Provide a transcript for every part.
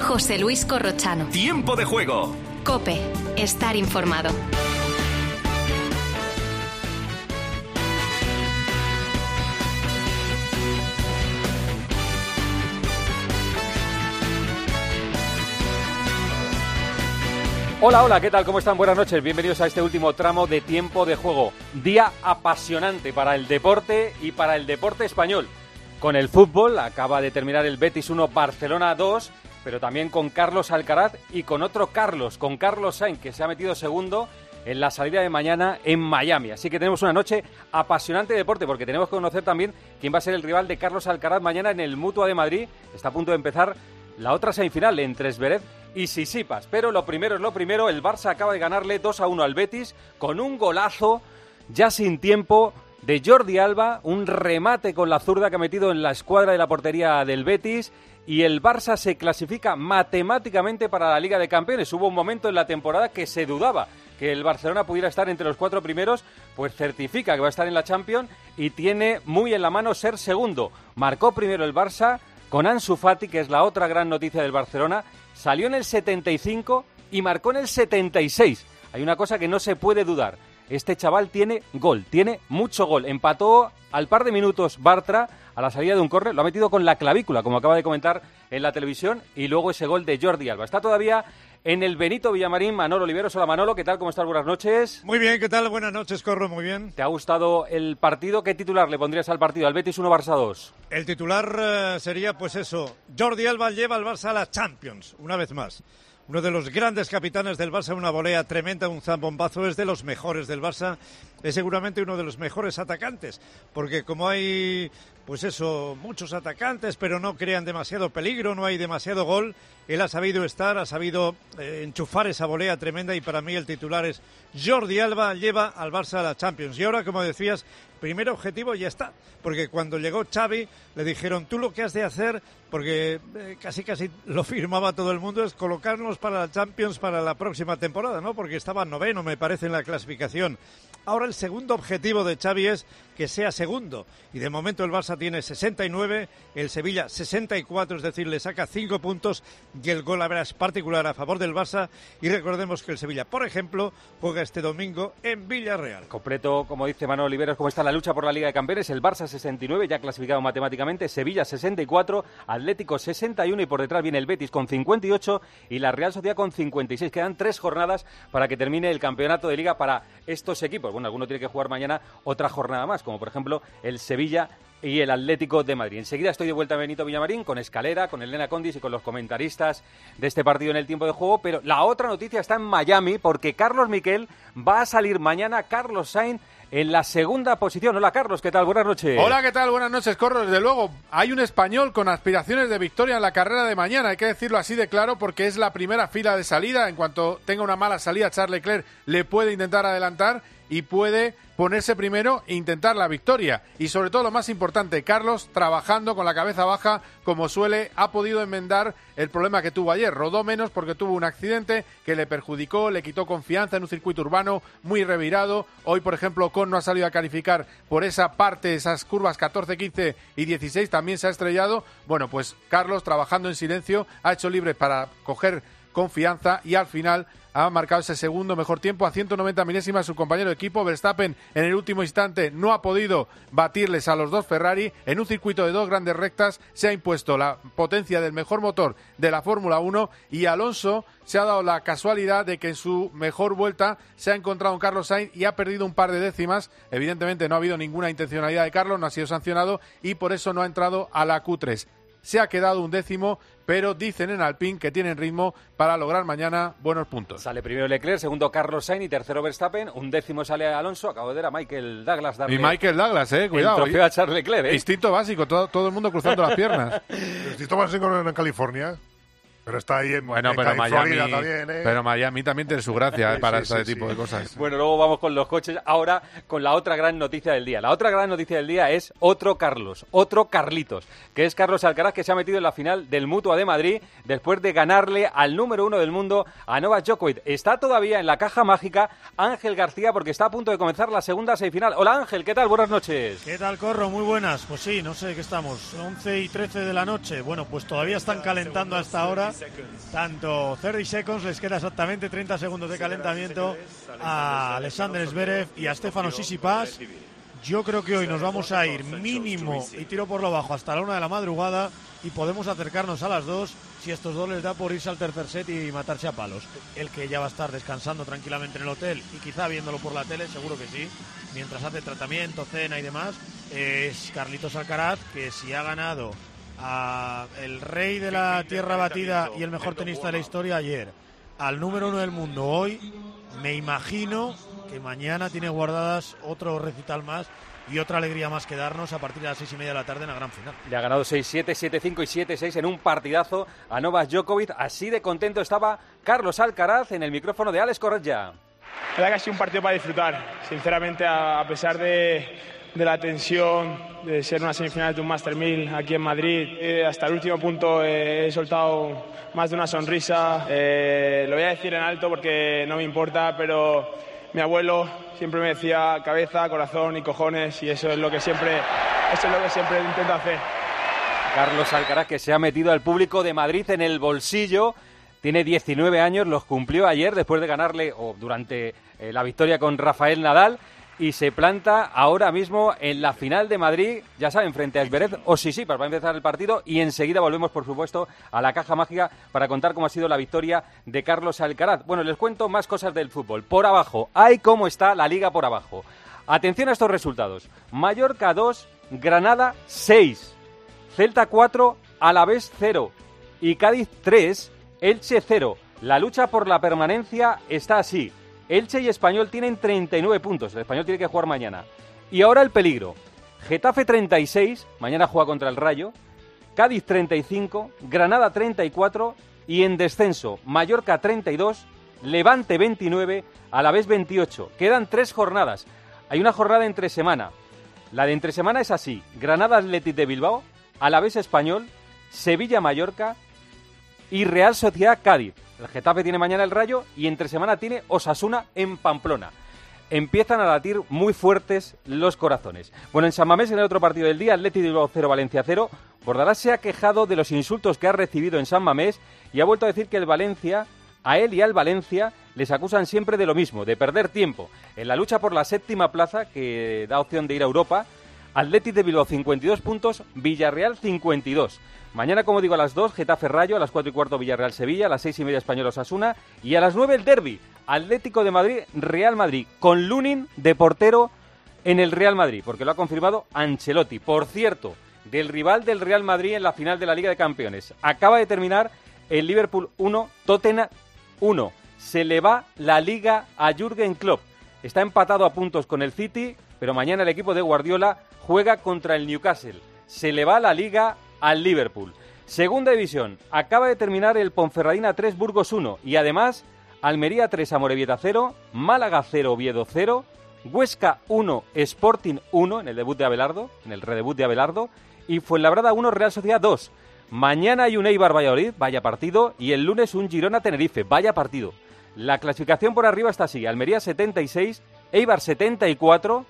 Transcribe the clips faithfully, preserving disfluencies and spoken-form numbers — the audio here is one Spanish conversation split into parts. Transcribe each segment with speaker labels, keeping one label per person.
Speaker 1: José Luis Corrochano.
Speaker 2: Tiempo de juego.
Speaker 1: COPE. Estar informado.
Speaker 3: Hola, hola, ¿qué tal? ¿Cómo están? Buenas noches, bienvenidos a este último tramo de Tiempo de Juego. Día apasionante para el deporte y para el deporte español. Con el fútbol, acaba de terminar el Betis uno, Barcelona dos, pero también con Carlos Alcaraz y con otro Carlos, con Carlos Sainz, que se ha metido segundo en la salida de mañana en Miami. Así que tenemos una noche apasionante de deporte, porque tenemos que conocer también quién va a ser el rival de Carlos Alcaraz mañana en el Mutua de Madrid. Está a punto de empezar la otra semifinal entre Zverev y Tsitsipas, pero lo primero es lo primero. El Barça acaba de ganarle dos a uno al Betis con un golazo ya sin tiempo de Jordi Alba, un remate con la zurda que ha metido en la escuadra de la portería del Betis, y el Barça se clasifica matemáticamente para la Liga de Campeones. Hubo un momento en la temporada que se dudaba que el Barcelona pudiera estar entre los cuatro primeros, pues certifica que va a estar en la Champions y tiene muy en la mano ser segundo. Marcó primero el Barça con Ansu Fati, que es la otra gran noticia del Barcelona. Salió en el setenta y cinco y marcó en el setenta y seis. Hay una cosa que no se puede dudar. Este chaval tiene gol, tiene mucho gol. Empató al par de minutos Bartra a la salida de un córner. Lo ha metido con la clavícula, como acaba de comentar en la televisión. Y luego ese gol de Jordi Alba. Está todavía en el Benito Villamarín Manolo Oliveros. Hola Manolo, ¿qué tal? ¿Cómo estás? Buenas noches.
Speaker 4: Muy bien, ¿qué tal? Buenas noches, Corro, muy bien.
Speaker 3: ¿Te ha gustado el partido? ¿Qué titular le pondrías al partido? Al Betis uno, Barça dos.
Speaker 4: El titular eh, sería, pues eso, Jordi Alba lleva al Barça a la Champions, una vez más. Uno de los grandes capitanes del Barça, una volea tremenda, un zambombazo, es de los mejores del Barça, es seguramente uno de los mejores atacantes, porque como hay, pues eso, muchos atacantes, pero no crean demasiado peligro, no hay demasiado gol, él ha sabido estar, ha sabido eh, enchufar esa volea tremenda, y para mí el titular es Jordi Alba lleva al Barça a la Champions. Y ahora, como decías, primer objetivo ya está, porque cuando llegó Xavi le dijeron, tú lo que has de hacer, porque eh, casi casi lo firmaba todo el mundo, es colocarnos para la Champions para la próxima temporada, ¿no? Porque estaba noveno, me parece, en la clasificación. Ahora el segundo objetivo de Xavi es que sea segundo, y de momento el Barça tiene sesenta y nueve, el Sevilla sesenta y cuatro, es decir, le saca cinco puntos, y el gol habrá es particular a favor del Barça. Y recordemos que el Sevilla, por ejemplo, juega este domingo en Villarreal.
Speaker 3: Completo, como dice Manuel Oliveros, cómo está la lucha por la Liga de Campeones. El Barça sesenta y nueve, ya clasificado matemáticamente, Sevilla sesenta y cuatro, Atlético sesenta y uno, y por detrás viene el Betis con cincuenta y ocho y la Real Sociedad con cincuenta y seis. Quedan tres jornadas para que termine el campeonato de Liga para estos equipos. Bueno, alguno tiene que jugar mañana otra jornada más, como por ejemplo el Sevilla y el Atlético de Madrid. Enseguida estoy de vuelta a Benito Villamarín con Escalera, con Elena Condis y con los comentaristas de este partido en el Tiempo de Juego, pero la otra noticia está en Miami, porque Carlos Miquel va a salir mañana, Carlos Sainz, en la segunda posición. Hola Carlos, ¿qué tal? Buenas noches.
Speaker 5: Hola, ¿qué tal? Buenas noches, Corro. Desde luego, hay un español con aspiraciones de victoria en la carrera de mañana, hay que decirlo así de claro, porque es la primera fila de salida. En cuanto tenga una mala salida, Charles Leclerc le puede intentar adelantar y puede ponerse primero e intentar la victoria. Y sobre todo lo más importante, Carlos trabajando con la cabeza baja como suele, ha podido enmendar el problema que tuvo ayer. Rodó menos porque tuvo un accidente que le perjudicó, le quitó confianza en un circuito urbano muy revirado. Hoy, por ejemplo, Ocon no ha salido a calificar por esa parte, esas curvas catorce, quince y dieciséis, también se ha estrellado. Bueno, pues Carlos, trabajando en silencio, ha hecho libre para coger confianza y al final ha marcado ese segundo mejor tiempo a ciento noventa milésimas su compañero de equipo. Verstappen en el último instante no ha podido batirles a los dos Ferrari. En un circuito de dos grandes rectas se ha impuesto la potencia del mejor motor de la Fórmula uno, y Alonso se ha dado la casualidad de que en su mejor vuelta se ha encontrado un Carlos Sainz y ha perdido un par de décimas. Evidentemente no ha habido ninguna intencionalidad de Carlos, no ha sido sancionado y por eso no ha entrado a la Q tres. Se ha quedado un décimo, pero dicen en Alpine que tienen ritmo para lograr mañana buenos puntos.
Speaker 3: Sale primero Leclerc, segundo Carlos Sainz y tercero Verstappen. Un décimo sale Alonso. Acabo de ver a Michael Douglas darle
Speaker 5: y Michael Douglas, eh, cuidado.
Speaker 3: El trofeo a Charles Leclerc, eh.
Speaker 5: Instinto básico, todo, todo el mundo cruzando las piernas.
Speaker 6: Instinto básico en California. Pero está ahí en,
Speaker 5: bueno,
Speaker 6: en
Speaker 5: pero Miami,
Speaker 6: también, ¿eh?
Speaker 5: Pero Miami también tiene su gracia, ¿eh? Para
Speaker 6: sí,
Speaker 5: este
Speaker 6: sí,
Speaker 5: tipo
Speaker 6: sí.
Speaker 5: de cosas.
Speaker 3: Bueno, luego vamos con los coches. Ahora con la otra gran noticia del día. La otra gran noticia del día es otro Carlos, otro Carlitos, que es Carlos Alcaraz, que se ha metido en la final del Mutua de Madrid después de ganarle al número uno del mundo, a Novak Djokovic. Está todavía en la caja mágica Ángel García, porque está a punto de comenzar la segunda semifinal. Hola Ángel, ¿qué tal? Buenas noches.
Speaker 7: ¿Qué tal, Corro? Muy buenas. Pues sí, no sé qué estamos, once y trece de la noche. Bueno, pues todavía están calentando a esta hora
Speaker 2: tanto thirty seconds, les queda exactamente treinta segundos de calentamiento a Alexander Zverev y a Stefanos Tsitsipas. Yo creo que hoy nos vamos a ir mínimo y tiro por lo bajo hasta la una de la madrugada y podemos acercarnos a las dos si estos dos les da por irse al tercer set y matarse a palos. El que ya va a estar descansando tranquilamente en el hotel y quizá viéndolo por la tele, seguro que sí, mientras hace tratamiento, cena y demás, es Carlitos Alcaraz, que si ha ganado a el rey de la tierra batida y el mejor tenista de la historia ayer, al número uno del mundo hoy, me imagino que mañana tiene guardadas otro recital más y otra alegría más que darnos a partir de las seis y media de la tarde en la gran final.
Speaker 3: Le ha ganado seis siete, siete cinco y siete seis en un partidazo a Novak Djokovic. Así de contento estaba Carlos Alcaraz en el micrófono de Alex Corretja.
Speaker 7: La verdad que ha sido un partido para disfrutar. Sinceramente, a, a pesar de, de la tensión, de ser una semifinal de un Master mil aquí en Madrid, eh, hasta el último punto eh, he soltado más de una sonrisa. Eh, lo voy a decir en alto porque no me importa, pero mi abuelo siempre me decía cabeza, corazón y cojones, y eso es lo que siempre, eso es lo que siempre intento hacer.
Speaker 3: Carlos Alcaraz, que se ha metido al público de Madrid en el bolsillo, tiene diecinueve años, los cumplió ayer después de ganarle o durante eh, la victoria con Rafael Nadal, y se planta ahora mismo en la final de Madrid, ya saben, frente a Zverev o Tsitsipas. Va a empezar el partido y enseguida volvemos, por supuesto, a la caja mágica para contar cómo ha sido la victoria de Carlos Alcaraz. Bueno, les cuento más cosas del fútbol. Por abajo, ¡ay cómo está la liga por abajo! Atención a estos resultados. Mallorca dos, Granada seis, Celta cuatro, Alavés cero y Cádiz tres, Elche cero. La lucha por la permanencia está así. Elche y Español tienen treinta y nueve puntos. El Español tiene que jugar mañana. Y ahora el peligro. Getafe treinta y seis, mañana juega contra el Rayo. Cádiz treinta y cinco, Granada treinta y cuatro y en descenso Mallorca treinta y dos, Levante veintinueve, Alavés veintiocho. Quedan tres jornadas. Hay una jornada entre semana. La de entre semana es así. Granada Athletic de Bilbao, Alavés Español, Sevilla Mallorca y Real Sociedad Cádiz. El Getafe tiene mañana el Rayo y entre semana tiene Osasuna en Pamplona. Empiezan a latir muy fuertes los corazones. Bueno, en San Mamés, en el otro partido del día, Athletic de Bilbao cero, Valencia cero. Bordalás se ha quejado de los insultos que ha recibido en San Mamés y ha vuelto a decir que el Valencia, a él y al Valencia, les acusan siempre de lo mismo, de perder tiempo. En la lucha por la séptima plaza, que da opción de ir a Europa, Athletic de Bilbao cincuenta y dos puntos, Villarreal cincuenta y dos. Mañana, como digo, a las dos, Getafe Rayo, a las cuatro y cuarto Villarreal Sevilla, a las seis y media Español Osasuna y a las nueve el derbi, Atlético de Madrid, Real Madrid, con Lunin de portero en el Real Madrid, porque lo ha confirmado Ancelotti. Por cierto, del rival del Real Madrid en la final de la Liga de Campeones. Acaba de terminar el Liverpool uno, Tottenham uno. Se le va la Liga a Jürgen Klopp. Está empatado a puntos con el City, pero mañana el equipo de Guardiola juega contra el Newcastle. Se le va la Liga al Liverpool. Segunda división, acaba de terminar el Ponferradina tres, Burgos uno y además Almería tres, Amorebieta cero, Málaga cero, Oviedo cero, Huesca uno, Sporting uno en el debut de Abelardo, en el redebut de Abelardo, y Fuenlabrada uno, Real Sociedad dos. Mañana hay un Eibar Valladolid, vaya partido, y el lunes un Girona Tenerife, vaya partido. La clasificación por arriba está así: Almería setenta y seis, Eibar setenta y cuatro,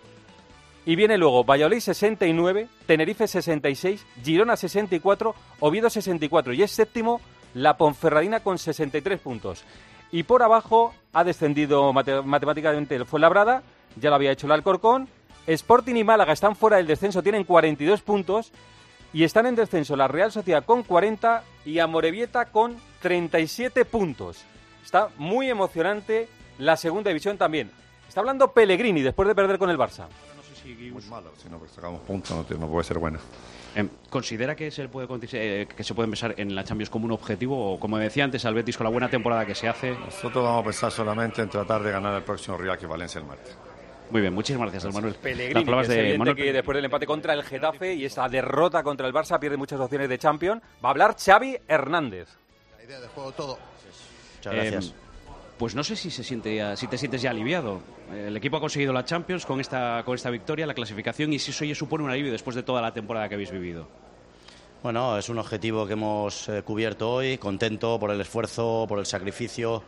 Speaker 3: y viene luego Valladolid sesenta y nueve, Tenerife sesenta y seis, Girona sesenta y cuatro, Oviedo sesenta y cuatro, y es séptimo la Ponferradina con sesenta y tres puntos. Y por abajo ha descendido mate- matemáticamente el Fuenlabrada, ya lo había hecho el Alcorcón. Sporting y Málaga están fuera del descenso, tienen cuarenta y dos puntos, y están en descenso la Real Sociedad con cuarenta y Amorebieta con treinta y siete puntos. Está muy emocionante la segunda división también. Está hablando Pellegrini después de perder con el Barça.
Speaker 8: Muy malo, si no sacamos puntos no, no puede ser bueno.
Speaker 9: Eh, ¿Considera que se puede eh, que se puede pensar en la Champions como un objetivo o, como decía antes, al Betis con la buena temporada que se hace?
Speaker 8: Nosotros vamos a pensar solamente en tratar de ganar el próximo Real que Valencia el martes.
Speaker 9: Muy bien, muchísimas gracias, Manuel.
Speaker 3: Pellegrini, que es
Speaker 9: de
Speaker 3: evidente
Speaker 9: Manuel...
Speaker 3: que después del empate contra el Getafe y esa derrota contra el Barça pierde muchas opciones de Champions. Va a hablar Xavi Hernández.
Speaker 10: La idea de juego todo.
Speaker 9: Muchas gracias. Eh, Pues no sé si se siente, si te sientes ya aliviado. El equipo ha conseguido la Champions con esta, con esta victoria, la clasificación, y si eso ya supone un alivio después de toda la temporada que habéis vivido.
Speaker 11: Bueno, es un objetivo que hemos eh, cubierto hoy, contento por el esfuerzo, por el sacrificio.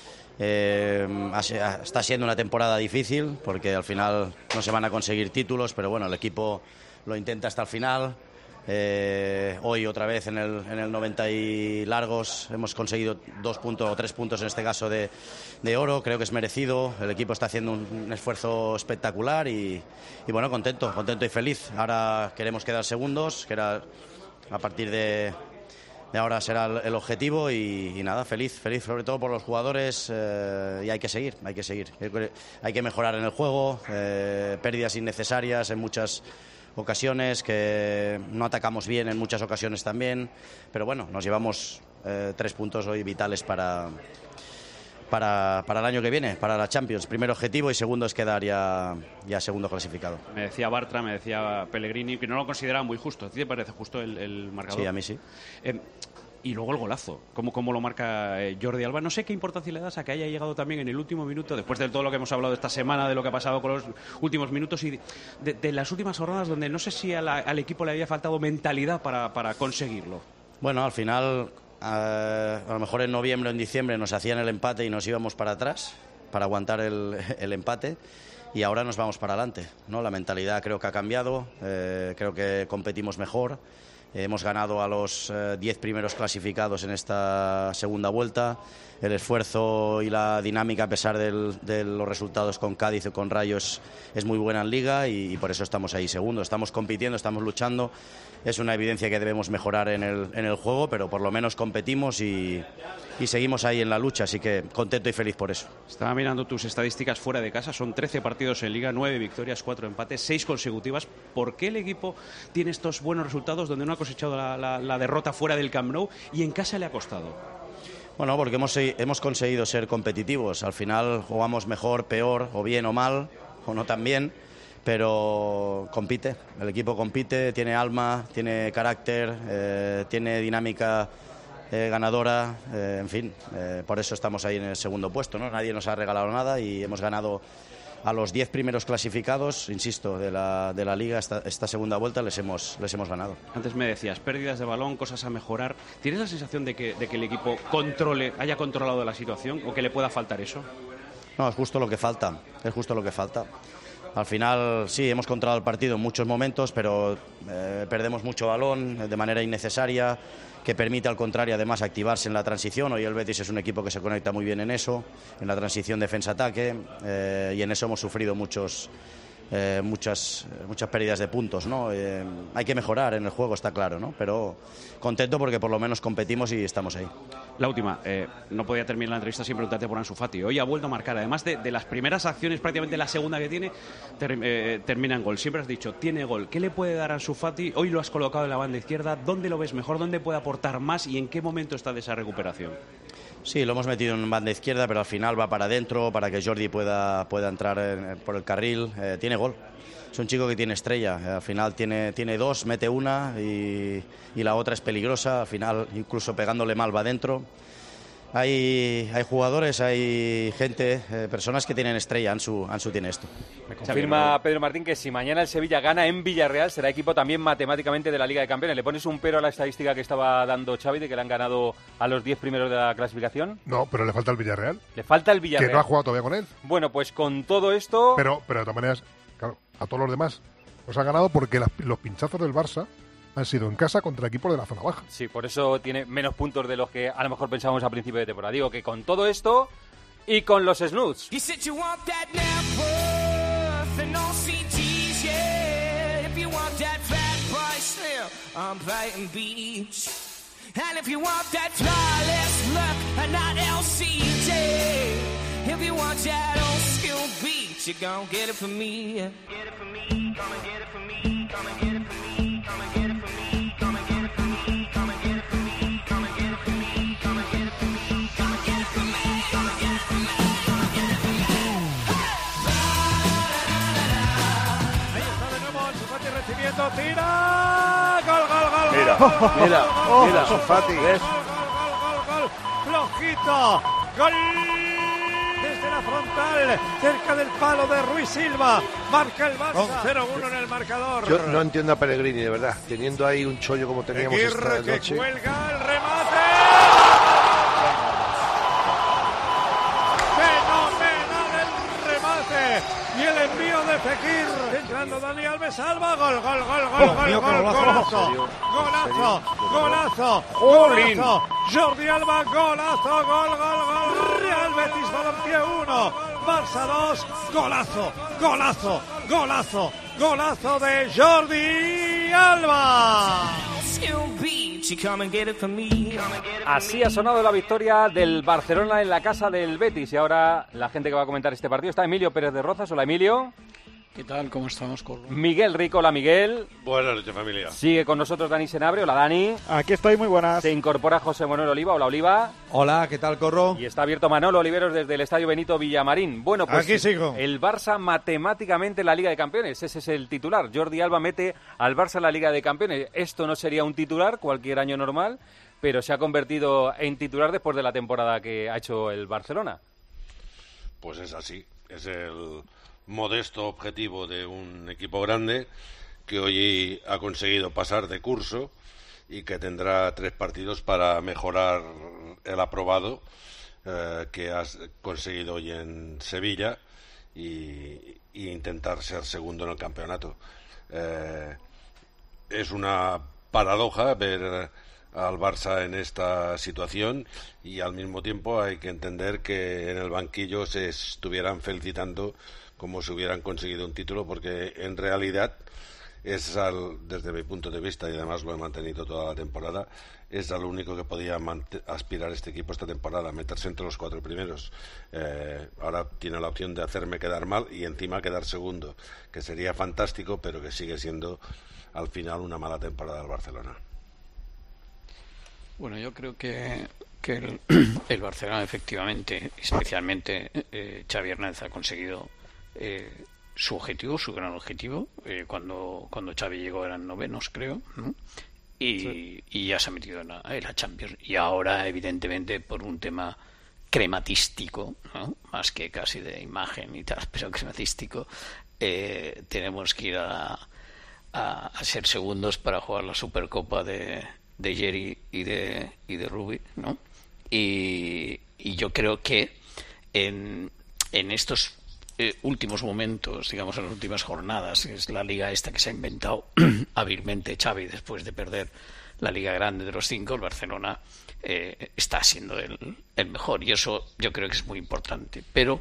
Speaker 11: Eh, está siendo una temporada difícil porque al final no se van a conseguir títulos, pero bueno, el equipo lo intenta hasta el final. Eh, hoy otra vez en el, en el noventa y largos hemos conseguido dos puntos o tres puntos en este caso de, de oro. Creo que es merecido. El equipo está haciendo un, un esfuerzo espectacular y, y bueno, contento, contento y feliz. Ahora queremos quedar segundos, que era a partir de, de ahora será el, el objetivo y, y nada, feliz, feliz sobre todo por los jugadores eh, y hay que seguir, hay que seguir. Hay que mejorar en el juego, eh, pérdidas innecesarias en muchas ocasiones, que no atacamos bien en muchas ocasiones también, pero bueno, nos llevamos eh, tres puntos hoy vitales para, para, para el año que viene, para la Champions. Primer objetivo y segundo es quedar ya, ya segundo clasificado.
Speaker 9: Me decía Bartra, me decía Pellegrini, que no lo consideraba muy justo. ¿A ti te parece justo el, el marcador?
Speaker 11: Sí, a mí sí.
Speaker 9: Eh, Y luego el golazo, como, como lo marca eh, Jordi Alba. No sé qué importancia le das a que haya llegado también en el último minuto, después de todo lo que hemos hablado esta semana, de lo que ha pasado con los últimos minutos y de, de las últimas jornadas donde no sé si a la, al equipo le había faltado mentalidad para, para conseguirlo.
Speaker 11: Bueno, al final, eh, a lo mejor en noviembre o en diciembre nos hacían el empate y nos íbamos para atrás para aguantar el, el empate. Y ahora nos vamos para adelante, ¿no? La mentalidad creo que ha cambiado, eh, creo que competimos mejor. Hemos ganado a los diez eh, primeros clasificados en esta segunda vuelta. El esfuerzo y la dinámica, a pesar del, de los resultados con Cádiz o con Rayo, es, es muy buena en Liga y, y por eso estamos ahí segundo. Estamos compitiendo, estamos luchando. Es una evidencia que debemos mejorar en el, en el juego, pero por lo menos competimos y, y seguimos ahí en la lucha, así que contento y feliz por eso.
Speaker 9: Estaba mirando tus estadísticas fuera de casa, son trece partidos en Liga, nueve victorias, cuatro empates, seis consecutivas. ¿Por qué el equipo tiene estos buenos resultados donde no ha cosechado la, la, la derrota fuera del Camp Nou y en casa le ha costado?
Speaker 11: Bueno, porque hemos, hemos conseguido ser competitivos. Al final jugamos mejor, peor, o bien o mal, o no tan bien, pero compite. El equipo compite, tiene alma, tiene carácter, eh, tiene dinámica eh, ganadora, eh, en fin, eh, por eso estamos ahí en el segundo puesto, ¿no? Nadie nos ha regalado nada y hemos ganado a los diez primeros clasificados, insisto, de la, de la Liga. Esta, esta segunda vuelta les hemos, les hemos ganado.
Speaker 9: Antes me decías, pérdidas de balón, cosas a mejorar. ¿Tienes la sensación de que, de que el equipo controle, haya controlado la situación o que le pueda faltar eso?
Speaker 11: No, es justo lo que falta, es justo lo que falta. Al final, sí, hemos controlado el partido en muchos momentos, pero eh, perdemos mucho balón de manera innecesaria, que permite al contrario además activarse en la transición. Hoy el Betis es un equipo que se conecta muy bien en eso, en la transición defensa-ataque, eh, y en eso hemos sufrido muchos, eh, muchas, muchas pérdidas de puntos, ¿no? Eh, hay que mejorar en el juego, está claro, ¿no? Pero contento porque por lo menos competimos y estamos ahí.
Speaker 9: La última, eh, no podía terminar la entrevista sin preguntarte por Ansu Fati. Hoy ha vuelto a marcar, además de, de las primeras acciones, prácticamente la segunda que tiene, ter, eh, termina en gol. Siempre has dicho, tiene gol. ¿Qué le puede dar a Ansu Fati? Hoy lo has colocado en la banda izquierda. ¿Dónde lo ves mejor? ¿Dónde puede aportar más? ¿Y en qué momento está de esa recuperación?
Speaker 11: Sí, lo hemos metido en banda izquierda, pero al final va para adentro, para que Jordi pueda, pueda entrar en, por el carril. Eh, tiene gol. Es un chico que tiene estrella. Eh, al final tiene, tiene dos, mete una y, y la otra es peligrosa. Al final, incluso pegándole mal, va adentro. Hay, hay jugadores, hay gente, eh, personas que tienen estrella. Ansu, Ansu tiene esto.
Speaker 3: Me confirma Pedro Martín que si mañana el Sevilla gana en Villarreal será equipo también matemáticamente de la Liga de Campeones. ¿Le pones un pero a la estadística que estaba dando Xavi de que le han ganado a los diez primeros de la clasificación?
Speaker 6: No, pero le falta el Villarreal.
Speaker 3: Le falta el Villarreal.
Speaker 6: Que no ha jugado todavía con él.
Speaker 3: Bueno, pues con todo esto...
Speaker 6: Pero, pero de todas maneras, claro, a todos los demás los ha ganado porque las, los pinchazos del Barça han sido en casa contra equipos de la zona baja.
Speaker 3: Sí, por eso tiene menos puntos de los que a lo mejor pensábamos a principio de temporada. Digo que con todo esto y con los snoots.
Speaker 2: Tira, gol, gol, gol.
Speaker 10: Mira,
Speaker 2: gol,
Speaker 10: mira,
Speaker 2: gol,
Speaker 10: mira,
Speaker 2: gol,
Speaker 10: Sofati.
Speaker 2: Gol, gol, gol, gol, flojito, gol desde la frontal, cerca del palo de Ruiz Silva. Marca el Barça con cero uno en el marcador.
Speaker 10: Yo no entiendo a Pellegrini, de verdad, teniendo ahí un chollo como teníamos
Speaker 2: Aguirre
Speaker 10: esta noche.
Speaker 2: Que cuelga el remate. Fenomenal el remate. Y el envío de Fekir entra
Speaker 4: Fernando Dani Alves, Alba, gol, gol, gol, gol, gol,
Speaker 2: mío,
Speaker 4: gol,
Speaker 2: golazo.
Speaker 4: golazo, golazo, golazo, golazo, Jordi Alba, golazo, gol, gol, gol, Real Betis Balompié uno, Barça dos, golazo, golazo, golazo, golazo de Jordi Alba.
Speaker 3: Así ha sonado la victoria del Barcelona en la casa del Betis. Y ahora la gente que va a comentar este partido está Emilio Pérez de Rozas. Hola, Emilio.
Speaker 12: ¿Qué tal? ¿Cómo estamos, Corro?
Speaker 3: Miguel Rico. Hola, Miguel.
Speaker 8: Buenas noches, familia.
Speaker 3: Sigue con nosotros Dani Senabre. Hola, Dani.
Speaker 13: Aquí estoy, muy buenas.
Speaker 3: Se incorpora José Manuel Oliva. Hola, Oliva.
Speaker 14: Hola, ¿qué tal, Corro?
Speaker 3: Y está abierto Manolo Oliveros desde el Estadio Benito Villamarín. Bueno, pues
Speaker 4: aquí sigo.
Speaker 3: El Barça matemáticamente en la Liga de Campeones. Ese es el titular. Jordi Alba mete al Barça en la Liga de Campeones. Esto no sería un titular cualquier año normal, pero se ha convertido en titular después de la temporada que ha hecho el Barcelona.
Speaker 8: Pues es así. Es el modesto objetivo de un equipo grande que hoy ha conseguido pasar de curso y que tendrá tres partidos para mejorar el aprobado eh, que has conseguido hoy en Sevilla y, y intentar ser segundo en el campeonato. Eh, es una paradoja ver al Barça en esta situación y al mismo tiempo hay que entender que en el banquillo se estuvieran felicitando como si hubieran conseguido un título, porque en realidad es al, desde mi punto de vista, y además lo he mantenido toda la temporada, es a lo único que podía aspirar este equipo esta temporada, meterse entre los cuatro primeros. Eh, ahora tiene la opción de hacerme quedar mal y encima quedar segundo, que sería fantástico, pero que sigue siendo al final una mala temporada del Barcelona.
Speaker 12: Bueno, yo creo que, que el, el Barcelona efectivamente, especialmente eh, Xavi Hernández ha conseguido eh, su objetivo, su gran objetivo. Eh, cuando cuando Xavi llegó eran novenos, creo, ¿no? Y, sí. y ya se ha metido en la, en la Champions. Y ahora, evidentemente, por un tema crematístico, ¿no? Más que casi de imagen y tal, pero crematístico, eh, tenemos que ir a, a, a ser segundos para jugar la Supercopa de de Jerry y de y de Rubi, ¿no? Y, y yo creo que en, en estos eh, últimos momentos, digamos en las últimas jornadas, es la liga esta que se ha inventado hábilmente Xavi después de perder la liga grande de los cinco, el Barcelona eh, está siendo el, el mejor y eso yo creo que es muy importante. Pero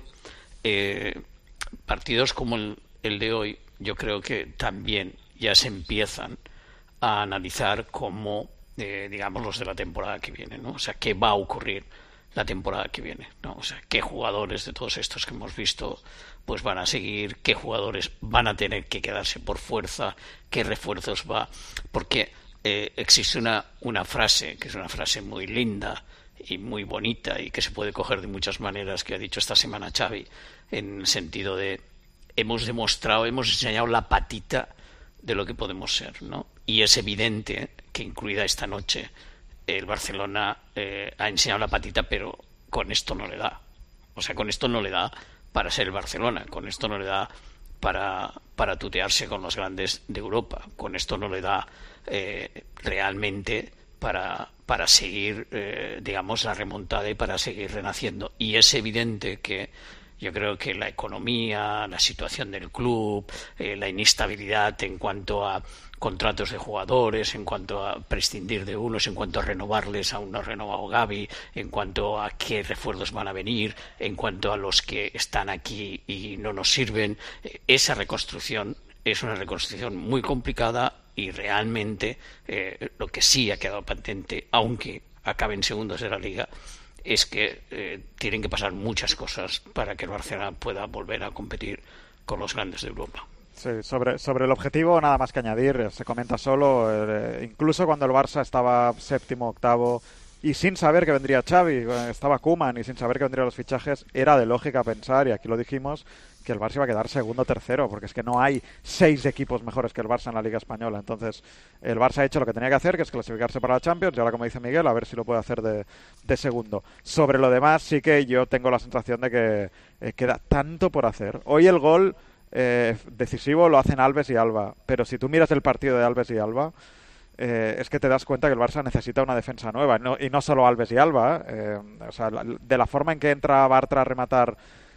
Speaker 12: eh, partidos como el, el de hoy yo creo que también ya se empiezan a analizar como Eh, digamos los de la temporada que viene, ¿no? O sea, qué va a ocurrir la temporada que viene, ¿no? O sea, qué jugadores de todos estos que hemos visto pues van a seguir, qué jugadores van a tener que quedarse por fuerza, qué refuerzos va, porque eh, existe una una frase que es una frase muy linda y muy bonita y que se puede coger de muchas maneras que ha dicho esta semana Xavi, en el sentido de hemos demostrado, hemos enseñado la patita de lo que podemos ser, ¿no? Y es evidente que incluida esta noche el Barcelona eh, ha enseñado la patita, pero con esto no le da. O sea, con esto no le da para ser el Barcelona, con esto no le da para, para tutearse con los grandes de Europa, con esto no le da eh, realmente para, para seguir, eh, digamos, la remontada y para seguir renaciendo. Y es evidente que yo creo que la economía, la situación del club, eh, la inestabilidad en cuanto a contratos de jugadores, en cuanto a prescindir de unos, en cuanto a renovarles, aún no ha renovado Gavi, en cuanto a qué refuerzos van a venir, en cuanto a los que están aquí y no nos sirven, eh, esa reconstrucción es una reconstrucción muy complicada y realmente eh, lo que sí ha quedado patente, aunque acaben segundos de la Liga, es que eh, tienen que pasar muchas cosas para que el Barcelona pueda volver a competir con los grandes de Europa.
Speaker 13: Sí, sobre, sobre el objetivo nada más que añadir, se comenta solo, eh, incluso cuando el Barça estaba séptimo, octavo y sin saber que vendría Xavi, estaba Koeman y sin saber que vendrían los fichajes, era de lógica pensar, y aquí lo dijimos, que el Barça iba a quedar segundo o tercero, porque es que no hay seis equipos mejores que el Barça en la Liga Española. Entonces, el Barça ha hecho lo que tenía que hacer, que es clasificarse para la Champions, y ahora, como dice Miguel, a ver si lo puede hacer de, de segundo. Sobre lo demás, sí que yo tengo la sensación de que eh, queda tanto por hacer. Hoy el gol eh, decisivo lo hacen Alves y Alba, pero si tú miras el partido de Alves y Alba, Eh, es que te das cuenta que el Barça necesita una defensa nueva, no, y no solo Alves y Alba, eh, o sea, la, de la forma en que entra Bartra a rematar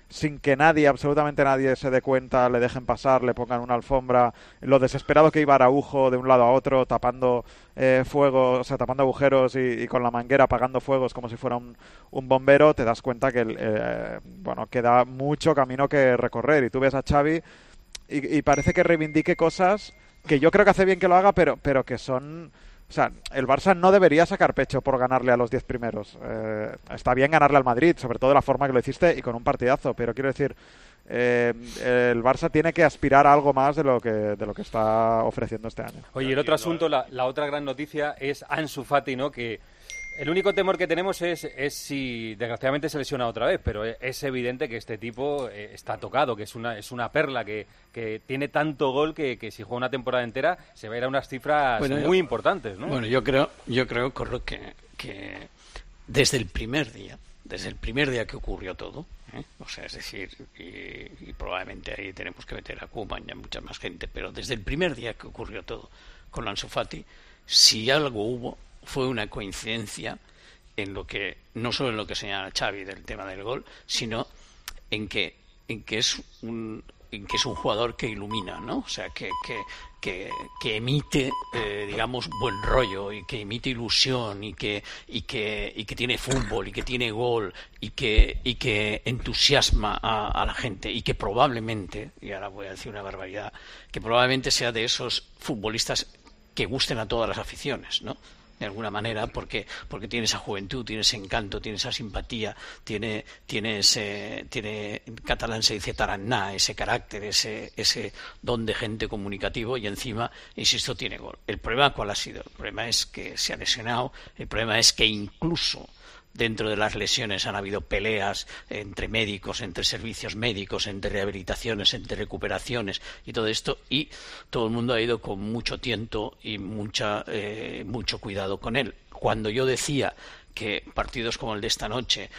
Speaker 13: sin que nadie, absolutamente nadie se dé cuenta, le dejen pasar, le pongan una alfombra, lo desesperado que iba Araujo de un lado a otro, tapando eh, fuegos, o sea, tapando agujeros y, y con la manguera apagando fuegos como si fuera un, un bombero, te das cuenta que eh, bueno, queda mucho camino que recorrer. Y tú ves a Xavi y, y parece que reivindique cosas que yo creo que hace bien que lo haga, pero, pero que son... O sea, el Barça no debería sacar pecho por ganarle a los diez primeros. Eh, está bien ganarle al Madrid, sobre todo de la forma que lo hiciste y con un partidazo, pero quiero decir, eh, el Barça tiene que aspirar a algo más de lo que de lo que está ofreciendo este año.
Speaker 3: Oye, el otro asunto, la, la otra gran noticia es Ansu Fati, ¿no? Que el único temor que tenemos es, es si desgraciadamente se lesiona otra vez, pero es evidente que este tipo eh, está tocado, que es una es una perla, que, que tiene tanto gol que, que si juega una temporada entera se va a ir a unas cifras bueno, muy yo, importantes, ¿no?
Speaker 12: Bueno, yo creo, yo creo, Corro, que, que desde el primer día, desde el primer día que ocurrió todo, ¿eh? O sea, es decir, y, y probablemente ahí tenemos que meter a Koeman y a mucha más gente, pero desde el primer día que ocurrió todo con Ansu Fati, si algo hubo, fue una coincidencia en lo que, no solo en lo que señala Xavi del tema del gol, sino en que, en que es un, en que es un jugador que ilumina, ¿no? O sea, que, que, que, que emite, eh, digamos, buen rollo y que emite ilusión y que, y que, y que tiene fútbol y que tiene gol y que, y que entusiasma a, a la gente y que probablemente, y ahora voy a decir una barbaridad, que probablemente sea de esos futbolistas que gusten a todas las aficiones, ¿no? De alguna manera, porque porque tiene esa juventud, tiene ese encanto, tiene esa simpatía, tiene tiene ese tiene en catalán se dice tarannà, ese carácter, ese ese don de gente comunicativo y encima, insisto, tiene gol. El problema ¿cuál ha sido? El problema es que se ha lesionado, el problema es que incluso dentro de las lesiones han habido peleas entre médicos, entre servicios médicos, entre rehabilitaciones, entre recuperaciones y todo esto, y todo el mundo ha ido con mucho tiento y mucha eh, mucho cuidado con él. Cuando yo decía que partidos como el de esta noche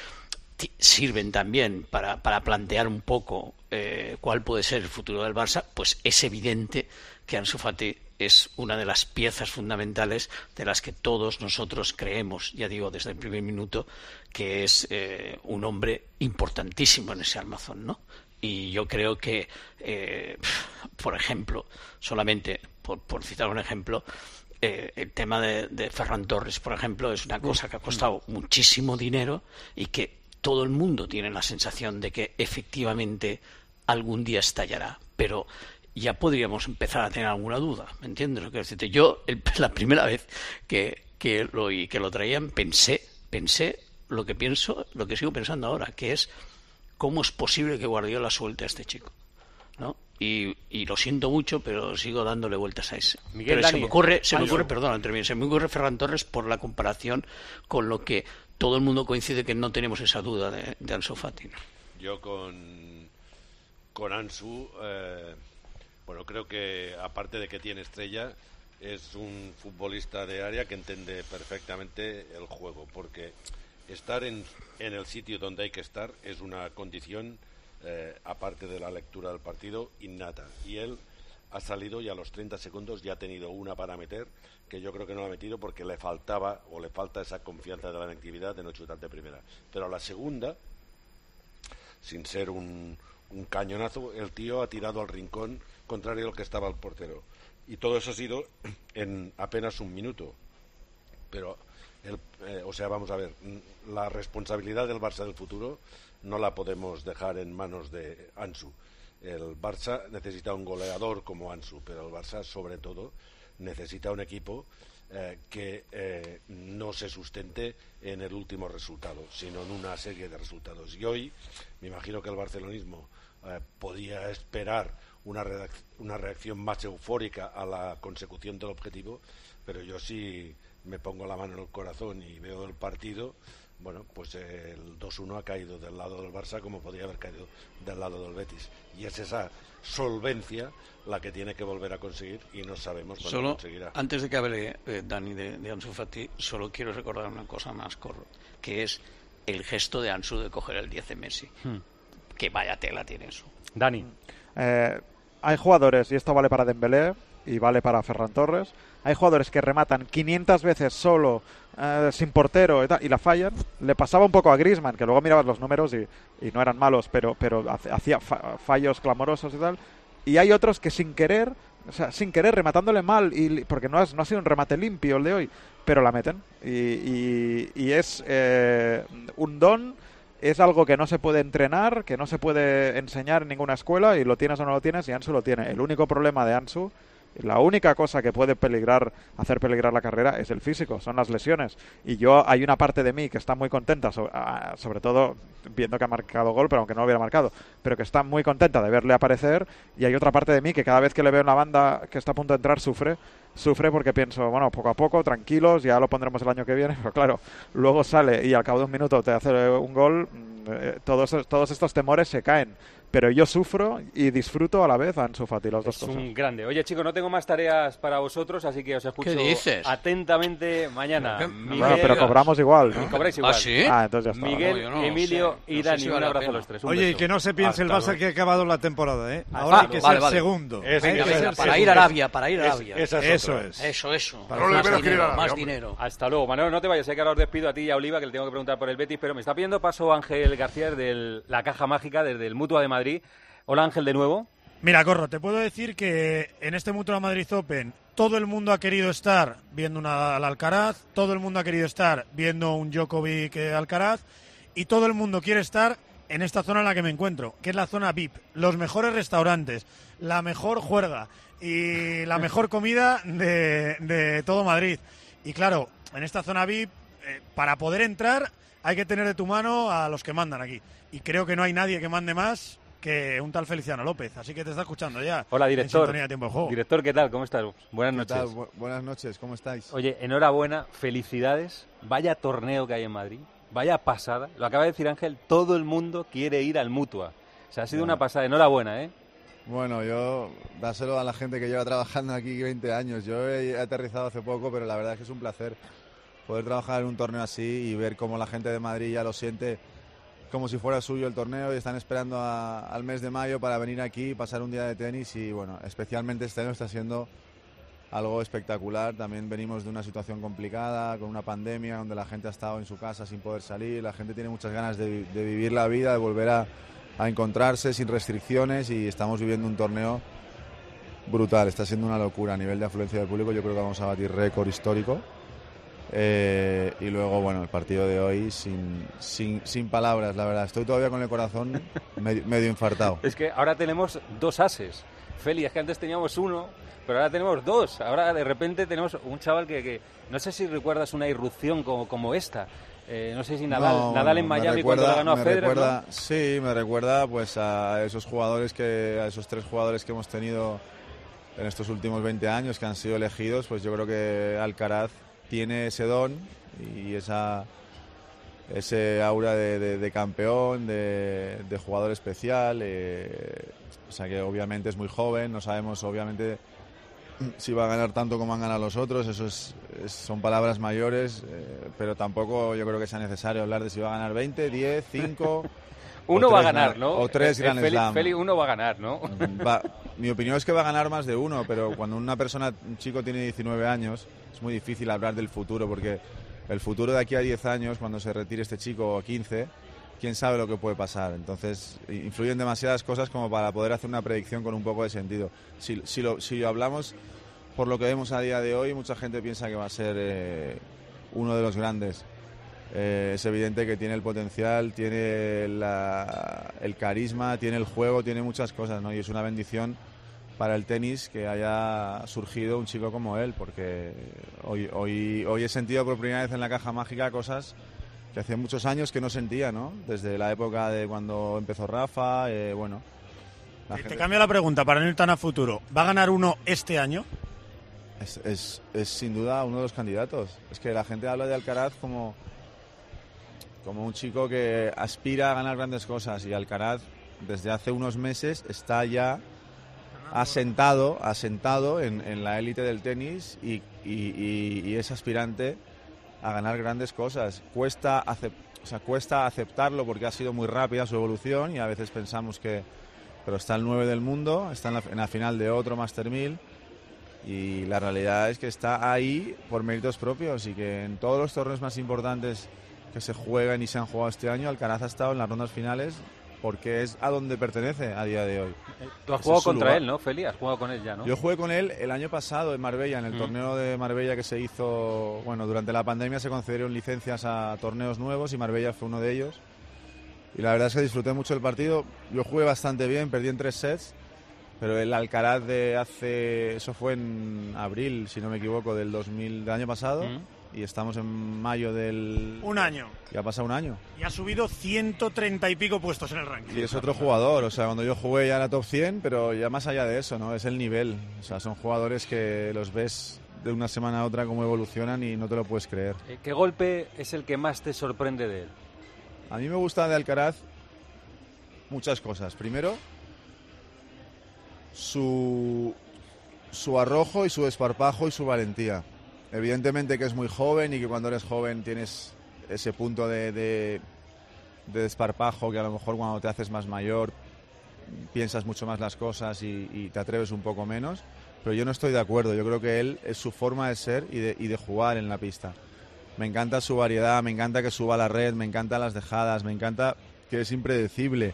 Speaker 12: sirven también para, para plantear un poco eh, cuál puede ser el futuro del Barça, pues es evidente que Ansu Fati es una de las piezas fundamentales de las que todos nosotros creemos, ya digo, desde el primer minuto, que es eh, un hombre importantísimo en ese armazón, ¿no? Y yo creo que, eh, por ejemplo, solamente por, por citar un ejemplo, eh, el tema de, de Ferran Torres, por ejemplo, es una cosa que ha costado muchísimo dinero y que todo el mundo tiene la sensación de que efectivamente algún día estallará, pero ya podríamos empezar a tener alguna duda, ¿me entiendes lo que decirte? Yo, el, la primera vez que, que, lo, que lo traían, pensé, pensé lo que pienso, lo que sigo pensando ahora, que es cómo es posible que Guardiola suelte a este chico, ¿no? Y, y lo siento mucho, pero sigo dándole vueltas a ese.
Speaker 3: Miguel,
Speaker 12: pero
Speaker 3: Dani,
Speaker 12: se me ocurre, se me
Speaker 3: Ansu.
Speaker 12: ocurre, perdón, entre mí, se me ocurre Ferran Torres por la comparación con lo que todo el mundo coincide que no tenemos esa duda de, de Ansu Fati, ¿no?
Speaker 8: Yo con, con Ansu... Eh... Bueno, creo que aparte de que tiene estrella, es un futbolista de área que entiende perfectamente el juego, porque estar en, en el sitio donde hay que estar es una condición, eh, aparte de la lectura del partido, innata. Y él ha salido y a los treinta segundos ya ha tenido una para meter, que yo creo que no la ha metido porque le faltaba o le falta esa confianza de la actividad de no chutar de primera. Pero a la segunda, sin ser un, un cañonazo, el tío ha tirado al rincón contrario al que estaba el portero, y todo eso ha sido en apenas un minuto. Pero el, eh, o sea, vamos a ver, la responsabilidad del Barça del futuro no la podemos dejar en manos de Ansu. El Barça necesita un goleador como Ansu, pero el Barça sobre todo necesita un equipo eh, que eh, no se sustente en el último resultado, sino en una serie de resultados. Y hoy me imagino que el barcelonismo eh, podía esperar Una, redac- una reacción más eufórica a la consecución del objetivo, pero yo sí me pongo la mano en el corazón y veo el partido, bueno, pues el dos uno ha caído del lado del Barça como podría haber caído del lado del Betis, y es esa solvencia la que tiene que volver a conseguir y no sabemos cuándo
Speaker 12: solo,
Speaker 8: conseguirá.
Speaker 12: Antes de que hable eh, Dani de, de Ansu Fati, solo quiero recordar una cosa más, Corro, que es el gesto de Ansu de coger el diez de Messi. Hmm. Que vaya tela tiene eso.
Speaker 3: Dani.
Speaker 13: Eh, hay jugadores, y esto vale para Dembélé, y vale para Ferran Torres. Hay jugadores que rematan quinientas veces solo, eh, sin portero y, tal, y la fallan. Le pasaba un poco a Griezmann, que luego mirabas los números y, y no eran malos, pero, pero hacía fa- fallos clamorosos y tal. Y hay otros que sin querer, o sea, sin querer, rematándole mal, y porque no, es, no ha sido un remate limpio el de hoy, pero la meten. Y, y, y es eh, un don, es algo que no se puede entrenar, que no se puede enseñar en ninguna escuela, y lo tienes o no lo tienes, y Ansu lo tiene. El único problema de Ansu, la única cosa que puede peligrar, hacer peligrar la carrera es el físico, son las lesiones. Y yo, hay una parte de mí que está muy contenta, sobre, sobre todo viendo que ha marcado gol, pero aunque no lo hubiera marcado, pero que está muy contenta de verle aparecer, y hay otra parte de mí que cada vez que le veo en la banda que está a punto de entrar sufre, sufre porque pienso, bueno, poco a poco, tranquilos, ya lo pondremos el año que viene, pero claro, luego sale y al cabo de un minuto te hace un gol, eh, todos, todos estos temores se caen. Pero yo sufro y disfruto a la vez a Ansu Fati, las dos
Speaker 3: es
Speaker 13: cosas.
Speaker 3: un grande. Oye, chicos, no tengo más tareas para vosotros, así que os escucho
Speaker 12: ¿Qué dices?
Speaker 3: atentamente mañana. Miguel,
Speaker 13: bueno, pero cobramos igual.
Speaker 3: ¿no? Cobráis igual.
Speaker 12: ¿Ah, sí?
Speaker 13: Ah, entonces ya está.
Speaker 3: Miguel,
Speaker 12: No, yo no
Speaker 3: Emilio
Speaker 12: sé.
Speaker 3: y
Speaker 12: No sé
Speaker 3: Dani,
Speaker 12: si
Speaker 3: un
Speaker 12: vale la
Speaker 3: abrazo a
Speaker 12: pena.
Speaker 3: los tres. Un
Speaker 4: Oye, y
Speaker 3: beso.
Speaker 4: que no se piense el
Speaker 3: Hasta
Speaker 4: Barça que ha acabado la temporada, ¿eh?
Speaker 3: Ah,
Speaker 4: Ahora hay que
Speaker 12: vale,
Speaker 4: ser
Speaker 12: vale.
Speaker 4: segundo.
Speaker 3: Es-
Speaker 4: Hay que
Speaker 3: venga,
Speaker 4: ser
Speaker 3: venga,
Speaker 12: para
Speaker 4: segundo.
Speaker 12: ir a Arabia, para ir a
Speaker 8: Es-
Speaker 12: Arabia.
Speaker 8: esa es
Speaker 4: Eso
Speaker 8: otra.
Speaker 4: es.
Speaker 12: Eso, eso.
Speaker 6: Para no le
Speaker 12: Más
Speaker 6: veas que ir a
Speaker 12: dinero,
Speaker 6: Arabia,
Speaker 12: más
Speaker 6: hombre.
Speaker 12: dinero.
Speaker 3: Hasta luego. Manolo, no te vayas, sé que ahora os despido a ti y a Oliva, que le tengo que preguntar por el Betis, pero me está pidiendo paso Ángel García desde la Caja Mágica, desde el Mutua de Madrid. Hola Ángel, de nuevo.
Speaker 2: Mira, Corro, te puedo decir que en este Mutua Madrid Open todo el mundo ha querido estar viendo una al Alcaraz, todo el mundo ha querido estar viendo un Djokovic eh, Alcaraz, y todo el mundo quiere estar en esta zona en la que me encuentro, que es la zona V I P, los mejores restaurantes, la mejor juerga y la mejor comida de, de todo Madrid. Y claro, en esta zona V I P, eh, para poder entrar hay que tener de tu mano a los que mandan aquí. Y creo que no hay nadie que mande más que un tal Feliciano López, así que te está escuchando ya.
Speaker 3: Hola, director.
Speaker 2: En sintonía de Tiempo de Juego.
Speaker 3: Director, ¿qué tal? ¿Cómo estás? Buenas
Speaker 14: ¿Qué
Speaker 3: noches.
Speaker 14: tal? Bu- buenas noches, ¿cómo estáis?
Speaker 3: Oye, enhorabuena, felicidades. Vaya torneo que hay en Madrid. Vaya pasada. Lo acaba de decir Ángel, todo el mundo quiere ir al Mutua. O sea, ha sido
Speaker 14: Bueno.
Speaker 3: una pasada. Enhorabuena, ¿eh?
Speaker 14: Bueno, yo dáselo a la gente que lleva trabajando aquí veinte años. Yo he aterrizado hace poco, pero la verdad es que es un placer poder trabajar en un torneo así y ver cómo la gente de Madrid ya lo siente como si fuera suyo el torneo y están esperando a- al mes de mayo para venir aquí y pasar un día de tenis y bueno, especialmente este año está siendo algo espectacular. También venimos de una situación complicada, con una pandemia donde la gente ha estado en su casa sin poder salir, la gente tiene muchas ganas de, vi- de vivir la vida, de volver a, a encontrarse sin restricciones y estamos viviendo un torneo brutal, está siendo una locura a nivel de afluencia del público, yo creo que vamos a batir récord histórico. Eh, y luego, bueno, el partido de hoy sin, sin, sin palabras, la verdad. Estoy todavía con el corazón medio, medio infartado.
Speaker 3: Es que ahora tenemos dos ases. Feli, es que antes teníamos uno, pero ahora tenemos dos. Ahora de repente tenemos un chaval que, que no sé si recuerdas una irrupción como, como esta. Eh, no sé si Nadal,
Speaker 14: No,
Speaker 3: Nadal en
Speaker 14: me
Speaker 3: Miami
Speaker 14: recuerda-
Speaker 3: cuando le ganó a
Speaker 14: me
Speaker 3: Federer,
Speaker 14: recuerda-
Speaker 3: ¿no?
Speaker 14: Sí, me recuerda pues a esos jugadores que, a esos tres jugadores que hemos tenido en estos últimos veinte años que han sido elegidos, pues yo creo que Alcaraz tiene ese don y esa ese aura de, de- de campeón, de, de jugador especial. eh, o sea que obviamente es muy joven, no sabemos obviamente si va a ganar tanto como han ganado los otros, eso es, es- son palabras mayores, eh, pero tampoco yo creo que sea necesario hablar de si va a ganar veinte, diez, cinco...
Speaker 3: Uno
Speaker 14: o
Speaker 3: va a
Speaker 14: tres
Speaker 3: ganar,
Speaker 14: Grand-
Speaker 3: ¿no?
Speaker 14: O tres
Speaker 3: Eh,
Speaker 14: Grand
Speaker 3: Feli,
Speaker 14: Slam.
Speaker 3: Feli, uno va a ganar, ¿no?
Speaker 14: Va- mi opinión es que va a ganar más de uno, pero cuando una persona, un chico tiene diecinueve años, es muy difícil hablar del futuro, porque el futuro de aquí a diez años, cuando se retire este chico o quince, quién sabe lo que puede pasar. Entonces, influyen demasiadas cosas como para poder hacer una predicción con un poco de sentido. Si, si, lo, si lo hablamos por lo que vemos a día de hoy, mucha gente piensa que va a ser eh, uno de los grandes. Eh, es evidente que tiene el potencial, tiene la- el carisma, tiene el juego, tiene muchas cosas, ¿no? Y es una bendición para el tenis que haya surgido un chico como él, porque hoy, hoy, hoy he sentido por primera vez en la Caja Mágica cosas que hace muchos años que no sentía, ¿no? Desde la época de cuando empezó Rafa, eh, bueno... la
Speaker 2: Te
Speaker 14: gente-
Speaker 2: cambio la pregunta para no ir tan a futuro. ¿Va a ganar uno este año?
Speaker 14: Es, es, es sin duda uno de los candidatos. Es que la gente habla de Alcaraz como, como un chico que aspira a ganar grandes cosas y Alcaraz desde hace unos meses está ya asentado, asentado en, en la élite del tenis y, y- y- y es aspirante a ganar grandes cosas. Cuesta, acep- o sea, cuesta aceptarlo porque ha sido muy rápida su evolución y a veces pensamos que... Pero está el nueve del mundo, está en la, en la final de otro Master mil. Y la realidad es que está ahí por méritos propios y que en todos los torneos más importantes que se juegan y se han jugado este año, Alcaraz ha estado en las rondas finales porque es a donde pertenece a día de hoy.
Speaker 3: Tú has
Speaker 14: Ese
Speaker 3: jugado
Speaker 14: es su
Speaker 3: contra
Speaker 14: lugar.
Speaker 3: él, ¿no, Feli? Has jugado con él ya, ¿no?
Speaker 14: Yo jugué con él el año pasado en Marbella, en el
Speaker 3: Mm.
Speaker 14: torneo de Marbella que se hizo, bueno, durante la pandemia se concedieron licencias a torneos nuevos y Marbella fue uno de ellos. Y la verdad es que disfruté mucho el partido. Yo jugué bastante bien, perdí en tres sets, pero el Alcaraz de hace, eso fue en abril, si no me equivoco, del dos mil del año pasado.
Speaker 3: Mm.
Speaker 14: Y estamos en mayo del...
Speaker 2: Un año.
Speaker 14: Ya ha pasado un año.
Speaker 2: Y ha subido ciento treinta y pico puestos en el ranking.
Speaker 14: Y es otro jugador, o sea, cuando yo jugué ya era top cien, pero ya más allá de eso, ¿no? Es el nivel. O sea, son jugadores que los ves de una semana a otra cómo evolucionan y no te lo puedes creer.
Speaker 3: Eh, ¿Qué golpe es el que más te sorprende de él?
Speaker 14: A mí me gusta de Alcaraz muchas cosas. Primero, su, su arrojo y su desparpajo y su valentía. Evidentemente que es muy joven y que cuando eres joven tienes ese punto de, de, de desparpajo que a lo mejor cuando te haces más mayor piensas mucho más las cosas y, y te atreves un poco menos, pero yo no estoy de acuerdo. Yo creo que él es su forma de ser y de, y de jugar en la pista. Me encanta su variedad, me encanta que suba a la red, me encantan las dejadas, me encanta que es impredecible,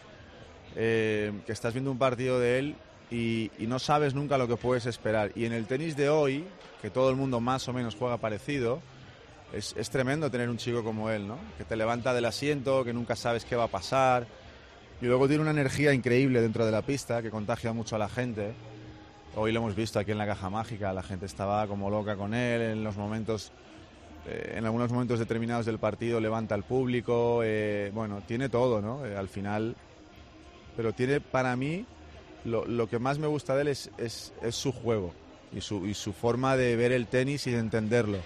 Speaker 14: eh, que estás viendo un partido de él y, y no sabes nunca lo que puedes esperar. Y en el tenis de hoy, que todo el mundo más o menos juega parecido, es, es tremendo tener un chico como él, ¿no? Que te levanta del asiento, que nunca sabes qué va a pasar, y luego tiene una energía increíble dentro de la pista que contagia mucho a la gente. Hoy lo hemos visto aquí en la Caja Mágica, la gente estaba como loca con él en los momentos... Eh, en algunos momentos determinados del partido levanta al público, eh, bueno, tiene todo, ¿no? Eh, al final, pero tiene para mí, lo, lo que más me gusta de él es, es, es su juego y su, y su forma de ver el tenis y de entenderlo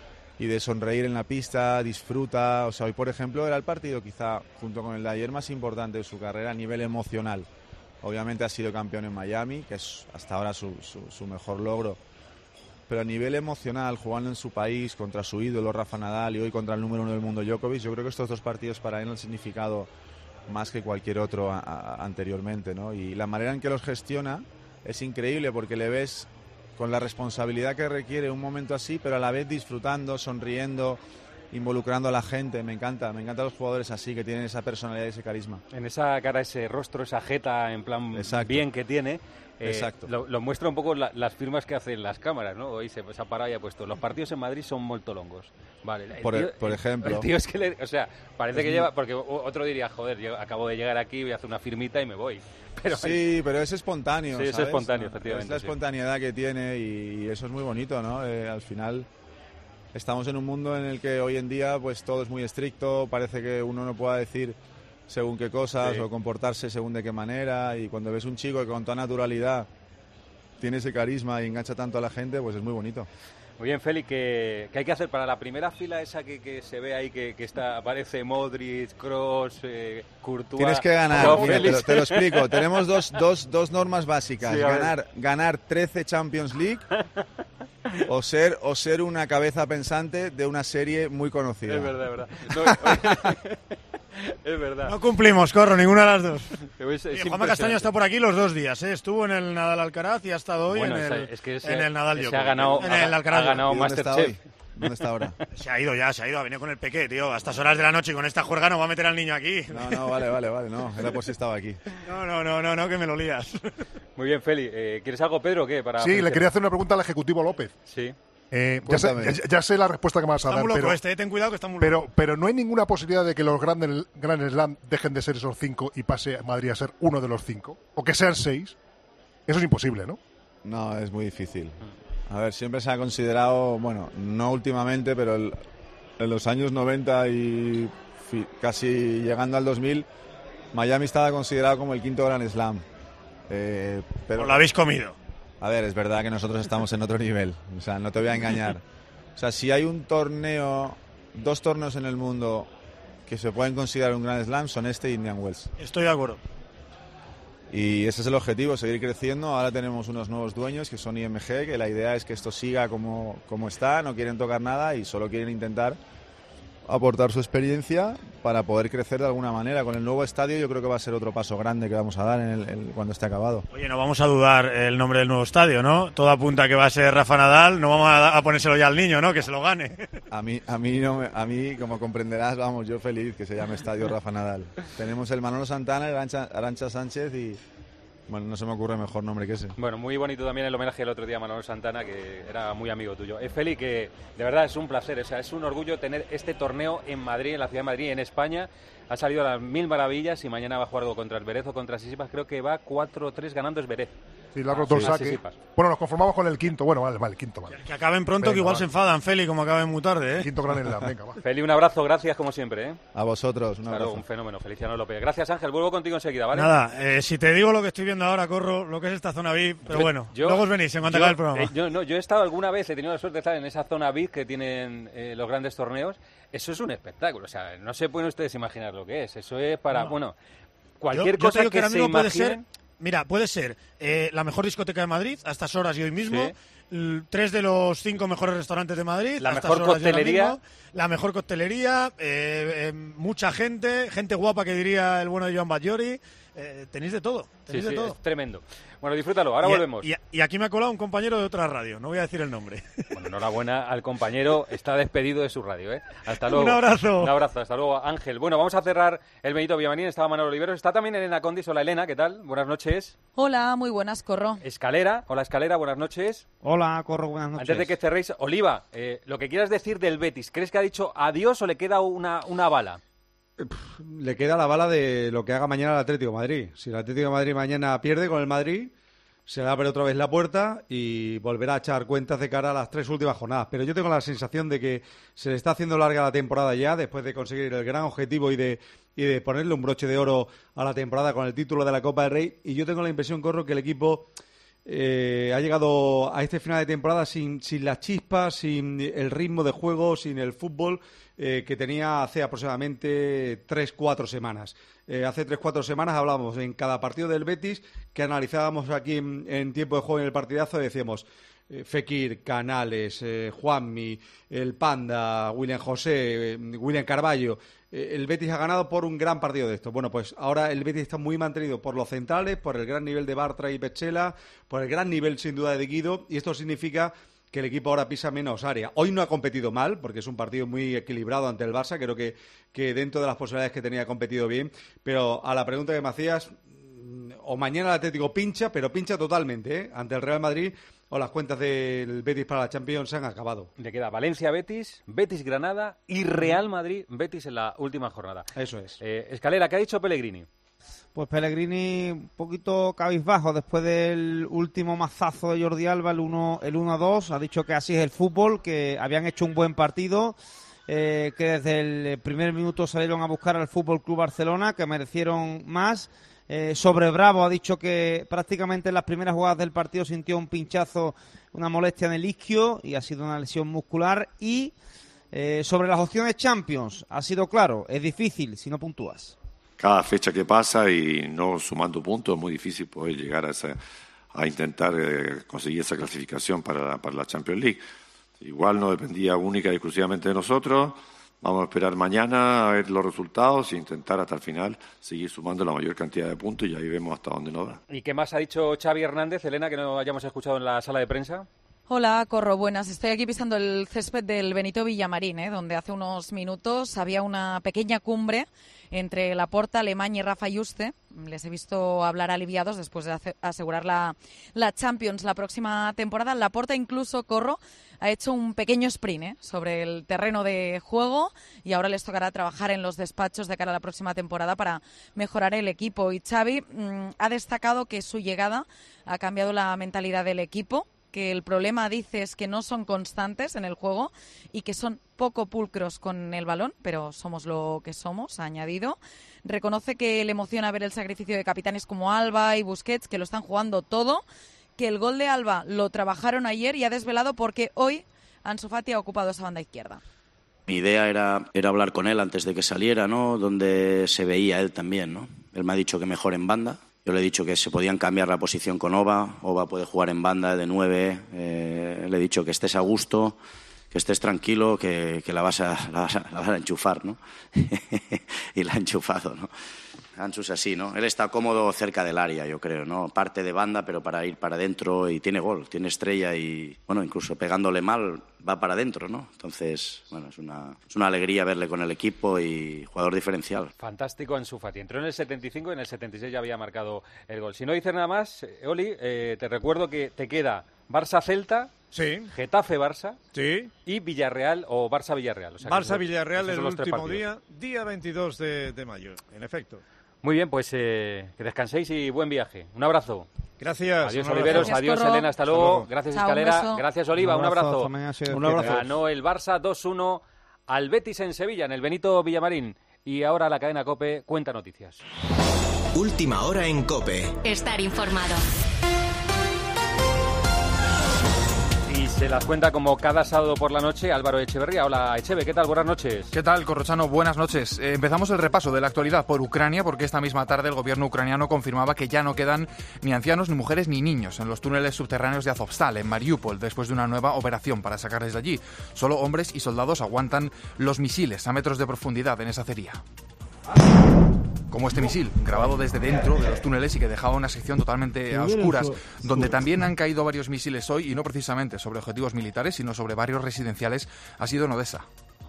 Speaker 14: y de sonreír en la pista, disfruta. O sea, hoy por ejemplo era el partido quizá junto con el de ayer más importante de su carrera a nivel emocional. Obviamente ha sido campeón en Miami, que es hasta ahora su, su, su mejor logro. Pero a nivel emocional, jugando en su país, contra su ídolo Rafa Nadal y hoy contra el número uno del mundo Djokovic, yo creo que estos dos partidos para él han significado más que cualquier otro a, a, anteriormente, ¿no? Y la manera en que los gestiona es increíble porque le ves con la responsabilidad que requiere un momento así, pero a la vez disfrutando, sonriendo, involucrando a la gente. Me encanta, me encantan los jugadores así, que tienen esa personalidad y ese carisma.
Speaker 3: En esa cara, ese rostro, esa jeta en plan
Speaker 14: Exacto.
Speaker 3: bien que tiene, eh,
Speaker 14: Exacto.
Speaker 3: lo, lo muestra un poco la, las firmas que hacen las cámaras, ¿no? Hoy se, se ha parado y ha puesto, los partidos en Madrid son muy longos. Vale, el
Speaker 14: Por,
Speaker 3: tío,
Speaker 14: por
Speaker 3: el-
Speaker 14: ejemplo.
Speaker 3: El tío es que, le, o sea, parece
Speaker 14: Es
Speaker 3: que
Speaker 14: muy-
Speaker 3: lleva, porque o- otro diría, joder, yo acabo de llegar aquí, voy a hacer una firmita y me voy. Pero
Speaker 14: Sí, pero es espontáneo,
Speaker 3: Sí, es
Speaker 14: ¿sabes?
Speaker 3: espontáneo,
Speaker 14: Es
Speaker 3: efectivamente,
Speaker 14: la
Speaker 3: sí.
Speaker 14: espontaneidad que tiene y eso es muy bonito, ¿no? Eh, al final estamos en un mundo en el que hoy en día pues todo es muy estricto, parece que uno no pueda decir según qué cosas
Speaker 3: Sí.
Speaker 14: o comportarse según de qué manera, y cuando ves un chico que con toda naturalidad tiene ese carisma y engancha tanto a la gente, pues es muy bonito.
Speaker 3: Muy bien, Feli, ¿qué, qué hay que hacer para la primera fila esa que, que se ve ahí, que, que está, aparece Modric, Kroos, eh, Courtois?
Speaker 14: Tienes que ganar,
Speaker 3: Joao
Speaker 14: mira, te,
Speaker 3: Félix?
Speaker 14: lo, te lo explico. Tenemos dos, dos, dos normas básicas.
Speaker 3: Sí, a ver.
Speaker 14: ganar, ganar trece Champions League o ser, o ser una cabeza pensante de una serie muy conocida.
Speaker 3: Es verdad, es verdad. No, es verdad.
Speaker 2: No cumplimos, Corro, ninguna de las dos.
Speaker 3: Pero es- es
Speaker 2: Y Juanma
Speaker 3: impresionante.
Speaker 2: Castaño está por aquí los dos días, ¿eh? Estuvo en el Nadal Alcaraz y ha estado hoy
Speaker 3: Bueno,
Speaker 2: en,
Speaker 3: esa-
Speaker 2: el,
Speaker 3: es que ese-
Speaker 2: en el Nadal
Speaker 3: ese
Speaker 2: Djokovic.
Speaker 3: ha ganado-
Speaker 2: en
Speaker 3: ha-
Speaker 2: el Alcaraz.
Speaker 3: ha ganado
Speaker 14: ¿Y dónde está
Speaker 3: Masterchef.
Speaker 14: hoy? ¿Dónde está ahora?
Speaker 2: Se ha ido ya, se ha ido, ha venido con el peque, tío. A estas horas de la noche y con esta juerga no va a meter al niño aquí.
Speaker 14: No, no, vale, vale, vale, no. Era por si estaba aquí.
Speaker 2: No, no, no, no, no, que me lo lías.
Speaker 3: Muy bien, Feli. Eh, ¿Quieres algo, Pedro, o qué? Para
Speaker 6: Sí, le quería hacer una pregunta al Ejecutivo López.
Speaker 3: Sí.
Speaker 6: Eh, ya, sé,
Speaker 14: Cuéntame.
Speaker 6: ya- ya sé la respuesta que me vas a
Speaker 2: Está
Speaker 6: dar,
Speaker 2: muy loco
Speaker 6: pero,
Speaker 2: este, eh, ten cuidado que está muy loco.
Speaker 6: pero, pero no hay ninguna posibilidad de que los grandes Grand Slam dejen de ser esos cinco y pase Madrid a ser uno de los cinco. O que sean seis. Eso es imposible, ¿no?
Speaker 14: No, es muy difícil. A ver, siempre se ha considerado, bueno, no últimamente, pero el- en los años noventa y fi- casi llegando al dos mil, Miami estaba considerado como el quinto Grand Slam. Eh, pero
Speaker 2: Os lo habéis comido.
Speaker 14: A ver, es verdad que nosotros estamos en otro nivel, o sea, no te voy a engañar. O sea, si hay un torneo, dos torneos en el mundo que se pueden considerar un Grand Slam, son este y Indian Wells.
Speaker 2: Estoy de acuerdo.
Speaker 14: Y ese es el objetivo, seguir creciendo. Ahora tenemos unos nuevos dueños que son I M G, que la idea es que esto siga como, como está, no quieren tocar nada y solo quieren intentar aportar su experiencia para poder crecer de alguna manera. Con el nuevo estadio yo creo que va a ser otro paso grande que vamos a dar en el, el, cuando esté acabado.
Speaker 2: Oye, no vamos a dudar el nombre del nuevo estadio, ¿no? Todo apunta a que va a ser Rafa Nadal, no vamos a, a ponérselo ya al niño, ¿no? Que se lo gane.
Speaker 14: A mí, a mí, no me, a mí, como comprenderás, vamos, yo feliz que se llame Estadio Rafa Nadal. Tenemos el Manolo Santana, el Arancha, Arancha Sánchez y... Bueno, no se me ocurre mejor nombre que ese.
Speaker 3: Bueno, muy bonito también el homenaje el otro día a Manolo Santana, que era muy amigo tuyo. Eh, Feli, que de verdad es un placer, o sea, es un orgullo tener este torneo en Madrid, en la ciudad de Madrid, en España. Ha salido a las mil maravillas y mañana va a jugar algo contra el Vélez o contra Sisipas. Creo que va cuatro tres ganando es Vélez.
Speaker 6: Sí, la ha roto el saque. Bueno, nos conformamos con el quinto. Bueno, vale, vale, el quinto, vale.
Speaker 2: Que acaben pronto, venga, que igual vale. Se enfadan, Feli, como acaben muy tarde, ¿eh?
Speaker 6: Quinto gran Slam, venga, va.
Speaker 3: Feli, un abrazo, gracias como siempre, ¿eh?
Speaker 14: A vosotros, un
Speaker 3: claro,
Speaker 14: abrazo.
Speaker 3: Un fenómeno, Feliciano López. Gracias, Ángel, vuelvo contigo enseguida, ¿vale?
Speaker 2: Nada, eh, si te digo lo que estoy viendo ahora, Corro, lo que es esta zona V I P, pero yo, bueno, yo, luego os venís en cuanto acabe el programa.
Speaker 3: Eh, yo, no, yo he estado alguna vez, he tenido la suerte de estar en esa zona V I P que tienen eh, los grandes torneos. Eso es un espectáculo, o sea, no se pueden ustedes imaginar lo que es. Eso es para, no. bueno, cualquier
Speaker 2: yo,
Speaker 3: cosa
Speaker 2: yo
Speaker 3: que,
Speaker 2: que
Speaker 3: se
Speaker 2: imaginen...
Speaker 3: puede
Speaker 2: ser, mira, puede ser eh, la mejor discoteca de Madrid a estas horas y hoy mismo, sí. Tres de los cinco mejores restaurantes de Madrid,
Speaker 3: la
Speaker 2: a
Speaker 3: mejor coctelería,
Speaker 2: mismo, la mejor coctelería, eh, eh, mucha gente, gente guapa que diría el bueno de Joan Batllori. Eh, tenéis de todo, tenéis
Speaker 3: sí,
Speaker 2: de
Speaker 3: sí,
Speaker 2: todo.
Speaker 3: Es tremendo. Bueno, disfrútalo, ahora
Speaker 2: y,
Speaker 3: volvemos.
Speaker 2: Y, y aquí me ha colado un compañero de otra radio, no voy a decir el nombre.
Speaker 3: Bueno, enhorabuena al compañero, está despedido de su radio, ¿eh? Hasta luego.
Speaker 2: Un abrazo.
Speaker 3: Un abrazo, hasta luego, Ángel. Bueno, vamos a cerrar el Benito Villamarín, estaba Manuel Oliveros, está también Elena Condis. Hola, Elena, ¿qué tal? Buenas noches.
Speaker 15: Hola, muy buenas, Corro.
Speaker 3: Escalera, hola, Escalera, buenas noches.
Speaker 16: Hola, Corro, buenas noches.
Speaker 3: Antes de que cerréis, Oliva, eh, lo que quieras decir del Betis, ¿crees que ha dicho adiós o le queda una, una bala?
Speaker 16: Le queda la bala de lo que haga mañana el Atlético de Madrid. Si el Atlético de Madrid mañana pierde con el Madrid, se le abre otra vez la puerta y volverá a echar cuentas de cara a las tres últimas jornadas. Pero yo tengo la sensación de que se le está haciendo larga la temporada ya, después de conseguir el gran objetivo y de, y de ponerle un broche de oro a la temporada con el título de la Copa del Rey. Y yo tengo la impresión, Corro, que el equipo eh, ha llegado a este final de temporada sin, sin las chispas, sin el ritmo de juego, sin el fútbol Eh, que tenía hace aproximadamente tres cuatro semanas. Eh, hace tres cuatro semanas hablábamos en cada partido del Betis, que analizábamos aquí en, en tiempo de juego en el partidazo, y decíamos eh, Fekir, Canales, eh, Juanmi, el Panda, William José, eh, William Carballo. Eh, el Betis ha ganado por un gran partido de estos. Bueno, pues ahora el Betis está muy mantenido por los centrales, por el gran nivel de Bartra y Petzela, por el gran nivel sin duda de Guido, y esto significa que el equipo ahora pisa menos área. Hoy no ha competido mal, porque es un partido muy equilibrado ante el Barça. Creo que, que dentro de las posibilidades que tenía ha competido bien. Pero a la pregunta que me hacías, o mañana el Atlético pincha, pero pincha totalmente, ¿eh? Ante el Real Madrid, o las cuentas del Betis para la Champions se han acabado.
Speaker 3: Le queda Valencia-Betis, Betis-Granada y Real Madrid-Betis en la última jornada.
Speaker 16: Eso es.
Speaker 3: Eh, Escalera, ¿qué ha dicho Pellegrini?
Speaker 16: Pues Pellegrini un poquito cabizbajo después del último mazazo de Jordi Alba, el uno a dos. Ha dicho que así es el fútbol, que habían hecho un buen partido, eh, que desde el primer minuto salieron a buscar al Fútbol Club Barcelona, que merecieron más. Eh, sobre Bravo ha dicho que prácticamente en las primeras jugadas del partido sintió un pinchazo, una molestia en el isquio y ha sido una lesión muscular. Y eh, sobre las opciones Champions ha sido claro, es difícil si no puntúas.
Speaker 17: Cada fecha que pasa y no sumando puntos es muy difícil poder llegar a, esa, a intentar eh, conseguir esa clasificación para la, para la Champions League. Igual no dependía única y exclusivamente de nosotros. Vamos a esperar mañana a ver los resultados e intentar hasta el final seguir sumando la mayor cantidad de puntos y ahí vemos hasta dónde nos da.
Speaker 3: ¿Y qué más ha dicho Xavi Hernández, Elena, que no hayamos escuchado en la sala de prensa?
Speaker 15: Hola, Corro, buenas. Estoy aquí pisando el césped del Benito Villamarín, ¿eh? Donde hace unos minutos había una pequeña cumbre entre Laporta, Alemany y Rafa Yuste. Les he visto hablar aliviados después de asegurar la, la Champions la próxima temporada. Laporta incluso, Corro, ha hecho un pequeño sprint ¿eh? sobre el terreno de juego y ahora les tocará trabajar en los despachos de cara a la próxima temporada para mejorar el equipo. Y Xavi mmm, ha destacado que su llegada ha cambiado la mentalidad del equipo, que el problema, dice, es que no son constantes en el juego y que son poco pulcros con el balón, pero somos lo que somos, ha añadido. Reconoce que le emociona ver el sacrificio de capitanes como Alba y Busquets, que lo están jugando todo, que el gol de Alba lo trabajaron ayer y ha desvelado por qué hoy Ansu Fati ha ocupado esa banda izquierda.
Speaker 11: Mi idea era, era hablar con él antes de que saliera, ¿no? Donde se veía él también, ¿no? Él me ha dicho que mejor en banda. Yo le he dicho que se podían cambiar la posición con Oba. Oba puede jugar en banda de nueve. Eh, le he dicho que estés a gusto, que estés tranquilo, que, que la, vas a, la, vas a, la vas a enchufar, ¿no? Y la ha enchufado, ¿no? Ansu es así, ¿no? Él está cómodo cerca del área, yo creo, ¿no? Parte de banda, pero para ir para adentro, y tiene gol, tiene estrella y, bueno, incluso pegándole mal va para adentro, ¿no? Entonces, bueno, es una, es una alegría verle con el equipo y jugador diferencial.
Speaker 3: Fantástico Ansu Fati. Entró en el setenta y cinco y en el setenta y seis ya había marcado el gol. Si no dices nada más, Oli, eh, te recuerdo que te queda Barça-Celta,
Speaker 4: sí.
Speaker 3: Getafe-Barça
Speaker 4: sí.
Speaker 3: y Villarreal o Barça-Villarreal. O sea,
Speaker 4: Barça-Villarreal el último día, día veintidós de, de mayo, en efecto.
Speaker 3: Muy bien, pues eh, que descanséis y buen viaje. Un abrazo.
Speaker 4: Gracias.
Speaker 3: Adiós,
Speaker 4: un abrazo.
Speaker 3: Oliveros.
Speaker 4: Gracias,
Speaker 3: adiós,
Speaker 4: Corro.
Speaker 3: Elena. Hasta luego.
Speaker 4: Hasta luego.
Speaker 3: Gracias,
Speaker 15: Chao,
Speaker 3: Escalera.
Speaker 15: un beso.
Speaker 3: Gracias, Oliva. Un abrazo.
Speaker 16: Un abrazo.
Speaker 3: Un abrazo. Ganó el Barça dos uno al Betis en Sevilla, en el Benito Villamarín. Y ahora la cadena COPE cuenta noticias.
Speaker 18: Última hora en COPE.
Speaker 1: Estar informado.
Speaker 3: Y se las cuenta como cada sábado por la noche Álvaro Echeverría. Hola, Echeve, ¿qué tal? Buenas noches.
Speaker 19: ¿Qué tal, Corrochano? Buenas noches. Eh, empezamos el repaso de la actualidad por Ucrania, porque esta misma tarde el gobierno ucraniano confirmaba que ya no quedan ni ancianos, ni mujeres, ni niños en los túneles subterráneos de Azovstal, en Mariupol, después de una nueva operación para sacarles de allí. Solo hombres y soldados aguantan los misiles a metros de profundidad en esa acería. Como este misil, grabado desde dentro de los túneles y que dejaba una sección totalmente a oscuras, donde también han caído varios misiles hoy, y no precisamente sobre objetivos militares, sino sobre barrios residenciales, ha sido en Odessa.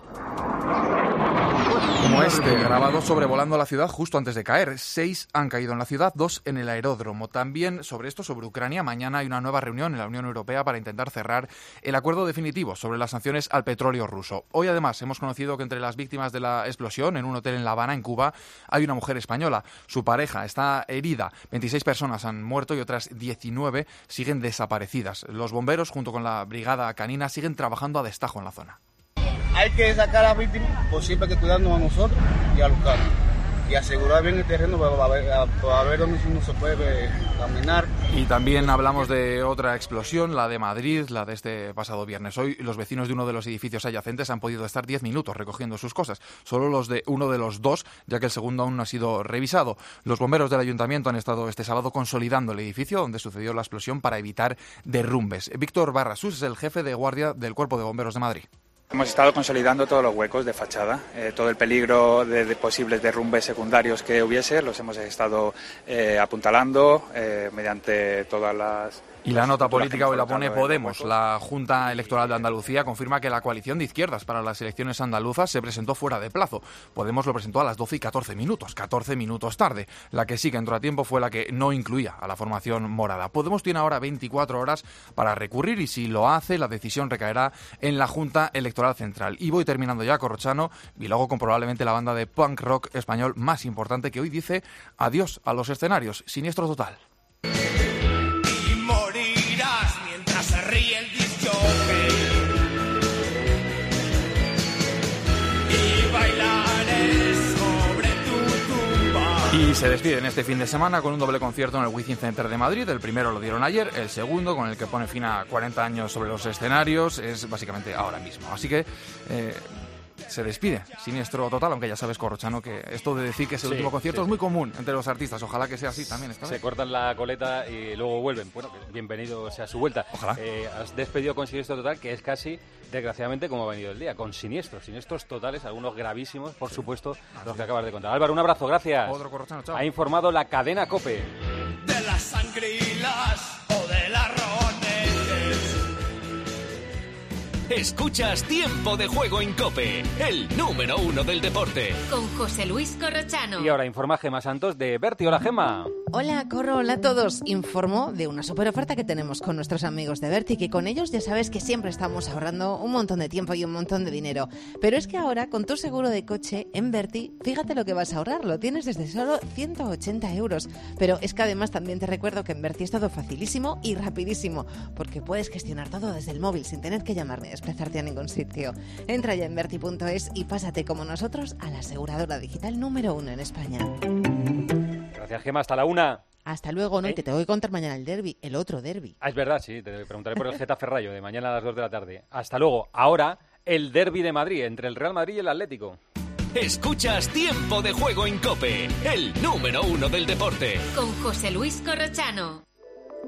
Speaker 19: Como este, grabado sobrevolando la ciudad justo antes de caer. Seis han caído en la ciudad, dos en el aeródromo. También sobre esto, sobre Ucrania, mañana hay una nueva reunión en la Unión Europea para intentar cerrar el acuerdo definitivo sobre las sanciones al petróleo ruso. Hoy, además, hemos conocido que entre las víctimas de la explosión en un hotel en La Habana, en Cuba, hay una mujer española. Su pareja está herida. veintiséis personas han muerto y otras diecinueve siguen desaparecidas. Los bomberos, junto con la brigada canina, siguen trabajando a destajo en la zona.
Speaker 20: Hay que sacar a las víctimas, pues siempre hay que cuidarnos a nosotros y a los carros. Y asegurar bien el terreno para ver, para ver dónde no se puede caminar.
Speaker 19: Y también hablamos de otra explosión, la de Madrid, la de este pasado viernes. Hoy los vecinos de uno de los edificios adyacentes han podido estar diez minutos recogiendo sus cosas. Solo los de uno de los dos, ya que el segundo aún no ha sido revisado. Los bomberos del ayuntamiento han estado este sábado consolidando el edificio donde sucedió la explosión para evitar derrumbes. Víctor Barrasús es el jefe de guardia del Cuerpo de Bomberos de Madrid.
Speaker 21: Hemos estado consolidando todos los huecos de fachada, eh, todo el peligro de, de posibles derrumbes secundarios que hubiese, los hemos estado eh, apuntalando eh, mediante todas las...
Speaker 19: Y la nota política hoy la pone Podemos. La Junta Electoral de Andalucía confirma que la coalición de izquierdas para las elecciones andaluzas se presentó fuera de plazo. Podemos lo presentó a las doce y catorce minutos, catorce minutos tarde. La que sí que entró a tiempo fue la que no incluía a la formación morada. Podemos tiene ahora veinticuatro horas para recurrir y si lo hace, la decisión recaerá en la Junta Electoral Central. Y voy terminando ya, Corrochano, y luego con probablemente la banda de punk rock español más importante que hoy dice adiós a los escenarios. Siniestro total.
Speaker 22: Morirás mientras se ríe el disc jockey y bailaré sobre tu tumba.
Speaker 19: Y se despiden este fin de semana con un doble concierto en el Wizzing Center de Madrid. El primero lo dieron ayer, el segundo, con el que pone fin a cuarenta años sobre los escenarios, es básicamente ahora mismo. Así que... Eh, se despide, siniestro total, aunque ya sabes, Corrochano, que esto de decir que es el
Speaker 3: sí,
Speaker 19: último concierto
Speaker 3: sí.
Speaker 19: es muy común entre los artistas. Ojalá que sea así también esta
Speaker 3: Se
Speaker 19: vez.
Speaker 3: cortan la coleta y luego vuelven. Bueno, bienvenido sea su vuelta.
Speaker 19: Ojalá.
Speaker 3: Eh, has despedido con siniestro total, que es casi, desgraciadamente, como ha venido el día, con siniestros, siniestros totales, algunos gravísimos, por supuesto, los que acabas de contar. Álvaro, un abrazo, gracias.
Speaker 19: Otro, Corrochano, chao.
Speaker 3: Ha informado la cadena COPE.
Speaker 22: De las sangrilas o de las ronetes.
Speaker 18: Escuchas Tiempo de Juego en COPE, el número uno del deporte.
Speaker 1: Con José Luis Corrochano.
Speaker 3: Y ahora informa Gema Santos de Berti. Hola, Gema.
Speaker 23: Hola, Corro, hola a todos. Informo de una super oferta que tenemos con nuestros amigos de Berti, que con ellos ya sabes que siempre estamos ahorrando un montón de tiempo y un montón de dinero. Pero es que ahora, con tu seguro de coche en Berti, fíjate lo que vas a ahorrar. Lo tienes desde solo ciento ochenta euros. Pero es que además también te recuerdo que en Berti es todo facilísimo y rapidísimo, porque puedes gestionar todo desde el móvil sin tener que llamar ni desplazarte a ningún sitio. Entra ya en berti punto es y pásate como nosotros a la aseguradora digital número uno en España.
Speaker 3: Gracias, Gema. Hasta la una.
Speaker 23: Hasta luego, ¿no?
Speaker 3: ¿Eh?
Speaker 23: Y te tengo que contar mañana el derbi, el otro derbi.
Speaker 3: Ah, es verdad, sí. Te preguntaré por el Getafe Rayo de mañana a las dos de la tarde. Hasta luego. Ahora, el derbi de Madrid, entre el Real Madrid y el Atlético.
Speaker 18: Escuchas Tiempo de Juego en COPE, el número uno del deporte.
Speaker 1: Con José Luis Corrochano.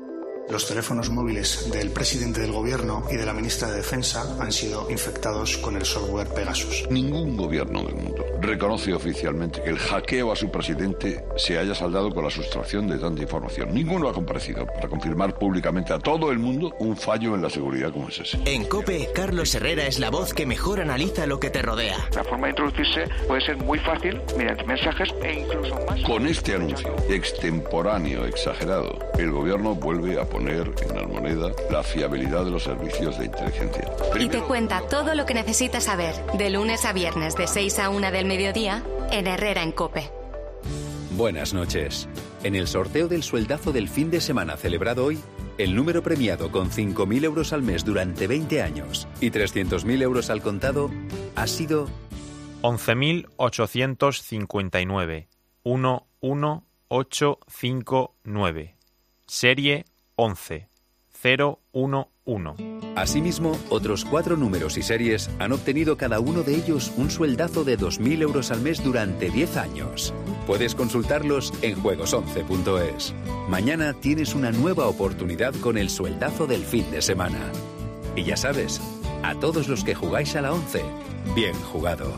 Speaker 5: Los teléfonos móviles del presidente del gobierno y de la ministra de Defensa han sido infectados con el software Pegasus.
Speaker 7: Ningún gobierno del mundo reconoce oficialmente que el hackeo a su presidente se haya saldado con la sustracción de tanta información. Ninguno ha comparecido para confirmar públicamente a todo el mundo un fallo en la seguridad como es ese.
Speaker 9: En COPE, Carlos Herrera es la voz que mejor analiza lo que te rodea.
Speaker 24: La forma de introducirse puede ser muy fácil mediante mensajes e incluso más.
Speaker 7: Con este anuncio extemporáneo, exagerado, el gobierno vuelve a poner en Almoneda la fiabilidad de los servicios de inteligencia.
Speaker 1: Y te cuenta todo lo que necesitas saber, de lunes a viernes de seis a una del mediodía, en Herrera en COPE.
Speaker 25: Buenas noches. En el sorteo del sueldazo del fin de semana celebrado hoy, el número premiado con cinco mil euros al mes durante veinte años y trescientos mil euros al contado ha sido
Speaker 26: once mil ochocientos cincuenta y nueve. uno uno ocho cinco nueve. Serie once cero uno uno.
Speaker 25: Asimismo, otros cuatro números y series han obtenido cada uno de ellos un sueldazo de dos mil euros al mes durante diez años. Puedes consultarlos en juegos once punto es. Mañana tienes una nueva oportunidad con el sueldazo del fin de semana. Y ya sabes, a todos los que jugáis a la once, bien jugado.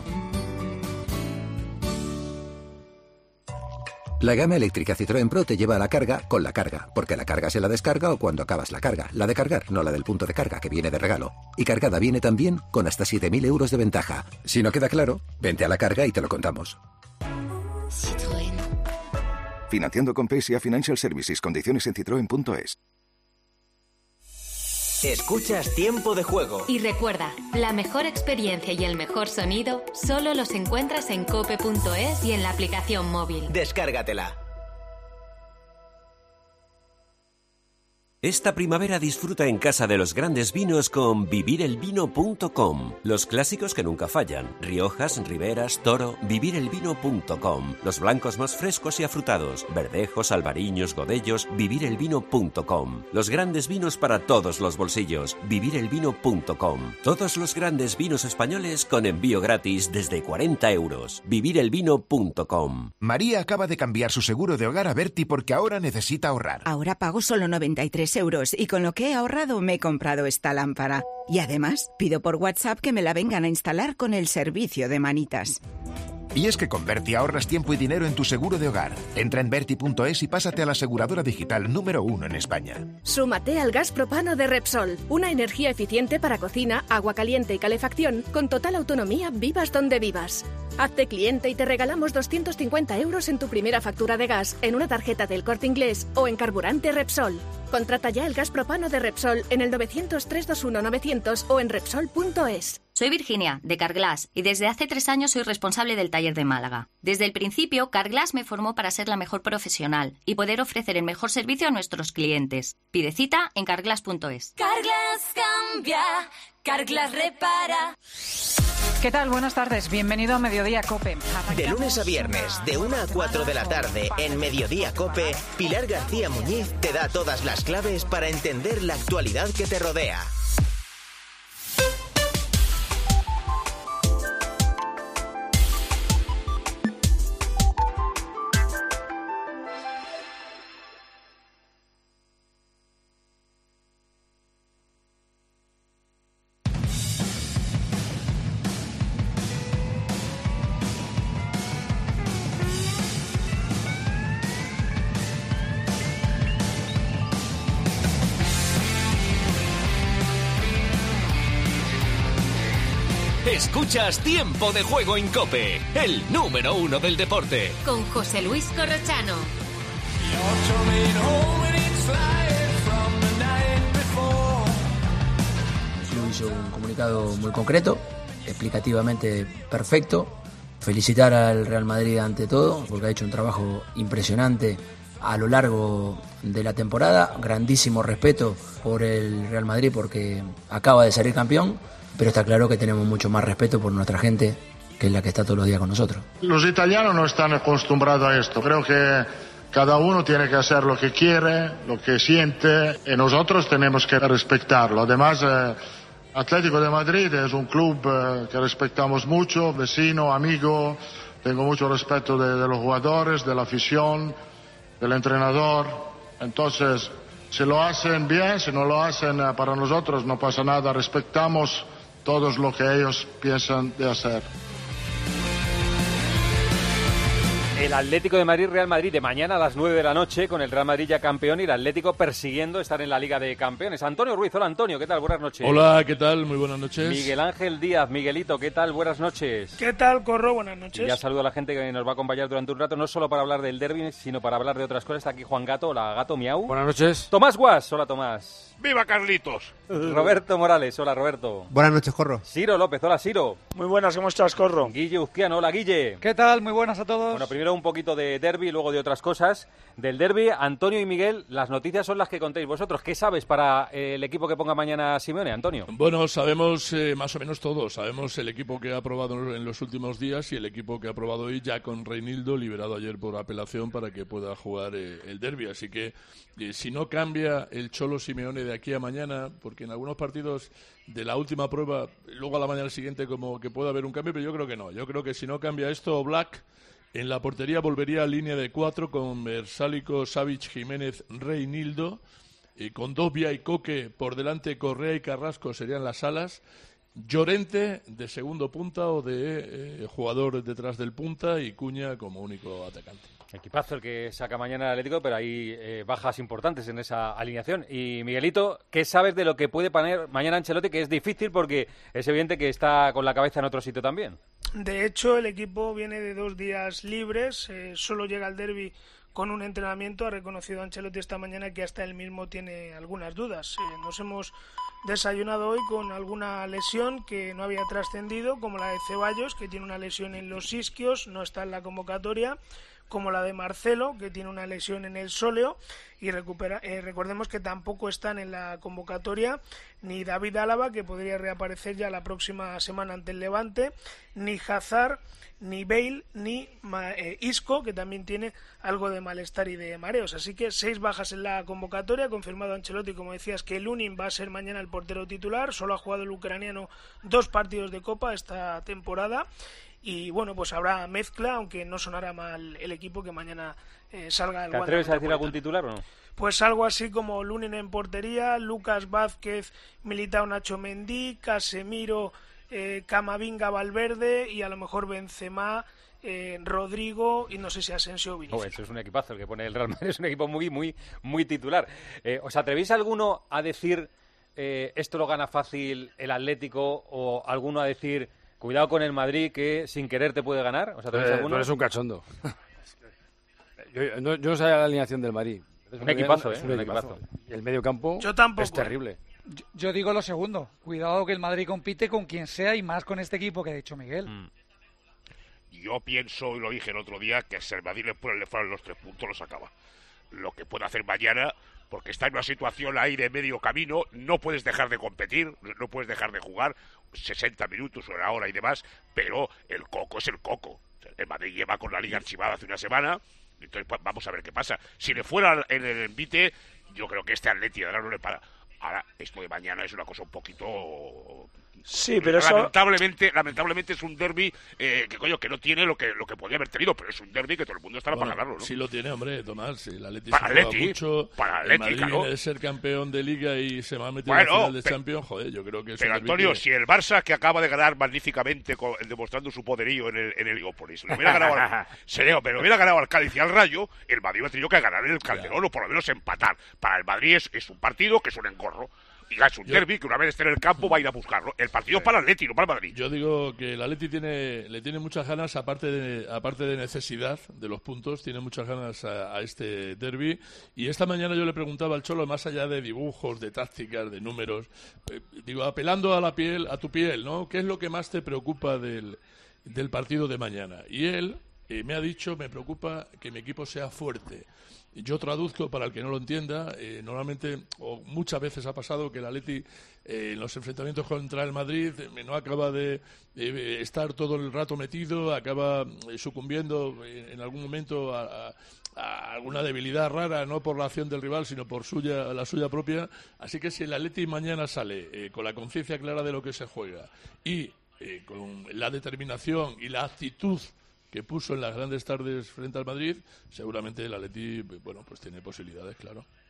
Speaker 27: La gama eléctrica Citroën Pro te lleva a la carga con la carga, porque la carga se la descarga o cuando acabas la carga. La de cargar, no la del punto de carga, que viene de regalo. Y cargada viene también con hasta siete mil euros de ventaja. Si no queda claro, vente a la carga y te lo contamos.
Speaker 28: Citroën. Financiando con P S A Financial Services. Condiciones en citroen punto es.
Speaker 9: Escuchas Tiempo de Juego.
Speaker 1: Y recuerda, la mejor experiencia y el mejor sonido solo los encuentras en cope punto es y en la aplicación móvil.
Speaker 9: Descárgatela.
Speaker 29: Esta primavera disfruta en casa de los grandes vinos con vivir el vino punto com. Los clásicos que nunca fallan. Riojas, Riberas, Toro, vivir el vino punto com. Los blancos más frescos y afrutados. Verdejos, albariños, godellos, vivir el vino punto com. Los grandes vinos para todos los bolsillos. vivir el vino punto com. Todos los grandes vinos españoles con envío gratis desde cuarenta euros. vivir el vino punto com.
Speaker 30: María acaba de cambiar su seguro de hogar a Berti porque ahora necesita ahorrar.
Speaker 31: Ahora pago solo noventa y tres euros y con lo que he ahorrado me he comprado esta lámpara. Y además, pido por WhatsApp que me la vengan a instalar con el servicio de manitas.
Speaker 30: Y es que con Berti ahorras tiempo y dinero en tu seguro de hogar. Entra en berti punto es y pásate a la aseguradora digital número uno en España.
Speaker 32: Súmate al gas propano de Repsol, una energía eficiente para cocina, agua caliente y calefacción, con total autonomía, vivas donde vivas. Hazte cliente y te regalamos doscientos cincuenta euros en tu primera factura de gas, en una tarjeta del Corte Inglés o en carburante Repsol. Contrata ya el gas propano de Repsol en el novecientos, trescientos veintiuno, novecientos o en repsol punto es.
Speaker 33: Soy Virginia, de Carglass, y desde hace tres años soy responsable del taller de Málaga. Desde el principio, Carglass me formó para ser la mejor profesional y poder ofrecer el mejor servicio a nuestros clientes. Pide cita en carglass punto es.
Speaker 22: Carglass cambia, Carglass repara.
Speaker 15: ¿Qué tal? Buenas tardes. Bienvenido a Mediodía COPE. Arrancamos.
Speaker 9: De lunes a viernes, de una a cuatro de la tarde, en Mediodía COPE, Pilar García Muñiz te da todas las claves para entender la actualidad que te rodea. Escuchas Tiempo de Juego en COPE, el número uno del deporte.
Speaker 1: Con José Luis Corrochano.
Speaker 34: Flu hizo un comunicado muy concreto, explicativamente perfecto. Felicitar al Real Madrid ante todo, porque ha hecho un trabajo impresionante a lo largo de la temporada. Grandísimo respeto por el Real Madrid porque acaba de salir campeón. Pero está claro que tenemos mucho más respeto por nuestra gente, que es la que está todos los días con nosotros.
Speaker 35: Los italianos no están acostumbrados a esto. Creo que cada uno tiene que hacer lo que quiere, lo que siente, y nosotros tenemos que respetarlo. Además, eh, Atlético de Madrid es un club eh, que respetamos mucho, vecino, amigo. Tengo mucho respeto de, de los jugadores, de la afición, del entrenador. Entonces, Si lo hacen bien, si no lo hacen para nosotros no pasa nada, respetamos todo lo que ellos piensan de hacer.
Speaker 3: El Atlético de Madrid, Real Madrid, de mañana a las nueve de la noche, con el Real Madrid ya campeón y el Atlético persiguiendo estar en la Liga de Campeones. Antonio Ruiz, hola Antonio, ¿qué tal? Buenas noches.
Speaker 2: Hola, ¿qué tal? Muy buenas noches.
Speaker 3: Miguel Ángel Díaz, Miguelito, ¿qué tal? Buenas noches.
Speaker 4: ¿Qué tal, Corro? Buenas noches.
Speaker 3: Y ya saludo a la gente que nos va a acompañar durante un rato, no solo para hablar del derbi, sino para hablar de otras cosas. Está aquí Juan Gato, hola Gato, miau.
Speaker 6: Buenas noches.
Speaker 3: Tomás Guas, hola Tomás.
Speaker 8: ¡Viva Carlitos!
Speaker 3: Roberto Morales, hola Roberto.
Speaker 6: Buenas noches, Corro.
Speaker 3: Ciro López, hola Ciro.
Speaker 4: Muy buenas, ¿cómo estás, Corro?
Speaker 3: Guille Uzquiano, hola Guille.
Speaker 10: ¿Qué tal? Muy buenas a todos.
Speaker 3: Bueno, primero un poquito de derbi, luego de otras cosas. Del derbi, Antonio y Miguel, las noticias son las que contéis vosotros. ¿Qué sabes para eh, el equipo que ponga mañana Simeone, Antonio?
Speaker 2: Bueno, sabemos eh, más o menos todo. Sabemos el equipo que ha aprobado en los últimos días y el equipo que ha aprobado hoy, ya con Reinildo, liberado ayer por apelación para que pueda jugar eh, el derbi. Así que eh, si no cambia el Cholo Simeone de aquí a mañana, porque en algunos partidos de la última prueba, luego a la mañana siguiente como que puede haber un cambio, pero yo creo que no. Yo creo que si no cambia esto, Black en la portería volvería a línea de cuatro con Versálico, Savic, Jiménez, Reinildo, y con Dobia y Coque por delante, Correa y Carrasco serían las alas. Llorente de segundo punta o de eh, jugador detrás del punta y Cuña como único atacante.
Speaker 3: Equipazo el que saca mañana el Atlético, pero hay eh, bajas importantes en esa alineación. Y Miguelito, ¿qué sabes de lo que puede poner mañana Ancelotti? Que es difícil porque es evidente que está con la cabeza en otro sitio también.
Speaker 4: De hecho, el equipo viene de dos días libres, eh, solo llega al derbi con un entrenamiento. Ha reconocido Ancelotti esta mañana que hasta él mismo tiene algunas dudas. Eh, nos hemos desayunado hoy con alguna lesión que no había trascendido, como la de Ceballos, que tiene una lesión en los isquios, no está en la convocatoria, como la de Marcelo, que tiene una lesión en el sóleo, y recupera, eh, recordemos que tampoco están en la convocatoria ni David Álava, que podría reaparecer ya la próxima semana ante el Levante, ni Hazard, ni Bale, ni eh, Isco, que también tiene algo de malestar y de mareos. Así que seis bajas en la convocatoria, confirmado Ancelotti, como decías, que Lunin va a ser mañana el portero titular, solo ha jugado el ucraniano dos partidos de Copa esta temporada. Y bueno, pues habrá mezcla, aunque no sonará mal el equipo que mañana eh, salga el
Speaker 3: ¿Te atreves a decir algún titular o no?
Speaker 4: Pues algo así como Lunin en portería, Lucas Vázquez, Militao, Nacho Mendy, Casemiro, eh, Camavinga, Valverde y a lo mejor Benzema, eh, Rodrigo y no sé si Asensio o Vinicius.
Speaker 3: Oh, eso es un equipazo el que pone el Real Madrid, es un equipo muy, muy, muy titular. Eh, ¿Os atrevéis alguno a decir eh, esto lo gana fácil el Atlético o alguno a decir cuidado con el Madrid que sin querer te puede ganar? ¿Os atrevéis
Speaker 6: eh,
Speaker 3: alguno?
Speaker 6: Tú eres un cachondo. yo, no, yo no sabía la alineación del Madrid.
Speaker 3: Es un equipazo, ¿eh?
Speaker 6: Es un, un equipazo. equipazo. Y el medio campo
Speaker 4: yo tampoco,
Speaker 6: es terrible.
Speaker 10: Yo, yo digo lo segundo. Cuidado que el Madrid compite con quien sea y más con este equipo que ha dicho Miguel. Mm.
Speaker 8: Yo pienso, y lo dije el otro día, que si el Madrid le fueran los tres puntos, los acaba. Lo que puede hacer mañana, porque está en una situación ahí de medio camino, no puedes dejar de competir, no puedes dejar de jugar sesenta minutos, una hora y demás, pero el coco es el coco. El Madrid lleva con la liga archivada hace una semana, entonces pues, vamos a ver qué pasa. Si le fuera en el envite, yo creo que este Atleti ahora no le para. Ahora, esto de mañana es una cosa un poquito...
Speaker 4: Sí, pero
Speaker 8: lamentablemente,
Speaker 4: eso...
Speaker 8: lamentablemente es un derbi eh, que coño que no tiene lo que lo que podría haber tenido, pero es un derbi que todo el mundo estará
Speaker 2: bueno,
Speaker 8: para ganarlo, ¿no?
Speaker 2: Sí lo tiene, hombre, Tomás. El Atleti
Speaker 8: para
Speaker 2: se
Speaker 8: Atleti,
Speaker 2: juega mucho.
Speaker 8: Para Atleti,
Speaker 2: el Madrid
Speaker 8: claro.
Speaker 2: viene de ser campeón de Liga y se va a meter
Speaker 8: bueno,
Speaker 2: en la final de
Speaker 8: pero,
Speaker 2: Champions. Joder, yo creo que es
Speaker 8: pero
Speaker 2: un
Speaker 8: Antonio,
Speaker 2: que...
Speaker 8: si el Barça, que acaba de ganar magníficamente con, demostrando su poderío en el, en el Heliópolis, le hubiera ganado al, serio, pero hubiera ganado al Cádiz y al Rayo, el Madrid hubiera tenido que ganar en el Calderón claro. o por lo menos empatar. Para el Madrid es, es un partido que es un engorro. Y es un derbi que una vez esté en el campo va a ir a buscarlo. El partido es para el Atleti, no para el Madrid.
Speaker 2: Yo digo que el Atleti tiene, le tiene muchas ganas, aparte de, aparte de necesidad de los puntos, tiene muchas ganas a, a este derbi. Y esta mañana yo le preguntaba al Cholo, más allá de dibujos, de tácticas, de números, eh, digo, apelando a la piel, a tu piel, ¿no? ¿Qué es lo que más te preocupa del, del partido de mañana? Y él eh, me ha dicho, me preocupa que mi equipo sea fuerte. Yo traduzco para el que no lo entienda, eh, normalmente o muchas veces ha pasado que el Atleti eh, en los enfrentamientos contra el Madrid eh, no acaba de eh, estar todo el rato metido, acaba eh, sucumbiendo en, en algún momento a, a, a alguna debilidad rara, no por la acción del rival sino por suya, la suya propia. Así que si el Atleti mañana sale eh, con la conciencia clara de lo que se juega y eh, con la determinación y la actitud que puso en las grandes tardes frente al Madrid, seguramente el Atleti, bueno, pues tiene posibilidades, claro.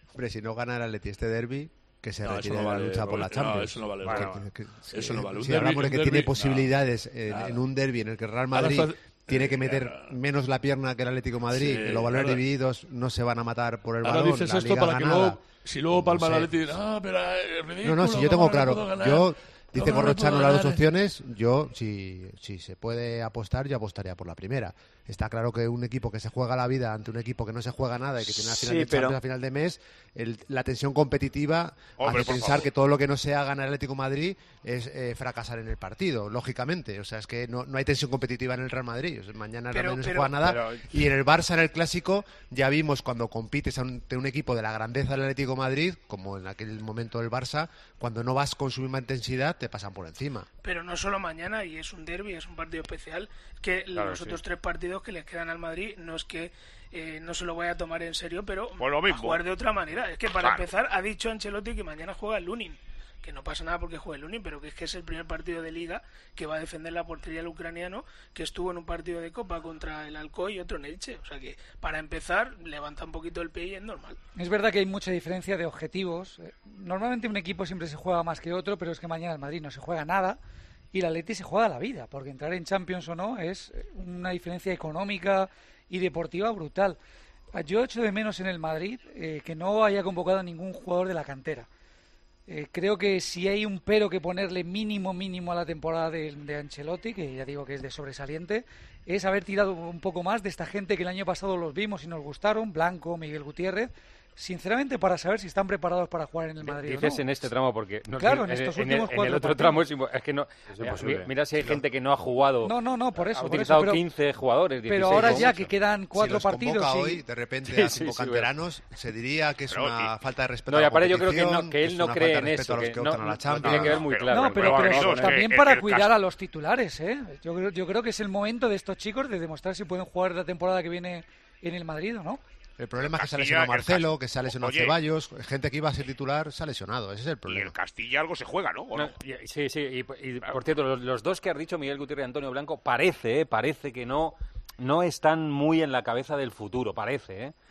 Speaker 5: Hombre, si no gana el Atleti este derbi, que se
Speaker 2: no,
Speaker 5: retire
Speaker 2: no
Speaker 5: de la
Speaker 2: vale,
Speaker 5: lucha por la Champions.
Speaker 2: No, eso no vale.
Speaker 5: Bueno,
Speaker 2: bueno,
Speaker 5: que, que,
Speaker 2: eso no vale. Un
Speaker 5: si
Speaker 2: derbi,
Speaker 5: hablamos de que
Speaker 2: derbi,
Speaker 5: tiene posibilidades
Speaker 2: no,
Speaker 5: en, en un derbi en el que el Real Madrid
Speaker 2: Ahora,
Speaker 5: tiene que meter eh, menos la pierna que el Atlético de Madrid, sí, que los balones ahora, divididos no se van a matar por el
Speaker 2: ahora
Speaker 5: balón.
Speaker 2: Dices
Speaker 5: la
Speaker 2: esto
Speaker 5: Liga
Speaker 2: para
Speaker 5: ganada,
Speaker 2: que luego, si luego palma
Speaker 5: no
Speaker 2: el
Speaker 5: sé.
Speaker 2: Atleti, ah, pero es ridículo.
Speaker 5: No, no, si yo tengo claro,
Speaker 2: no
Speaker 5: yo... Dice
Speaker 2: no, no
Speaker 5: Corrochano
Speaker 2: no
Speaker 5: las dos opciones, yo si, si se puede apostar, yo apostaría por la primera. Está claro que un equipo que se juega la vida ante un equipo que no se juega nada y que tiene una final
Speaker 7: sí,
Speaker 5: de
Speaker 7: pero...
Speaker 5: Champions a final de mes, el, la tensión competitiva
Speaker 8: Hombre,
Speaker 5: hace pensar
Speaker 8: favor.
Speaker 5: que todo lo que no sea ganar el Atlético de Madrid es eh, fracasar en el partido, lógicamente. O sea, es que no, no hay tensión competitiva en el Real Madrid. O sea, mañana
Speaker 4: pero,
Speaker 5: no
Speaker 4: pero,
Speaker 5: se juega nada.
Speaker 6: pero...
Speaker 5: Y en el Barça, en el Clásico, ya vimos cuando compites ante un equipo de la grandeza del Atlético de Madrid, como en aquel momento del Barça, cuando no vas con su misma intensidad, te pasan por encima.
Speaker 4: Pero no solo mañana, y es un derbi, es un partido especial, que
Speaker 6: claro,
Speaker 4: los
Speaker 6: sí.
Speaker 4: otros tres partidos que les quedan al Madrid no es que eh, no se lo vaya a tomar en serio, pero
Speaker 8: pues lo
Speaker 4: a
Speaker 8: mismo.
Speaker 4: jugar de otra manera. Es que para
Speaker 8: claro.
Speaker 4: empezar, ha dicho Ancelotti que mañana juega el Lunin, que no pasa nada porque juegue el Lunin, pero que es que es el primer partido de Liga que va a defender la portería del ucraniano, que estuvo en un partido de Copa contra el Alcoy y otro en Elche. O sea que, para empezar, levanta un poquito el pie y es normal.
Speaker 10: Es verdad que hay mucha diferencia de objetivos. Normalmente un equipo siempre se juega más que otro, pero es que mañana el Madrid no se juega nada y el Atleti se juega la vida, porque entrar en Champions o no es una diferencia económica y deportiva brutal. Yo echo de menos en el Madrid eh, que no haya convocado a ningún jugador de la cantera. Eh, creo que si hay un pero que ponerle mínimo, mínimo a la temporada de, de Ancelotti, que ya digo que es de sobresaliente, es haber tirado un poco más de esta gente que el año pasado los vimos y nos gustaron, Blanco, Miguel Gutiérrez, sinceramente para saber si están preparados para jugar en el Madrid
Speaker 3: Dices
Speaker 10: o no.
Speaker 3: en este tramo porque no,
Speaker 10: claro,
Speaker 3: en,
Speaker 10: en estos
Speaker 3: en,
Speaker 10: últimos
Speaker 3: en,
Speaker 10: cuatro
Speaker 3: en el otro
Speaker 10: partidos.
Speaker 3: tramo es, es que no
Speaker 6: es imposible.
Speaker 3: Mira si hay gente que no ha jugado.
Speaker 10: No, no, no, por eso.
Speaker 3: Ha
Speaker 10: por
Speaker 3: utilizado
Speaker 10: eso, pero,
Speaker 3: quince jugadores. dieciséis,
Speaker 10: pero ahora
Speaker 3: ¿no?
Speaker 10: ya que quedan cuatro
Speaker 5: si los
Speaker 10: partidos.
Speaker 5: convoca
Speaker 10: y...
Speaker 5: hoy, de repente
Speaker 3: sí,
Speaker 5: a cinco
Speaker 3: sí,
Speaker 5: canteranos,
Speaker 3: sí,
Speaker 5: se diría que es
Speaker 8: pero,
Speaker 5: una
Speaker 8: y...
Speaker 5: falta de respeto
Speaker 3: no,
Speaker 5: a
Speaker 3: y
Speaker 5: la
Speaker 3: aparte yo creo que, no, que él no
Speaker 5: es
Speaker 3: cree
Speaker 5: una
Speaker 3: en
Speaker 5: falta de respeto
Speaker 3: eso.
Speaker 5: a los
Speaker 3: Que
Speaker 5: que
Speaker 3: no,
Speaker 5: optan a la
Speaker 3: no,
Speaker 5: Champions.
Speaker 3: tiene que ver muy
Speaker 8: pero,
Speaker 3: claro.
Speaker 10: No, pero,
Speaker 8: pero,
Speaker 10: pero
Speaker 8: pero, pero
Speaker 10: también
Speaker 8: que,
Speaker 10: para
Speaker 8: el,
Speaker 10: cuidar
Speaker 8: el...
Speaker 10: a los titulares, ¿eh? Yo, creo- yo creo que es el momento de estos chicos de demostrar si pueden jugar la temporada que viene en el Madrid o no.
Speaker 5: El problema es que se ha
Speaker 8: Castilla,
Speaker 5: lesionado Marcelo,
Speaker 8: el
Speaker 5: que se ha lesionado
Speaker 8: Oye,
Speaker 5: Ceballos, gente que iba a ser titular se ha lesionado, ese es el
Speaker 8: Y
Speaker 5: problema.
Speaker 8: el Castilla algo se juega, ¿no? ¿O no?
Speaker 3: No, y- sí, sí, y, y, por cierto, los, los dos que has dicho, Miguel Gutiérrez y Antonio Blanco, parece, eh, parece que no, no están muy en la cabeza del futuro, parece, ¿eh?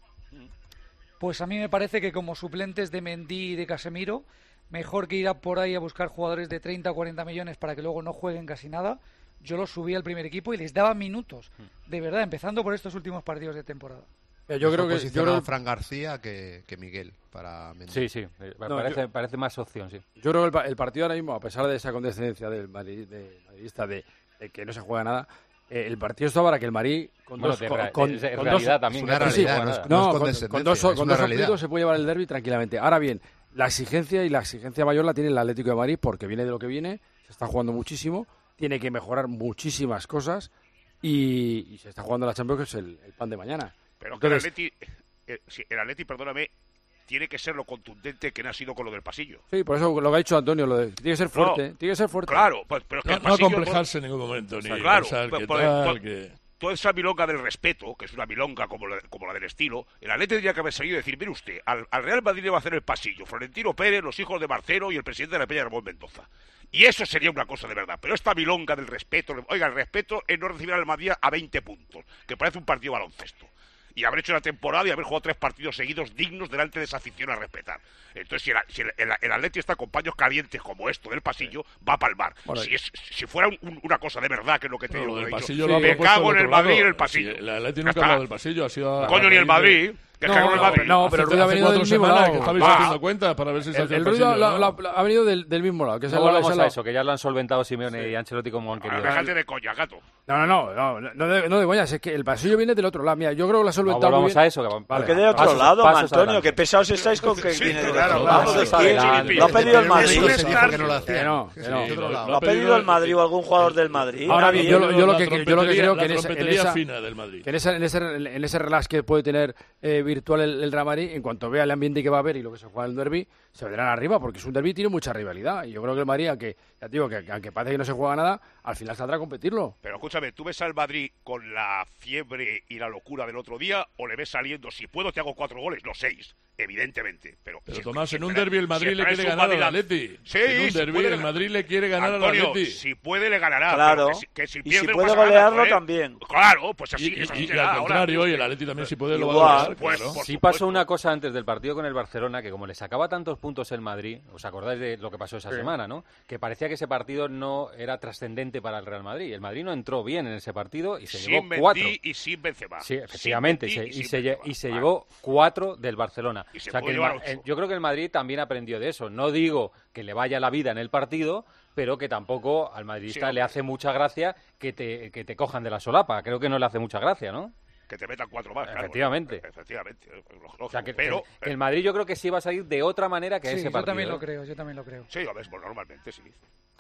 Speaker 10: Pues a mí me parece que como suplentes de Mendy y de Casemiro, mejor que ir a por ahí a buscar jugadores de treinta o cuarenta millones para que luego no jueguen casi nada. Yo los subí al primer equipo y les daba minutos, de verdad, empezando por estos últimos partidos de temporada.
Speaker 6: Yo creo que yo creo
Speaker 5: a Fran García que, que Miguel para Mendy.
Speaker 3: Sí, sí, eh,
Speaker 6: No,
Speaker 3: parece,
Speaker 6: yo-
Speaker 3: parece más opción, sí.
Speaker 6: Yo creo que el, pa- el partido ahora mismo, a pesar de esa condescendencia del Madrid, de, madridista de, de que no se juega nada, eh, el partido está para que el Madrid con
Speaker 3: Bueno,
Speaker 6: dos
Speaker 3: de
Speaker 6: con,
Speaker 3: ra-
Speaker 6: con-
Speaker 3: es de
Speaker 6: con
Speaker 3: realidad
Speaker 6: dos,
Speaker 3: también,
Speaker 5: es una
Speaker 3: que
Speaker 6: sí,
Speaker 5: realidad,
Speaker 6: sí,
Speaker 5: no es-
Speaker 6: no,
Speaker 5: no es
Speaker 6: con,
Speaker 5: condescendencia,
Speaker 6: con dos,
Speaker 5: es
Speaker 6: con
Speaker 5: una
Speaker 6: dos
Speaker 5: realidad.
Speaker 6: partidos se puede llevar el derbi tranquilamente. Ahora bien, la exigencia y la exigencia mayor la tiene el Atlético de Madrid porque viene de lo que viene, se está jugando muchísimo, tiene que mejorar muchísimas cosas y, y se está jugando la Champions, que es el, el pan de mañana.
Speaker 8: Pero que
Speaker 6: Entonces,
Speaker 8: el Atleti, eh, sí, el Atleti, perdóname, tiene que ser lo contundente que no ha sido con lo del pasillo.
Speaker 6: sí, por eso lo que ha dicho Antonio, lo de, tiene que ser fuerte,
Speaker 8: No,
Speaker 6: tiene que ser fuerte.
Speaker 8: Claro, pues, pero es que
Speaker 2: No,
Speaker 8: el
Speaker 2: no
Speaker 8: pasillo...
Speaker 2: complejarse en ningún momento, ni
Speaker 8: Claro,
Speaker 2: pensar
Speaker 8: pues,
Speaker 2: que
Speaker 8: pues,
Speaker 2: tal,
Speaker 8: pues,
Speaker 2: que...
Speaker 8: toda esa milonga del respeto, que es una milonga como la, como la del estilo, el Atleti tendría que haber salido y decir, mire usted, al, al Real Madrid le va a hacer el pasillo Florentino Pérez, los hijos de Marcelo y el presidente de la Peña Ramón Mendoza. Y eso sería una cosa de verdad. Pero esta milonga del respeto, oiga, el respeto es no recibir al Madrid a veinte puntos, que parece un partido de baloncesto. Y haber hecho una temporada y haber jugado tres partidos seguidos dignos delante de esa afición a respetar. Entonces, si el, si el, el, el Atleti está con paños calientes como esto del pasillo, va a palmar.
Speaker 6: Bueno,
Speaker 8: si, es, si fuera un, un, una cosa de verdad, que es lo que te
Speaker 2: No,
Speaker 8: digo,
Speaker 2: lo del
Speaker 8: que he
Speaker 2: pasillo
Speaker 8: dicho,
Speaker 2: lo ha
Speaker 8: me
Speaker 2: propuesto
Speaker 8: cago en
Speaker 2: del
Speaker 8: el
Speaker 2: otro
Speaker 8: Madrid y en
Speaker 2: lado.
Speaker 8: el pasillo.
Speaker 2: Sí, el Atleti
Speaker 8: Ya
Speaker 2: nunca ha
Speaker 8: está.
Speaker 2: hablado del pasillo, ha sido... a
Speaker 8: Coño, ni el
Speaker 2: raíz de-
Speaker 8: Madrid. Que
Speaker 6: No,
Speaker 8: caigo en el
Speaker 6: no,
Speaker 8: Madrid.
Speaker 6: no, pero el ruido ha
Speaker 2: hace
Speaker 6: venido
Speaker 2: cuatro
Speaker 6: del mismo
Speaker 2: semanas
Speaker 6: lado.
Speaker 2: que estabais
Speaker 8: Va.
Speaker 2: haciendo cuenta para ver si se
Speaker 6: El,
Speaker 2: hacía
Speaker 6: el
Speaker 2: el
Speaker 6: ruido
Speaker 2: pasillo,
Speaker 6: la-
Speaker 2: ¿no?
Speaker 6: la- la- ha venido del, del mismo lado. Que es
Speaker 3: No
Speaker 6: el-
Speaker 3: volvamos
Speaker 6: es el
Speaker 3: a
Speaker 6: lado-
Speaker 3: eso, que ya lo han solventado Simeone y Ancelotti como han querido.
Speaker 8: Ahora, déjate de coña, gato.
Speaker 6: No, no, no, no, no de, no de coñas, es que el pasillo viene del otro lado. Mira, yo creo que lo ha
Speaker 3: No
Speaker 6: solventado muy
Speaker 3: volvamos
Speaker 6: bien.
Speaker 3: a eso. Que
Speaker 6: Vale,
Speaker 7: Porque de otro
Speaker 3: pasos-
Speaker 7: lado,
Speaker 3: pasos
Speaker 7: Antonio,
Speaker 3: adelante.
Speaker 7: que pesados estáis con que
Speaker 8: Sí,
Speaker 7: viene de
Speaker 8: claro,
Speaker 7: otro
Speaker 8: claro,
Speaker 7: lado.
Speaker 3: pasos
Speaker 7: Es que
Speaker 3: adelante.
Speaker 7: lo ha pedido el Madrid.
Speaker 5: Eso se dijo
Speaker 4: estar-
Speaker 5: que no lo hacía.
Speaker 6: Que no, que
Speaker 5: Sí,
Speaker 6: no.
Speaker 5: de otro lado.
Speaker 7: ¿Lo ha pedido el Madrid o algún jugador del Madrid?
Speaker 6: Ahora bien, yo lo- yo lo que-
Speaker 2: La
Speaker 6: yo lo que creo que en
Speaker 2: trompetería-
Speaker 6: esa-
Speaker 2: la
Speaker 6: en
Speaker 2: trompetería
Speaker 6: esa-
Speaker 2: fina del Madrid.
Speaker 6: Que en ese, en ese, en ese relax que puede tener eh, virtual el, el Real Madrid, en cuanto vea el ambiente que va a haber y lo que se juega en el derbi, se vendrán arriba, porque es un derbi tiene mucha rivalidad. Y yo creo que el Madrid, aunque, ya te digo, que aunque parece que no se juega nada, al final saldrá a competirlo.
Speaker 8: Pero escúchame, ¿tú ves al Madrid con la fiebre y la locura del otro día o le ves saliendo, si puedo te hago cuatro goles, no seis? evidentemente. Pero,
Speaker 2: Pero
Speaker 8: si-
Speaker 2: Tomás,
Speaker 8: si
Speaker 2: en un
Speaker 8: trae-
Speaker 2: derbi el Madrid
Speaker 8: si
Speaker 2: le
Speaker 8: traes
Speaker 2: quiere
Speaker 8: un
Speaker 2: ganar al
Speaker 8: Madrid-
Speaker 2: Atleti.
Speaker 8: Sí,
Speaker 2: en un
Speaker 8: si
Speaker 2: derbi
Speaker 8: puede
Speaker 2: el
Speaker 8: le-
Speaker 2: Madrid le quiere ganar
Speaker 8: Antonio,
Speaker 2: al Atleti.
Speaker 8: si puede le ganará,
Speaker 7: Claro.
Speaker 8: pero que si, que si
Speaker 7: Y si
Speaker 8: pierde
Speaker 7: puede
Speaker 8: no pasa nada,
Speaker 7: golearlo
Speaker 8: joder.
Speaker 7: también.
Speaker 8: Claro, pues así,
Speaker 2: Y, y-
Speaker 8: así
Speaker 2: y
Speaker 8: será
Speaker 2: al
Speaker 8: ahora.
Speaker 2: contrario, y el Atleti también si puede lo va a
Speaker 7: Igual.
Speaker 2: ganar,
Speaker 8: Pues,
Speaker 2: claro.
Speaker 8: por
Speaker 3: Sí
Speaker 8: supuesto.
Speaker 3: pasó una cosa antes del partido con el Barcelona, que como le sacaba tantos puntos el Madrid, ¿os acordáis de lo que pasó esa
Speaker 6: Sí.
Speaker 3: semana, no? Que parecía que ese partido no era trascendente para el Real Madrid. El Madrid no entró bien en ese partido y se
Speaker 8: Sin
Speaker 3: llevó
Speaker 8: Mendy
Speaker 3: cuatro.
Speaker 8: y sin Benzema.
Speaker 3: Sí,
Speaker 8: Sin
Speaker 3: efectivamente, y se,
Speaker 8: Mendy
Speaker 3: y
Speaker 8: sin
Speaker 3: se, lle-
Speaker 8: Benzema.
Speaker 3: y se
Speaker 8: Vale.
Speaker 3: llevó cuatro del Barcelona.
Speaker 8: Y se
Speaker 3: O sea
Speaker 8: pudo
Speaker 3: que el
Speaker 8: llevar
Speaker 3: Ma-
Speaker 8: ocho.
Speaker 3: eh, yo creo que el Madrid también aprendió de eso. No digo que le vaya la vida en el partido, pero que tampoco al madridista
Speaker 8: Sí,
Speaker 3: le hace mucha gracia que te, que te cojan de la solapa. Creo que no le hace mucha gracia, ¿no?
Speaker 8: Que te metan cuatro más, claro.
Speaker 3: Efectivamente.
Speaker 8: Efectivamente. eh, lógico,
Speaker 3: O sea, que,
Speaker 8: pero,
Speaker 3: que el Madrid yo creo que sí va a salir de otra manera que
Speaker 10: Sí,
Speaker 3: ese
Speaker 10: yo
Speaker 3: partido.
Speaker 10: también
Speaker 3: ¿eh?
Speaker 10: lo creo, yo también lo creo.
Speaker 8: Sí, lo ves, pues, normalmente sí.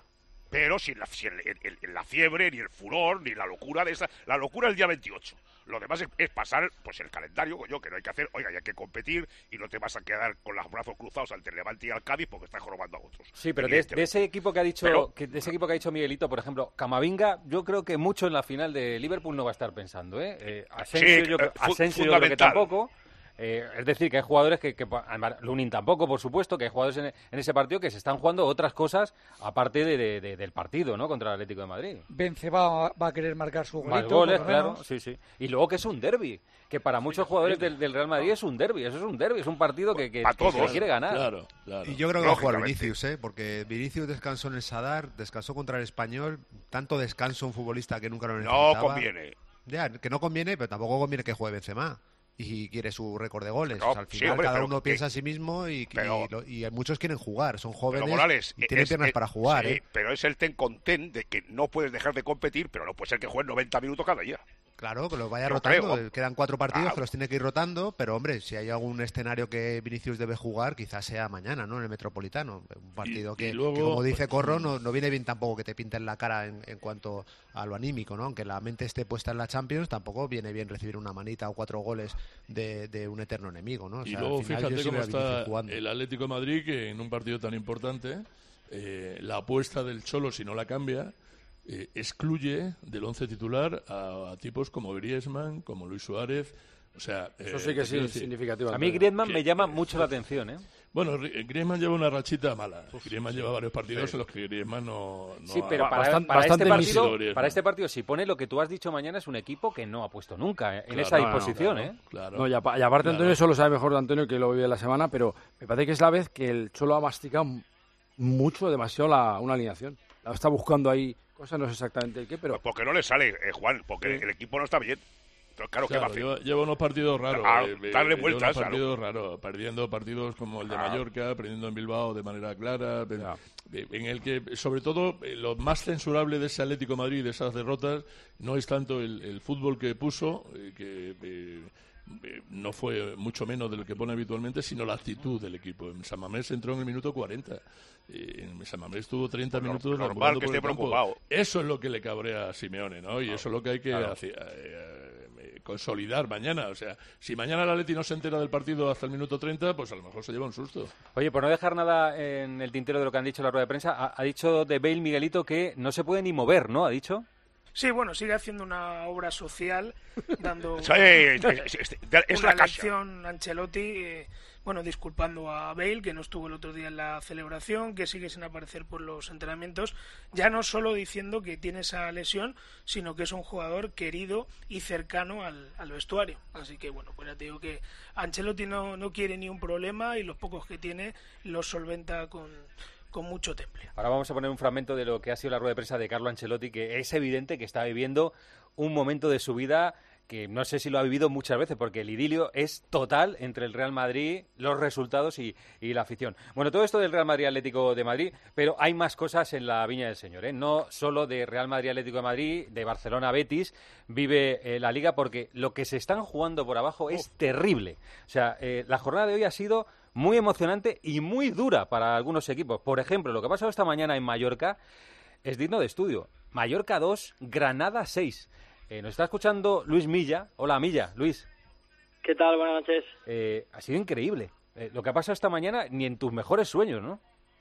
Speaker 8: Pero sin la, sin el- el- el- la fiebre, ni el furor, ni la locura de esa... La locura el día veintiocho. Lo demás es, es pasar pues el calendario, coño, que no hay que hacer. Oiga, hay que competir y no te vas a quedar con los brazos cruzados ante el Levante y al Cádiz porque estás jorobando a otros.
Speaker 3: Sí, pero de, de ese equipo que ha dicho
Speaker 8: Pero-
Speaker 3: que, de ese equipo que ha dicho Miguelito, por ejemplo, Camavinga, yo creo que mucho en la final de Liverpool no va a estar pensando, ¿eh? Eh, Asensio,
Speaker 8: Sí,
Speaker 3: yo, creo-
Speaker 8: eh, fu-
Speaker 3: Asensio yo creo que
Speaker 8: fundamental.
Speaker 3: tampoco. Eh, es decir, que hay jugadores que, que además, Lunin tampoco, por supuesto, que hay jugadores en, en ese partido que se están jugando otras cosas aparte de, de- de- del partido, ¿no? Contra el Atlético de Madrid.
Speaker 10: Benzema va a querer marcar su
Speaker 3: Más
Speaker 10: golito,
Speaker 3: goles,
Speaker 10: por lo
Speaker 3: claro,
Speaker 10: menos.
Speaker 3: sí, sí. Y luego que es un derbi, que para muchos jugadores del, del Real Madrid es un derbi, eso es un derbi, es un partido que, que,
Speaker 8: Pa'
Speaker 3: que se
Speaker 8: todos.
Speaker 3: quiere ganar.
Speaker 2: Claro, claro.
Speaker 5: Y yo creo que va a jugar
Speaker 8: Lógicamente.
Speaker 5: Vinicius, ¿eh? Porque Vinicius descansó en el Sadar, descansó contra el Español, tanto descanso un futbolista que nunca lo necesitaba.
Speaker 8: No conviene.
Speaker 5: Ya, que no conviene, pero tampoco conviene que juegue Benzema. Y quiere su récord de goles.
Speaker 8: No,
Speaker 5: O sea, al
Speaker 8: sí,
Speaker 5: final
Speaker 8: hombre,
Speaker 5: cada
Speaker 8: pero
Speaker 5: uno
Speaker 8: que-
Speaker 5: piensa a sí mismo y, y
Speaker 8: pero-
Speaker 5: lo- y muchos quieren jugar, son jóvenes
Speaker 8: Pero Morales,
Speaker 5: y tienen
Speaker 8: es-
Speaker 5: piernas
Speaker 8: es-
Speaker 5: para jugar.
Speaker 8: sí,
Speaker 5: ¿eh?
Speaker 8: pero es el ten con ten de que no puedes dejar de competir, pero no puede ser que jueguen noventa minutos cada día.
Speaker 5: Claro, que los vaya
Speaker 8: Yo
Speaker 5: rotando.
Speaker 8: creo.
Speaker 5: Quedan cuatro partidos
Speaker 8: Ah.
Speaker 5: que los tiene que ir rotando, pero hombre, si hay algún escenario que Vinicius debe jugar, quizás sea mañana, ¿no? En el Metropolitano. Un partido
Speaker 2: Y-
Speaker 5: que,
Speaker 2: y luego,
Speaker 5: que, como dice
Speaker 2: pues,
Speaker 5: Corro, no, no viene bien tampoco que te pinten la cara en, en cuanto a lo anímico, ¿no? Aunque la mente esté puesta en la Champions, tampoco viene bien recibir una manita o cuatro goles de, de un eterno enemigo, ¿no? O
Speaker 2: Y
Speaker 5: sea,
Speaker 2: luego
Speaker 5: al final
Speaker 2: fíjate
Speaker 5: yo sí
Speaker 2: cómo
Speaker 5: veo a Vinicius
Speaker 2: está
Speaker 5: jugando.
Speaker 2: el Atlético de Madrid, que en un partido tan importante, eh, la apuesta del Cholo, si no la cambia, eh, excluye del once titular a, a tipos como Griezmann, como Luis Suárez. O sea,
Speaker 6: Eso
Speaker 2: eh,
Speaker 6: sí que
Speaker 2: te
Speaker 6: sí,
Speaker 2: quiero
Speaker 6: es
Speaker 2: decir-
Speaker 6: significativo.
Speaker 3: A mí
Speaker 6: Antonio.
Speaker 3: Griezmann
Speaker 2: que-
Speaker 3: me llama
Speaker 2: que-
Speaker 3: mucho la atención, ¿eh?
Speaker 2: Bueno, Ri- Griezmann lleva una rachita mala. Griezmann lleva varios partidos
Speaker 8: Sí.
Speaker 2: en los que Griezmann no... no
Speaker 3: Sí,
Speaker 2: ha-
Speaker 3: pero para,
Speaker 6: Bastante-
Speaker 3: para
Speaker 6: bastante
Speaker 3: este partido,
Speaker 2: mísero.
Speaker 3: para este partido, si pone lo que tú has dicho mañana, es un equipo que no ha puesto nunca ¿eh? en
Speaker 2: Claro,
Speaker 3: esa
Speaker 2: no, no,
Speaker 3: disposición,
Speaker 2: claro,
Speaker 3: ¿eh?
Speaker 2: claro.
Speaker 6: No, y, apa- y aparte
Speaker 2: Claro.
Speaker 6: Antonio eso lo sabe mejor de Antonio que lo vive la semana, pero me parece que es la vez que el Cholo ha masticado m- mucho, demasiado la, una alineación. La está buscando ahí cosas, no sé exactamente el qué, pero
Speaker 8: Porque no le sale, eh, Juan, porque
Speaker 6: Sí.
Speaker 8: el equipo no está bien. Entonces, claro, ¿qué va a
Speaker 2: Claro,
Speaker 8: hacer?
Speaker 2: lleva, lleva unos partidos raros.
Speaker 8: Ah,
Speaker 2: eh, eh,
Speaker 8: darle
Speaker 2: lleva
Speaker 8: vueltas,
Speaker 2: unos
Speaker 8: claro.
Speaker 2: partidos raros, perdiendo partidos como el de
Speaker 8: Ah.
Speaker 2: Mallorca, perdiendo en Bilbao de manera clara, pe-
Speaker 6: Ya.
Speaker 2: eh, en el que, sobre todo, eh, lo más censurable de ese Atlético de Madrid, de esas derrotas, no es tanto el, el fútbol que puso, eh, que eh, eh, no fue mucho menos de lo que pone habitualmente, sino la actitud del equipo. En San Mamés entró en el minuto cuarenta. Eh, en San Mamés estuvo treinta
Speaker 8: Pues
Speaker 2: minutos
Speaker 8: normal
Speaker 2: deambulando
Speaker 8: que
Speaker 2: por
Speaker 8: esté
Speaker 2: el campo.
Speaker 8: preocupado.
Speaker 2: Eso es lo que le cabrea a Simeone, ¿no? Y eso es lo que hay que
Speaker 3: Claro.
Speaker 2: hacer, eh, eh, consolidar mañana. O sea, si mañana el Atleti no se entera del partido hasta el minuto treinta, pues a lo mejor se lleva un susto.
Speaker 3: Oye, por no dejar nada en el tintero de lo que han dicho en la rueda de prensa, ha, ha dicho de Bale Miguelito que no se puede ni mover, ¿no? Ha dicho.
Speaker 4: Sí, bueno, sigue haciendo una obra social, dando
Speaker 8: Sí, es, es- es- es
Speaker 4: una
Speaker 8: la casa.
Speaker 4: lección Ancelotti, eh, bueno, disculpando a Bale, que no estuvo el otro día en la celebración, que sigue sin aparecer por los entrenamientos, ya no solo diciendo que tiene esa lesión, sino que es un jugador querido y cercano al, al vestuario. Así que, bueno, pues ya te digo que Ancelotti no, no quiere ni un problema y los pocos que tiene los solventa con, con mucho temple.
Speaker 3: Ahora vamos a poner un fragmento de lo que ha sido la rueda de prensa de Carlo Ancelotti, que es evidente que está viviendo un momento de su vida que no sé si lo ha vivido muchas veces, porque el idilio es total entre el Real Madrid, los resultados y, y la afición. Bueno, todo esto del Real Madrid Atlético de Madrid, pero hay más cosas en la Viña del Señor, ¿eh? No solo de Real Madrid Atlético de Madrid, de Barcelona Betis, vive eh, la Liga, porque lo que se están jugando por abajo es terrible. O sea, eh, la jornada de hoy ha sido muy emocionante y muy dura para algunos equipos. Por ejemplo, lo que ha pasado esta mañana en Mallorca es digno de estudio. Mallorca dos, Granada seis. Eh, nos está escuchando Luis Milla. Hola, Milla. Luis.
Speaker 11: ¿Qué tal? Buenas noches.
Speaker 3: Eh, ha sido increíble. Eh, lo que ha pasado esta mañana ni en tus mejores sueños, ¿no?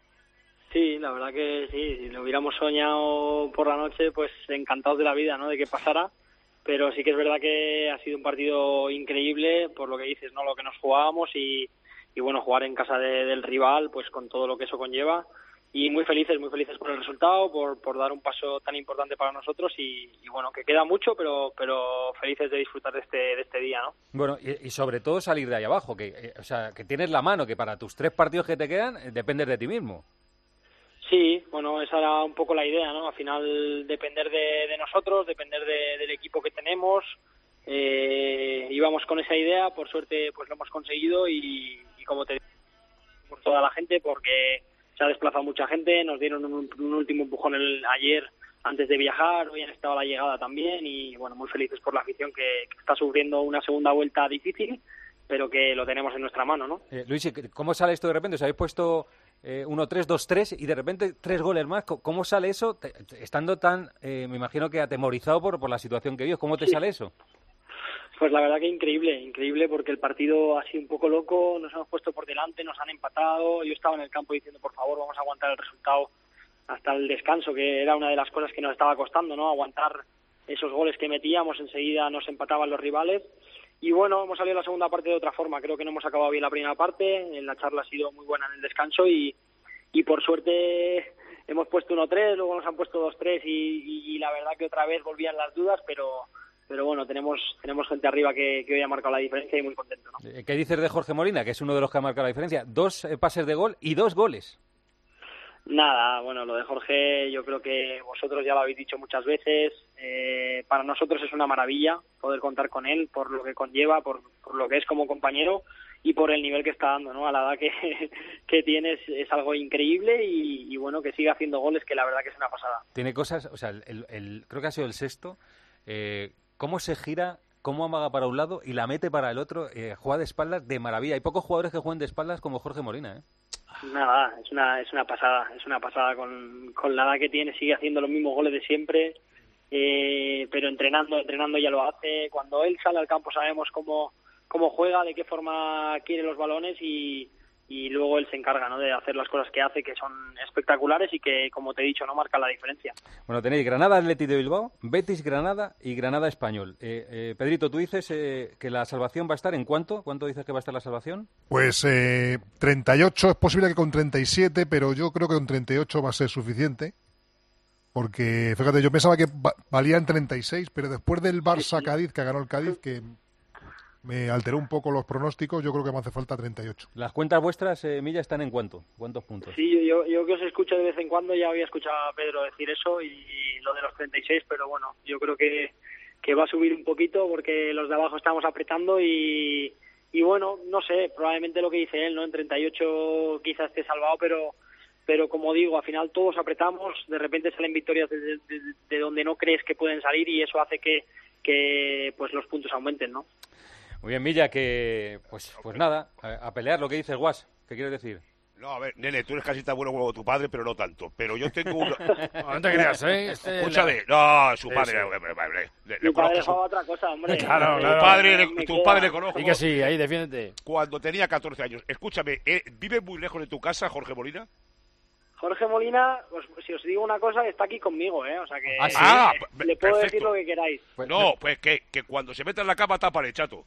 Speaker 11: Sí, la verdad que sí. Si lo hubiéramos soñado por la noche, pues encantados de la vida, ¿no? De que pasara. Pero sí que es verdad que ha sido un partido increíble, por lo que dices, ¿no? Lo que nos jugábamos y, y bueno, jugar en casa de, del rival, pues con todo lo que eso conlleva. Y muy felices, muy felices por el resultado, por, por dar un paso tan importante para nosotros y, y bueno, que queda mucho, pero pero felices de disfrutar de este de este día, ¿no?
Speaker 3: Bueno, y, y sobre todo salir de ahí abajo, que eh, o sea, que tienes la mano, que para tus tres partidos que te quedan eh, dependes de ti mismo.
Speaker 11: Sí, bueno, esa era un poco la idea, ¿no? Al final depender de, de nosotros, depender de, del equipo que tenemos. Eh, íbamos con esa idea, por suerte pues lo hemos conseguido y, y como te digo, por toda la gente, porque se ha desplazado mucha gente, nos dieron un, un último empujón el, ayer antes de viajar, hoy han estado a la llegada también y bueno, muy felices por la afición que, que está sufriendo una segunda vuelta difícil, pero que lo tenemos en nuestra mano, ¿no?
Speaker 3: Eh, Luis, ¿cómo sale esto de repente? Os habéis puesto eh, uno tres, dos tres y de repente tres goles más. ¿Cómo sale eso? Te, estando tan, eh, me imagino que atemorizado por, por la situación que vives, ¿cómo te
Speaker 11: Sí.
Speaker 3: sale eso?
Speaker 11: Pues la verdad que increíble, increíble porque el partido ha sido un poco loco, nos hemos puesto por delante, nos han empatado, yo estaba en el campo diciendo por favor vamos a aguantar el resultado hasta el descanso, que era una de las cosas que nos estaba costando, ¿no? Aguantar esos goles que metíamos, enseguida nos empataban los rivales y bueno, hemos salido la segunda parte de otra forma, creo que no hemos acabado bien la primera parte, la charla ha sido muy buena en el descanso y, y por suerte hemos puesto uno tres, luego nos han puesto dos tres y, y, y la verdad que otra vez volvían las dudas, pero... pero bueno, tenemos tenemos gente arriba que, que hoy ha marcado la diferencia y muy contento, ¿no?
Speaker 3: ¿Qué dices de Jorge Molina, que es uno de los que ha marcado la diferencia? Dos eh, pases de gol y dos goles.
Speaker 11: Nada, bueno, lo de Jorge yo creo que vosotros ya lo habéis dicho muchas veces. Eh, para nosotros es una maravilla poder contar con él por lo que conlleva, por, por lo que es como compañero y por el nivel que está dando, ¿no? A la edad que, que tiene es, es algo increíble y, y bueno, que siga haciendo goles, que la verdad que es una pasada.
Speaker 3: Tiene cosas, o sea, el, el, el, creo que ha sido el sexto. Eh, cómo se gira, cómo amaga para un lado y la mete para el otro, eh, juega de espaldas de maravilla. Hay pocos jugadores que jueguen de espaldas como Jorge Molina, ¿eh?
Speaker 11: Nada, es una es una pasada, es una pasada con, con la edad que tiene, sigue haciendo los mismos goles de siempre, eh, pero entrenando, entrenando ya lo hace. Cuando él sale al campo sabemos cómo cómo juega, de qué forma quiere los balones y y luego él se encarga, ¿no?, de hacer las cosas que hace, que son espectaculares y que, como te he dicho, no marcan la diferencia.
Speaker 3: Bueno, tenéis Granada, Athletic de Bilbao, Betis, Granada y Granada Español. Eh, eh, Pedrito, tú dices eh, que la salvación va a estar ¿en cuánto? ¿Cuánto dices que va a estar la salvación?
Speaker 12: Pues eh, treinta y ocho, es posible que con treinta y siete, pero yo creo que con treinta y ocho va a ser suficiente. Porque, fíjate, yo pensaba que va- valía en treinta y seis, pero después del Barça-Cádiz, que ganó el Cádiz, que me alteró un poco los pronósticos, yo creo que me hace falta treinta y ocho.
Speaker 3: ¿Las cuentas vuestras, eh, Milla, están en cuánto? ¿Cuántos puntos?
Speaker 11: Sí, yo, yo que os escucho de vez en cuando, ya había escuchado a Pedro decir eso y, y lo de los treinta y seis, pero bueno, yo creo que, que va a subir un poquito porque los de abajo estamos apretando y, y bueno, no sé, probablemente lo que dice él, ¿no? En treinta y ocho quizás esté salvado, pero pero como digo, al final todos apretamos, de repente salen victorias de, de, de, de donde no crees que pueden salir y eso hace que, que pues los puntos aumenten, ¿no?
Speaker 3: Muy bien, Milla, que pues pues nada, a, a pelear lo que dices, Guas. ¿Qué quieres decir?
Speaker 8: No, a ver, nene, tú eres casi tan bueno como tu padre, pero no tanto. Pero yo tengo un...
Speaker 6: No, no te creas, ¿eh? Este,
Speaker 8: Escúchame,
Speaker 6: la-
Speaker 8: no, su
Speaker 6: Sí,
Speaker 8: padre...
Speaker 6: sí.
Speaker 8: Le, le- le- le
Speaker 11: Mi padre
Speaker 8: conozco su-
Speaker 11: juega otra cosa, hombre.
Speaker 6: Claro,
Speaker 8: Tu
Speaker 6: claro.
Speaker 8: padre, le-
Speaker 11: Me
Speaker 8: tu
Speaker 11: queda-
Speaker 8: padre le conozco.
Speaker 6: Y que sí, ahí, defiéndete.
Speaker 8: Cuando tenía catorce años. Escúchame, ¿eh, ¿vive muy lejos de tu casa, Jorge Molina?
Speaker 11: Jorge Molina, pues, si os digo una cosa, está aquí conmigo, ¿eh? O sea que
Speaker 8: Ah, ¿sí? Ah,
Speaker 11: eh, le puedo
Speaker 8: perfecto.
Speaker 11: decir lo que queráis.
Speaker 8: No, pues que, que cuando se meta en la cama tápale, chato.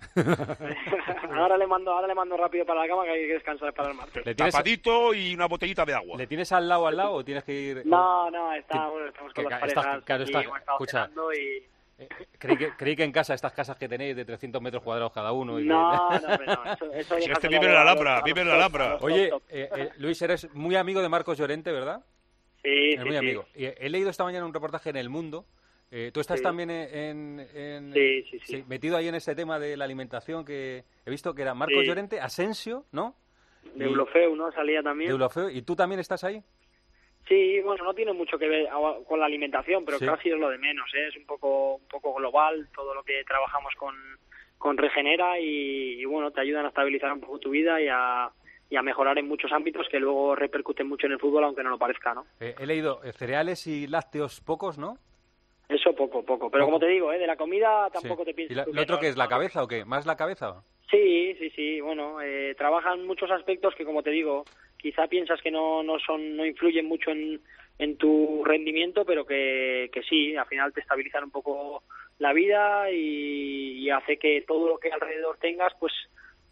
Speaker 11: ahora le mando ahora le mando rápido para la cama que hay que descansar para el martes.
Speaker 3: ¿Le tienes,
Speaker 8: Tapadito y una botellita de agua.
Speaker 3: ¿Le tienes al lado al lado o tienes que ir...?
Speaker 11: No, no, está, bueno, estamos con
Speaker 3: Que
Speaker 11: las
Speaker 3: ca- estás-
Speaker 11: parejas
Speaker 3: claro,
Speaker 11: y
Speaker 3: estás-
Speaker 11: hemos estado
Speaker 3: escucha.
Speaker 11: cenando y...
Speaker 3: Creí que, creí que en casa, estas casas que tenéis de trescientos metros cuadrados cada uno... Y
Speaker 11: No,
Speaker 3: que-
Speaker 11: no, hombre, no, eso, eso
Speaker 8: Si
Speaker 11: déjaselo
Speaker 8: este vive en
Speaker 11: a
Speaker 8: la
Speaker 11: los-
Speaker 8: Alhambra,
Speaker 11: a los
Speaker 8: vive en la
Speaker 11: top,
Speaker 8: Alhambra.
Speaker 11: a los
Speaker 3: Oye,
Speaker 11: top.
Speaker 3: eh, eh, Luis, eres muy amigo de Marcos Llorente, ¿verdad?
Speaker 11: Sí,
Speaker 3: Eres
Speaker 11: sí,
Speaker 3: muy
Speaker 11: sí.
Speaker 3: amigo. Y he leído esta mañana un reportaje en El Mundo. Eh, ¿Tú estás
Speaker 11: Sí.
Speaker 3: también en, en-
Speaker 11: Sí, sí, sí.
Speaker 3: metido ahí en ese tema de la alimentación? Que he visto que era Marcos
Speaker 11: Sí.
Speaker 3: Llorente, Asensio, ¿no?
Speaker 11: De
Speaker 3: Y-
Speaker 11: Eulofeu, ¿no? Salía también.
Speaker 3: de Eulofeu. ¿Y tú también estás ahí?
Speaker 11: Sí, bueno, no tiene mucho que ver a- con la alimentación, pero
Speaker 3: Sí.
Speaker 11: casi es lo de menos, ¿eh? Es un poco un poco global todo lo que trabajamos con, con Regenera y, y, bueno, te ayudan a estabilizar un poco tu vida y a, y a mejorar en muchos ámbitos que luego repercuten mucho en el fútbol, aunque no lo parezca, ¿no?
Speaker 3: Eh, he leído eh, cereales y lácteos pocos, ¿no?
Speaker 11: Eso poco, poco. Pero como te digo, ¿eh? De la comida
Speaker 3: Sí.
Speaker 11: tampoco te
Speaker 3: ¿Y
Speaker 11: piensas
Speaker 3: la-
Speaker 11: tú
Speaker 3: lo
Speaker 11: que
Speaker 3: otro
Speaker 11: no-
Speaker 3: qué es? ¿La cabeza o qué? ¿Más la cabeza?
Speaker 11: Sí, sí, sí. Bueno, eh, trabajan muchos aspectos que, como te digo, quizá piensas que no, no son, no influyen mucho en, en tu rendimiento, pero que, que sí, al final te estabilizan un poco la vida y, y hace que todo lo que alrededor tengas, pues,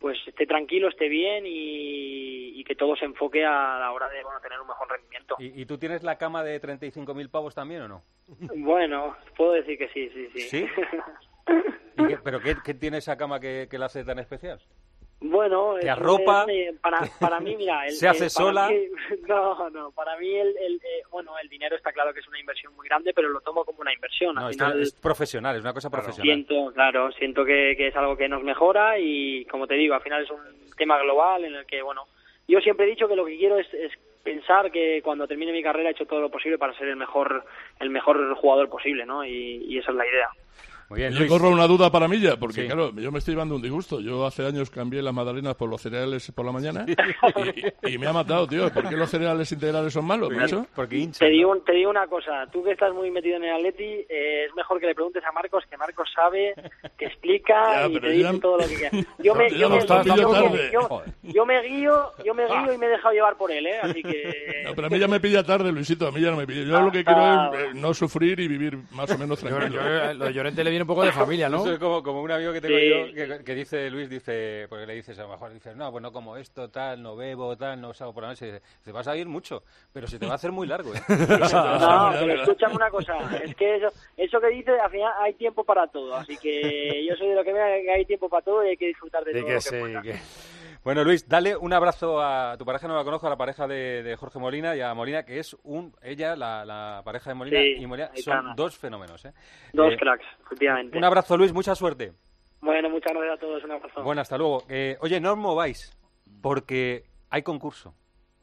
Speaker 11: pues esté tranquilo, esté bien y, y que todo se enfoque a la hora de bueno, tener un mejor rendimiento.
Speaker 3: ¿Y, ¿Y tú tienes la cama de treinta y cinco mil pavos también o no?
Speaker 11: Bueno, puedo decir que sí, sí, sí.
Speaker 3: ¿Sí? ¿Y qué, ¿Pero qué, qué tiene esa cama que, que la hace tan especial?
Speaker 11: Bueno,
Speaker 3: ¿Te
Speaker 11: es-
Speaker 3: arropa?
Speaker 11: es- para, para mí, mira... El,
Speaker 3: ¿Se hace
Speaker 11: el- para
Speaker 3: sola?
Speaker 11: mí- no, no, para mí, el, el, eh, bueno, el dinero está claro que es una inversión muy grande, pero lo tomo como una inversión.
Speaker 3: No,
Speaker 11: Al
Speaker 3: esto
Speaker 11: final,
Speaker 3: es profesional, es una cosa profesional.
Speaker 11: siento, claro, siento que, que es algo que nos mejora y, como te digo, al final es un tema global en el que, bueno, yo siempre he dicho que lo que quiero es, es pensar que cuando termine mi carrera he hecho todo lo posible para ser el mejor el mejor jugador posible, ¿no? Y, y esa es la idea.
Speaker 3: Muy bien,
Speaker 2: Yo
Speaker 3: Luis.
Speaker 2: corro una duda para Milla, porque
Speaker 3: Sí.
Speaker 2: claro, yo me estoy llevando un disgusto. Yo hace años cambié las magdalenas por los cereales por la mañana y, y me ha matado, tío. ¿Por qué los cereales integrales son malos, macho?
Speaker 3: Porque hincha.
Speaker 11: Te digo, te digo una cosa, tú que estás muy metido en el Atleti, eh, es mejor que le preguntes a Marcos, que Marcos sabe, que explica
Speaker 2: Ya,
Speaker 11: y
Speaker 2: pero
Speaker 11: te
Speaker 2: ya-
Speaker 11: dice todo lo que quiera. Yo me,
Speaker 2: Ya
Speaker 11: yo
Speaker 2: no
Speaker 11: me,
Speaker 2: está,
Speaker 11: yo,
Speaker 2: pillo
Speaker 11: me-
Speaker 2: tarde.
Speaker 11: yo- yo me guío, yo me guío y me he dejado llevar por él, ¿eh? Así que...
Speaker 2: No, pero a mí ya me pilla tarde, Luisito, a mí ya no me pilla. Yo
Speaker 11: Ah,
Speaker 2: lo que quiero
Speaker 11: ah,
Speaker 2: es eh, no sufrir y vivir más o menos
Speaker 6: Yo-
Speaker 2: tranquilo.
Speaker 6: yo- lo de Llorente le viene un poco de familia, ¿no?
Speaker 3: Eso es como, como un amigo que tengo
Speaker 11: Sí.
Speaker 3: yo que, que dice, Luis, dice, porque le dices a lo mejor, dices, no, pues no como esto, tal, no bebo, tal, no salgo por la noche. Dice, te vas a ir mucho, pero se te va a hacer muy largo, ¿eh?
Speaker 11: No, pero escúchame una cosa, es que eso, eso que dices, al final hay tiempo para todo, así que yo soy de lo que vea que hay tiempo para todo y hay que disfrutar de
Speaker 6: De
Speaker 11: todo
Speaker 6: que
Speaker 11: lo que
Speaker 6: sí,
Speaker 11: pueda.
Speaker 6: que...
Speaker 3: Bueno, Luis, dale un abrazo a tu pareja, no la conozco, a la pareja de, de Jorge Molina y a Molina, que es un, ella, la, la pareja de Molina
Speaker 11: Sí,
Speaker 3: y Molina,
Speaker 11: Aitana.
Speaker 3: son dos fenómenos, ¿eh?
Speaker 11: Dos
Speaker 3: Eh,
Speaker 11: cracks, efectivamente.
Speaker 3: Un abrazo, Luis, mucha suerte.
Speaker 11: Bueno, muchas gracias a todos, un abrazo.
Speaker 3: Bueno, hasta luego. Eh, oye, no os mováis, porque hay concurso.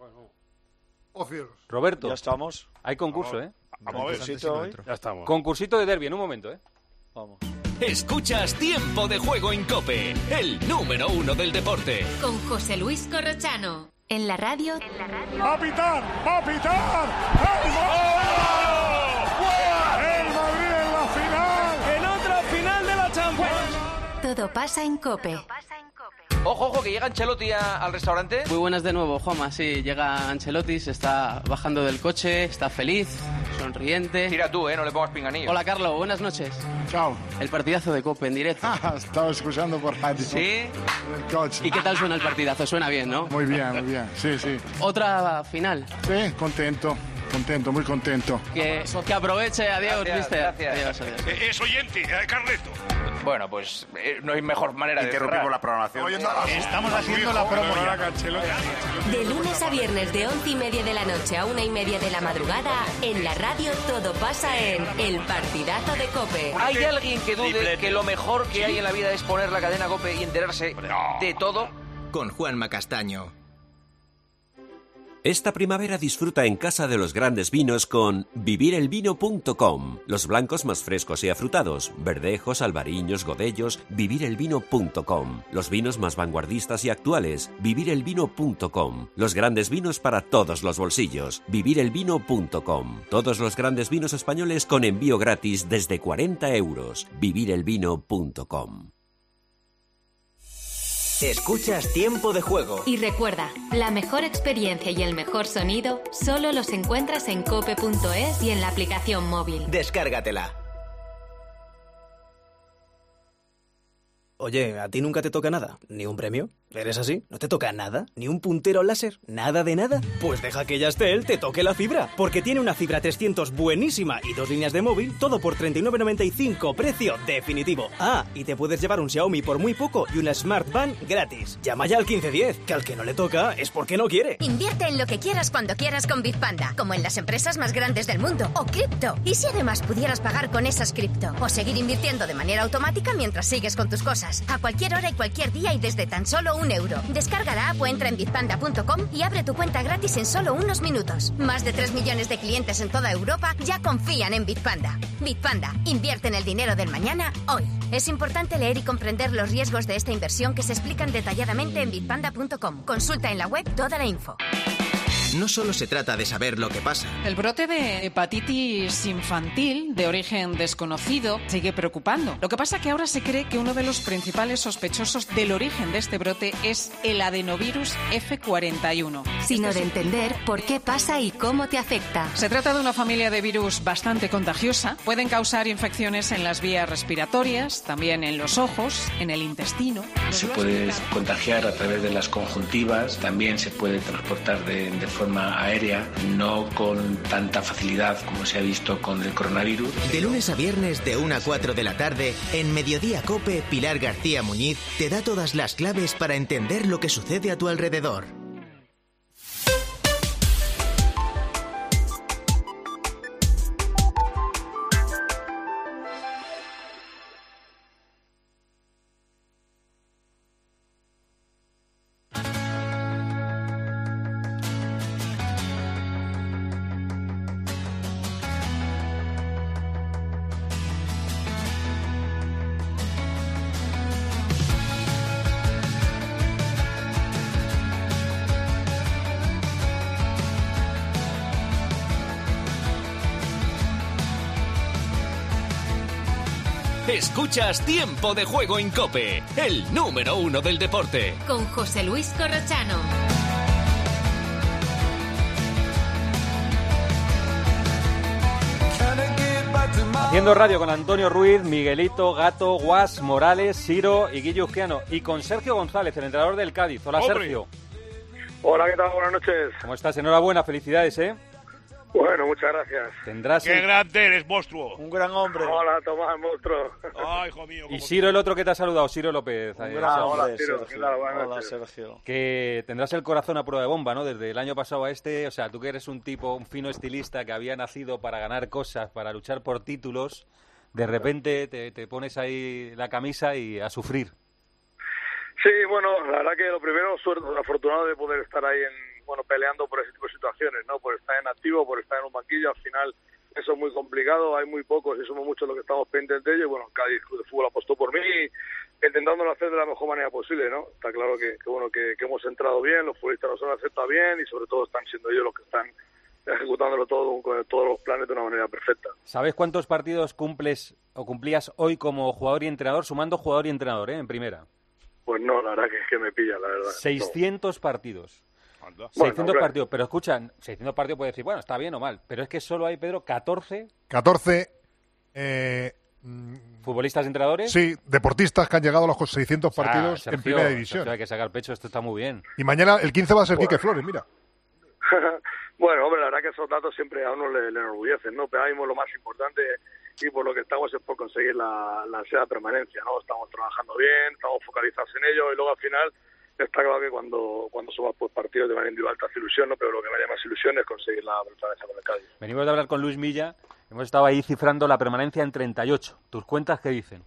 Speaker 12: Oh, cielos.
Speaker 3: Roberto.
Speaker 7: Ya estamos.
Speaker 3: Hay concurso, ¿eh?
Speaker 7: Vamos a ver, Concursito hoy.
Speaker 6: Ya estamos.
Speaker 3: Concursito de derbi, en un momento, ¿eh?
Speaker 7: Vamos.
Speaker 22: Escuchas Tiempo de Juego en COPE, el número uno del deporte.
Speaker 1: Con José Luis Corrochano. En la radio.
Speaker 35: ¡Va a pitar! ¡Va a pitar! ¡El Madrid! ¡El Madrid en la final!
Speaker 22: En otra final de la Champions.
Speaker 1: Todo pasa en COPE.
Speaker 13: Ojo, ojo, que llega Ancelotti a- al restaurante.
Speaker 14: Muy buenas de nuevo, Juanma. Sí, llega Ancelotti, se está bajando del coche, está feliz, sonriente.
Speaker 13: Tira tú, eh, no le pongas pinganillo.
Speaker 14: Hola, Carlos, buenas noches.
Speaker 35: Chao.
Speaker 14: El partidazo de COPE en directo.
Speaker 35: Estaba escuchando por radio.
Speaker 14: ¿Sí?
Speaker 35: En el coche.
Speaker 14: ¿Y qué tal suena el partidazo? Suena bien, ¿no?
Speaker 35: Muy bien, muy bien. Sí, sí.
Speaker 14: Otra final.
Speaker 35: Sí, contento. Contento, muy contento.
Speaker 14: Que, que aproveche. Adiós,
Speaker 13: Gracias,
Speaker 14: mister.
Speaker 13: gracias.
Speaker 14: Adiós, adiós.
Speaker 8: Eh, Es oyente, eh, Carleto.
Speaker 13: Bueno, pues eh, no hay mejor manera de
Speaker 8: Interrumpimos
Speaker 13: cerrar.
Speaker 8: la programación.
Speaker 35: Estamos haciendo la promo ya.
Speaker 1: De lunes a viernes de once y media de la noche a una y media de la madrugada, en la radio todo pasa en El Partidazo de COPE.
Speaker 13: ¿Hay alguien que dude que lo mejor que hay en la vida es poner la cadena COPE y enterarse de todo?
Speaker 9: Con Juanma Castaño.
Speaker 16: Esta primavera disfruta en casa de los grandes vinos con vivir el vino punto com. Los blancos más frescos y afrutados, verdejos, albariños, godellos, vivir el vino punto com. Los vinos más vanguardistas y actuales, vivir el vino punto com. Los grandes vinos para todos los bolsillos, vivir el vino punto com. Todos los grandes vinos españoles con envío gratis desde cuarenta euros, vivir el vino punto com.
Speaker 9: Escuchas Tiempo de Juego.
Speaker 1: Y recuerda, la mejor experiencia y el mejor sonido solo los encuentras en cope punto es y en la aplicación móvil.
Speaker 9: Descárgatela.
Speaker 17: Oye, ¿a ti nunca te toca nada? ¿Ni un premio? ¿Eres así? ¿No te toca nada? ¿Ni un puntero láser? ¿Nada de nada? Pues deja que Yastel te toque la fibra, porque tiene una fibra trescientos buenísima y dos líneas de móvil, todo por treinta y nueve noventa y cinco, precio definitivo. Ah, y te puedes llevar un Xiaomi por muy poco y una Smart Band gratis. Llama ya al quince diez, que al que no le toca es porque no quiere.
Speaker 18: Invierte en lo que quieras cuando quieras con Bitpanda, como en las empresas más grandes del mundo, o cripto. ¿Y si además pudieras pagar con esas cripto? O seguir invirtiendo de manera automática mientras sigues con tus cosas. A cualquier hora y cualquier día y desde tan solo un euro. Descarga la app o entra en bitpanda punto com y abre tu cuenta gratis en solo unos minutos. Más de tres millones de clientes en toda Europa ya confían en Bitpanda. Bitpanda, invierte en el dinero del mañana hoy. Es importante leer y comprender los riesgos de esta inversión que se explican detalladamente en bitpanda punto com. Consulta en la web toda la info.
Speaker 9: no solo se trata de saber lo que pasa.
Speaker 15: El brote de hepatitis infantil de origen desconocido sigue preocupando. Lo que pasa es que ahora se cree que uno de los principales sospechosos del origen de este brote es el adenovirus F cuarenta y uno.
Speaker 1: Sino de entender por qué pasa y cómo te afecta.
Speaker 15: Se trata de una familia de virus bastante contagiosa. Pueden causar infecciones en las vías respiratorias, también en los ojos, en el intestino.
Speaker 19: Se puede contagiar a través de las conjuntivas, también se puede transportar de, de forma aérea, no con tanta facilidad como se ha visto con el coronavirus.
Speaker 9: De lunes a viernes de una a cuatro de la tarde, en Mediodía Cope, Pilar García Muñiz te da todas las claves para entender lo que sucede a tu alrededor.
Speaker 20: Escuchas Tiempo de Juego en COPE, el número uno del deporte.
Speaker 1: Con José Luis Corrochano.
Speaker 3: Haciendo radio con Antonio Ruiz, Miguelito, Gato, Guas, Morales, Siro y Guillo Uzquiano. Y con Sergio González, el entrenador del Cádiz. Hola,
Speaker 21: ¡Hombre!
Speaker 3: Sergio.
Speaker 21: Hola, ¿qué tal? Buenas noches.
Speaker 3: ¿Cómo estás? Enhorabuena, felicidades, ¿eh?
Speaker 21: Bueno, muchas gracias.
Speaker 3: Tendrás
Speaker 8: ¡Qué
Speaker 3: el...
Speaker 8: grande eres, monstruo!
Speaker 7: Un gran hombre.
Speaker 21: Hola, Tomás, monstruo.
Speaker 8: ¡Ay, hijo mío!
Speaker 3: Y Siro, el otro que te ha saludado, Siro López.
Speaker 21: Un gran ah, hola, Siro. ¿Qué tal? Buenas
Speaker 7: Hola,
Speaker 21: noches.
Speaker 7: Sergio.
Speaker 3: Que tendrás el corazón a prueba de bomba, ¿no? Desde el año pasado a este, o sea, tú que eres un tipo, un fino estilista que había nacido para ganar cosas, para luchar por títulos, de repente te, te pones ahí la camisa y a sufrir.
Speaker 21: Sí, bueno, la verdad que lo primero, suerte, afortunado de poder estar ahí en, bueno, peleando por ese tipo de situaciones, ¿no? Por estar en activo, por estar en un banquillo, al final eso es muy complicado, hay muy pocos y somos muchos los que estamos pendientes de ello, y bueno, Cádiz Club de Fútbol apostó por mí, intentándolo hacer de la mejor manera posible, ¿no? Está claro que, que bueno, que, que hemos entrado bien, los futbolistas nos han aceptado bien y sobre todo están siendo ellos los que están ejecutándolo todo con todos los planes de una manera perfecta.
Speaker 3: ¿Sabes cuántos partidos cumples o cumplías hoy como jugador y entrenador, sumando jugador y entrenador, eh, en primera?
Speaker 21: Pues no, la verdad que es que me pilla, la verdad.
Speaker 3: seiscientos
Speaker 21: no.
Speaker 3: partidos.
Speaker 21: Bueno,
Speaker 3: seiscientos
Speaker 21: claro.
Speaker 3: partidos, pero escuchan, seiscientos partidos puede decir, bueno, está bien o mal, pero es que solo hay, Pedro, catorce...
Speaker 12: catorce... Eh,
Speaker 3: ¿futbolistas entrenadores?
Speaker 12: Sí, deportistas que han llegado a los seiscientos
Speaker 3: O sea,
Speaker 12: partidos
Speaker 3: Sergio,
Speaker 12: en primera división.
Speaker 3: Sergio, hay que sacar pecho, esto está muy bien.
Speaker 12: Y mañana el quince va a ser
Speaker 21: Bueno.
Speaker 12: Quique Flores, mira.
Speaker 21: Bueno, hombre, la verdad que esos datos siempre a uno le, le enorgullecen, ¿no? Pero ahora mismo lo más importante y por lo que estamos es por conseguir la, la ansiada permanencia, ¿no? Estamos trabajando bien, estamos focalizados en ello y luego al final está claro que cuando cuando sumas pues, partidos de manera individual te hace ilusión, ¿no? Pero lo que me llama más ilusión es conseguir la permanencia con el Cádiz.
Speaker 3: Venimos de hablar con Luis Milla, hemos estado ahí cifrando la permanencia en treinta y ocho. ¿Tus cuentas qué dicen?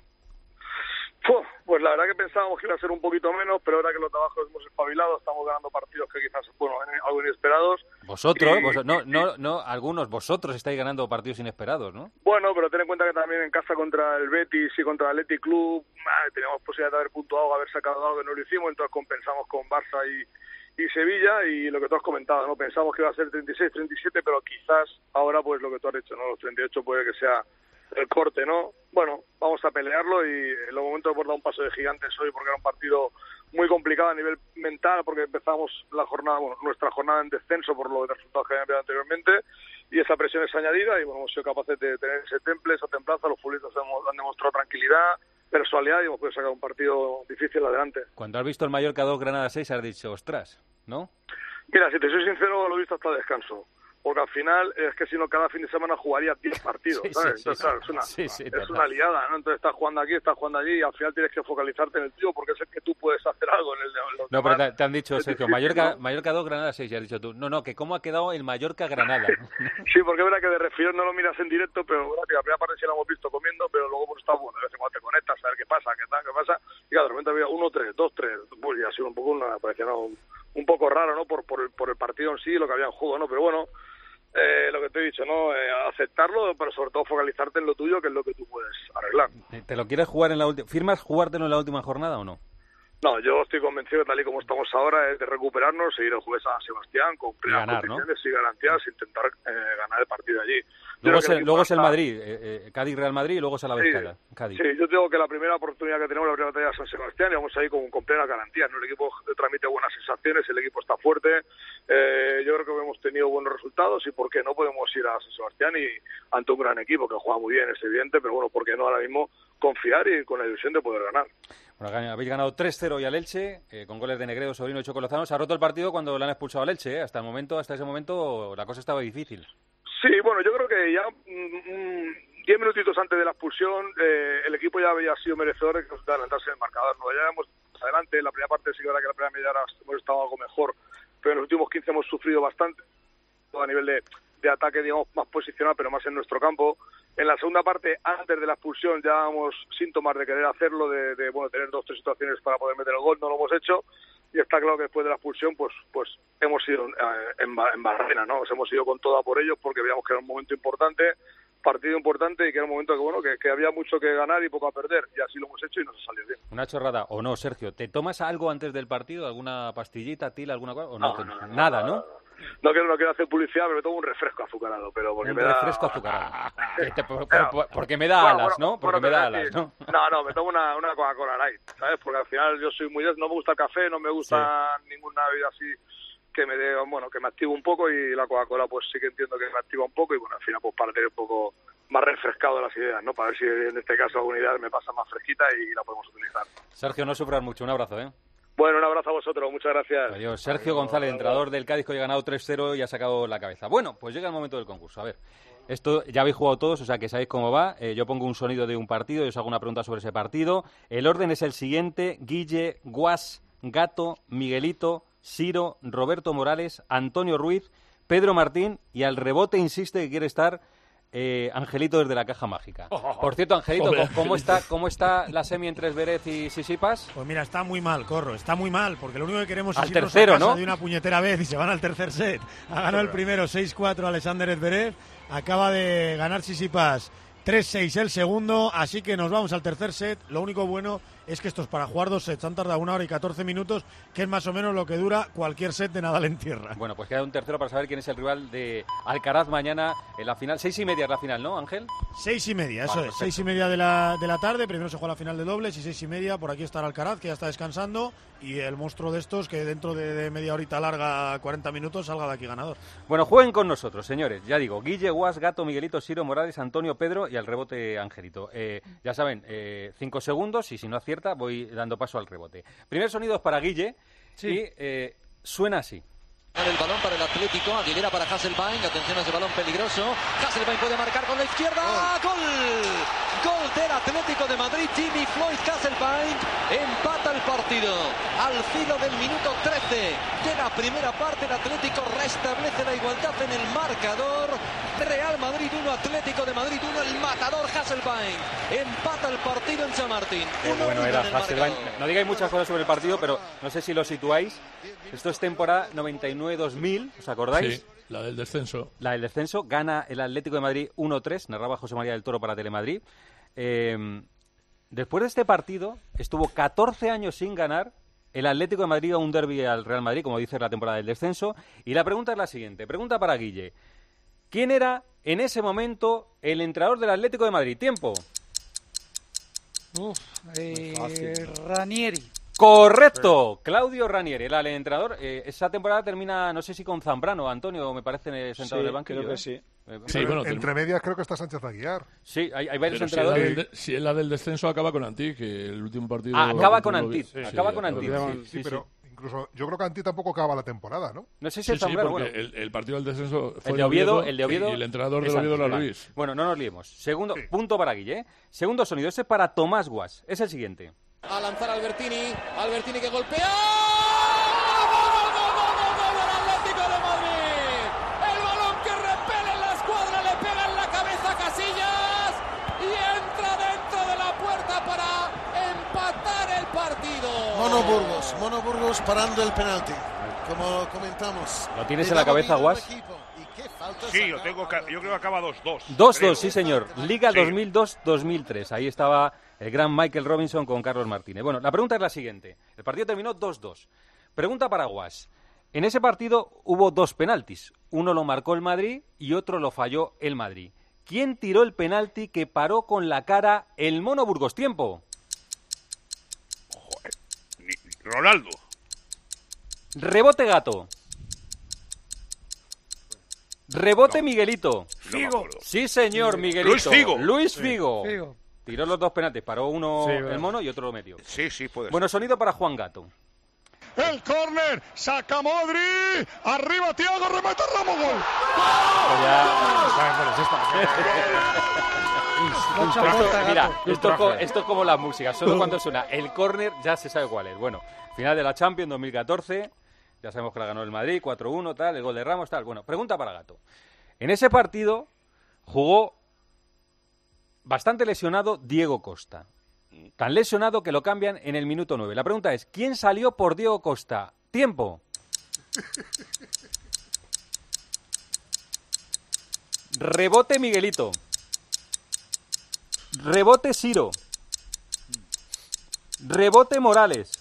Speaker 21: Uf, pues la verdad que pensábamos que iba a ser un poquito menos, pero ahora que los trabajos hemos espabilado, estamos ganando partidos que quizás, bueno, algo inesperados.
Speaker 3: Vosotros,
Speaker 21: y,
Speaker 3: vos, no, no, no, algunos, vosotros estáis ganando partidos inesperados, ¿no?
Speaker 21: Bueno, pero ten en cuenta que también en casa contra el Betis y contra el Athletic Club ah, teníamos posibilidad de haber puntuado, haber sacado algo que no lo hicimos, entonces compensamos con Barça y, y Sevilla y lo que tú has comentado, ¿no? Pensamos que iba a ser treinta y seis, treinta y siete, pero quizás ahora pues lo que tú has hecho, ¿no? Los treinta y ocho puede que sea el corte, ¿no? Bueno, vamos a pelearlo y en los momentos hemos dado un paso de gigantes hoy porque era un partido muy complicado a nivel mental porque empezamos la jornada, bueno, nuestra jornada en descenso por los resultados que habían habido anteriormente y esa presión es añadida y bueno, hemos sido capaces de tener ese temple, esa templanza, los futbolistas hemos, han demostrado tranquilidad, personalidad y hemos podido sacar un partido difícil adelante.
Speaker 3: Cuando has visto el Mallorca dos, Granada seis, has dicho, ostras, ¿no?
Speaker 21: Mira, si te soy sincero, lo he visto hasta el descanso. Porque al final es que si no cada fin de semana jugaría diez partidos,
Speaker 3: sí,
Speaker 21: ¿sabes?
Speaker 3: sí,
Speaker 21: Entonces,
Speaker 3: sí,
Speaker 21: claro, es una,
Speaker 3: sí, sí,
Speaker 21: es una liada, ¿no? Entonces estás jugando aquí, estás jugando allí y al final tienes que focalizarte en el tío porque es el que tú puedes hacer algo en el de los
Speaker 3: No,
Speaker 21: demás.
Speaker 3: pero te, te han dicho,
Speaker 21: Es
Speaker 3: Sergio,
Speaker 21: difícil,
Speaker 3: Mallorca,
Speaker 21: ¿no?
Speaker 3: Mallorca dos, Granada seis, y has dicho tú. No, no, que cómo ha quedado el Mallorca-Granada.
Speaker 21: Sí, porque es verdad que de refilón no lo miras en directo, pero bueno, tío, la primera parte sí la hemos visto comiendo, pero luego pues está bueno, de vez en cuando te conectas a ver qué pasa, qué tal, qué pasa, y claro, de repente había uno tres, dos tres, pues ya ha sido un poco una, parecía no, un, un poco raro, ¿no? Por, por, el, por el partido en sí, lo que había en juego, ¿no? Pero bueno, eh, lo que te he dicho, ¿no? Eh, aceptarlo, pero sobre todo focalizarte en lo tuyo, que es lo que tú puedes arreglar.
Speaker 3: ¿Te lo quieres jugar en la última? ¿Firmas jugártelo en la última jornada o no?
Speaker 21: No, yo estoy convencido, tal y como estamos ahora, es de recuperarnos, seguir el jueves a San Sebastián con plenas
Speaker 3: ganar,
Speaker 21: condiciones, ¿no? Y garantías, intentar eh, ganar el partido allí.
Speaker 3: Luego,
Speaker 21: es
Speaker 3: el,
Speaker 21: el
Speaker 3: luego es el
Speaker 21: está...
Speaker 3: Madrid, eh, eh, Cádiz-Real Madrid y luego es a la vez
Speaker 21: sí,
Speaker 3: Cádiz.
Speaker 21: Sí, yo tengo que la primera oportunidad que tenemos, la primera batalla de San Sebastián, y vamos ahí con, con plenas garantías, ¿no? El equipo transmite buenas sensaciones, el equipo está fuerte, eh, yo creo que hemos tenido buenos resultados y por qué no podemos ir a San Sebastián y ante un gran equipo que juega muy bien, es evidente, pero bueno, por qué no ahora mismo confiar y con la ilusión de poder ganar.
Speaker 3: Bueno, habéis ganado tres cero hoy al Elche, eh, con goles de Negredo, Sobrino y Choco Lozano. Se ha roto el partido cuando le han expulsado al Elche, ¿eh? Hasta el momento, hasta ese momento la cosa estaba difícil.
Speaker 21: Sí, bueno, yo creo que ya mmm, diez minutitos antes de la expulsión eh, el equipo ya había sido merecedor de adelantarse en el marcador. No, ya hemos adelante, en la primera parte sí que era que la primera media hora hemos estado algo mejor, pero en los últimos quince hemos sufrido bastante a nivel de, de ataque, digamos, más posicional, pero más en nuestro campo. En la segunda parte, antes de la expulsión, ya dábamos síntomas de querer hacerlo, de, de bueno, tener dos o tres situaciones para poder meter el gol, no lo hemos hecho, y está claro que después de la expulsión, pues pues hemos ido eh, en, en barrena, ¿no? Nos hemos ido con toda por ellos porque veíamos que era un momento importante, partido importante, y que era un momento que, bueno, que, que había mucho que ganar y poco a perder, y así lo hemos hecho y nos ha salido bien.
Speaker 3: Una chorrada, o no, Sergio, ¿te tomas algo antes del partido? ¿Alguna pastillita, tila, alguna cosa? ¿O no?
Speaker 21: No, no, no,
Speaker 3: nada,
Speaker 21: no,
Speaker 3: ¿no?
Speaker 21: no, no. No quiero, no quiero hacer publicidad, pero me tomo un refresco azucarado, pero porque
Speaker 3: un
Speaker 21: me da...
Speaker 3: refresco azucarado. Este, por, por, por, porque me da bueno, alas, ¿no? Porque bueno, me da alas, ¿no?
Speaker 21: No, no, me tomo una, una Coca-Cola Light, ¿sabes? Porque al final yo soy muy... No me gusta el café, no me gusta sí. ninguna bebida así que me dé, bueno, que me active un poco, y la Coca-Cola pues sí que entiendo que me activa un poco, y bueno, al final pues para tener un poco más refrescado las ideas, ¿no? Para ver si en este caso alguna idea me pasa más fresquita y la podemos utilizar.
Speaker 3: Sergio, no sufras mucho, un abrazo, ¿eh?
Speaker 21: Bueno, un abrazo a vosotros, muchas gracias.
Speaker 3: Adiós. Sergio Adiós. González, entrenador del Cádiz, que hoy ha ganado tres cero y ha sacado la cabeza. Bueno, pues llega el momento del concurso. A ver, esto ya habéis jugado todos, o sea que sabéis cómo va. Eh, yo pongo un sonido de un partido y os hago una pregunta sobre ese partido. El orden es el siguiente: Guille, Guas, Gato, Miguelito, Siro, Roberto Morales, Antonio Ruiz, Pedro Martín, y al rebote insiste que quiere estar Eh, Angelito desde la caja mágica. Por cierto, Angelito, ¿cómo, ¿cómo está cómo está la semi entre Zverev y Tsitsipas?
Speaker 4: Pues mira, está muy mal, Corro, está muy mal, porque lo único que queremos
Speaker 3: al
Speaker 4: es
Speaker 3: irnos tercero, a casa
Speaker 4: ¿no? de una puñetera vez y se van al tercer set. Ha ganado el primero seis cuatro Alexander Zverev, acaba de ganar Tsitsipas tres seis el segundo, así que nos vamos al tercer set. Lo único bueno es que estos para jugar dos sets han tardado una hora y catorce minutos, que es más o menos lo que dura cualquier set de Nadal en tierra.
Speaker 3: Bueno, pues queda un tercero para saber quién es el rival de Alcaraz mañana en la final. Seis y media es la final, ¿no, Ángel?
Speaker 4: Seis y media, eso
Speaker 3: vale,
Speaker 4: es.
Speaker 3: Perfecto.
Speaker 4: Seis y media de la, de la tarde. Primero se juega la final de dobles y seis y media. Por aquí estará Alcaraz, que ya está descansando, y el monstruo de estos que dentro de, de media horita larga, cuarenta minutos, salga de aquí ganador.
Speaker 3: Bueno, jueguen con nosotros, señores. Ya digo, Guille, Guas, Gato, Miguelito, Siro, Morales, Antonio, Pedro y al rebote Angelito. Eh, ya saben, eh, cinco segundos y si no acierta voy dando paso al rebote. Primer sonido es para Guille sí. y eh, suena así.
Speaker 5: El balón para el Atlético, Aguilera para Hasselbaink, atención a ese balón peligroso. Hasselbaink puede marcar con la izquierda. ¡Gol! Gol del Atlético de Madrid. Jimmy Floyd Hasselbaink empata el partido al filo del minuto trece de la primera parte. El Atlético restablece la igualdad en el marcador. Real Madrid uno, Atlético de Madrid uno. El matador Hasselbaink empata el partido en Chamartín.
Speaker 3: Qué bueno era Hasselbaink. No digáis muchas cosas sobre el partido, pero no sé si lo situáis. Esto es temporada noventa y nueve dos mil, ¿os acordáis?
Speaker 2: Sí, la del descenso.
Speaker 3: La del descenso. Gana el Atlético de Madrid uno tres, narraba José María del Toro para Telemadrid. Eh, después de este partido, estuvo catorce años sin ganar el Atlético de Madrid a un derbi al Real Madrid, como dice la temporada del descenso. Y la pregunta es la siguiente, pregunta para Guille. ¿Quién era en ese momento el entrenador del Atlético de Madrid? Tiempo.
Speaker 10: Uf, eh, Ranieri.
Speaker 3: Correcto, Claudio Ranieri, el entrenador. Eh, esa temporada termina, no sé si con Zambrano, Antonio, me parece, sentado
Speaker 7: sí,
Speaker 3: en el banquillo.
Speaker 7: Creo que
Speaker 3: ¿eh?
Speaker 7: sí.
Speaker 3: Eh,
Speaker 12: sí bueno, entre medias creo que está Sánchez Aguiar.
Speaker 3: Sí, hay, hay varios
Speaker 2: Pero
Speaker 3: entrenadores.
Speaker 2: Si es, de, si es la del descenso, acaba con Antí, que el último partido...
Speaker 3: Ah, acaba con
Speaker 2: Antí.
Speaker 3: Sí, acaba sí, con Antí.
Speaker 12: Sí,
Speaker 3: sí,
Speaker 12: sí, pero incluso yo creo que Antí tampoco acaba la temporada, ¿no?
Speaker 3: No sé si
Speaker 2: sí,
Speaker 3: es Zambrano,
Speaker 2: sí, porque
Speaker 3: bueno.
Speaker 2: el, el partido del descenso fue
Speaker 3: el de Oviedo,
Speaker 2: Oviedo,
Speaker 3: el de Oviedo
Speaker 2: y el entrenador del Oviedo era Luis.
Speaker 3: Bueno, no nos liemos. Segundo, sí. punto para Guille. ¿eh? Segundo sonido, ese es para Tomás Guas. Es el siguiente.
Speaker 5: A lanzar Albertini, Albertini que golpea.
Speaker 23: Mono Burgos, Mono Burgos parando el penalti, como comentamos.
Speaker 3: ¿Lo tienes en la cabeza, Guas?
Speaker 8: Sí, yo, tengo, yo creo que acaba dos dos.
Speaker 3: dos dos, sí señor. Liga sí. dos mil dos dos mil tres. Ahí estaba el gran Michael Robinson con Carlos Martínez. Bueno, la pregunta es la siguiente. El partido terminó dos dos. Pregunta para Guas. En ese partido hubo dos penaltis. Uno lo marcó el Madrid y otro lo falló el Madrid. ¿Quién tiró el penalti que paró con la cara el Mono Burgos? Tiempo.
Speaker 8: Joder. Ronaldo.
Speaker 3: Rebote Gato. Rebote no. Miguelito.
Speaker 8: Figo.
Speaker 3: Sí, señor, Miguelito.
Speaker 8: Luis Figo.
Speaker 3: Luis Figo.
Speaker 10: Figo.
Speaker 3: Tiró los dos penaltis. Paró uno
Speaker 8: sí,
Speaker 3: el Mono y otro lo metió.
Speaker 8: Sí, sí, puede ser.
Speaker 3: Bueno, sonido para Juan Gato.
Speaker 6: El córner, saca Modri, arriba Thiago, remata Ramos, gol.
Speaker 3: Esto, mira, esto, esto es como la música, solo cuando suena el córner ya se sabe cuál es. Bueno, final de la Champions dos mil catorce, ya sabemos que la ganó el Madrid, cuatro uno, tal, el gol de Ramos, tal. Bueno, pregunta para Gato. En ese partido jugó bastante lesionado Diego Costa. Tan lesionado que lo cambian en el minuto nueve. La pregunta es, ¿quién salió por Diego Costa? Tiempo. Rebote Miguelito. Rebote Siro. Rebote Morales.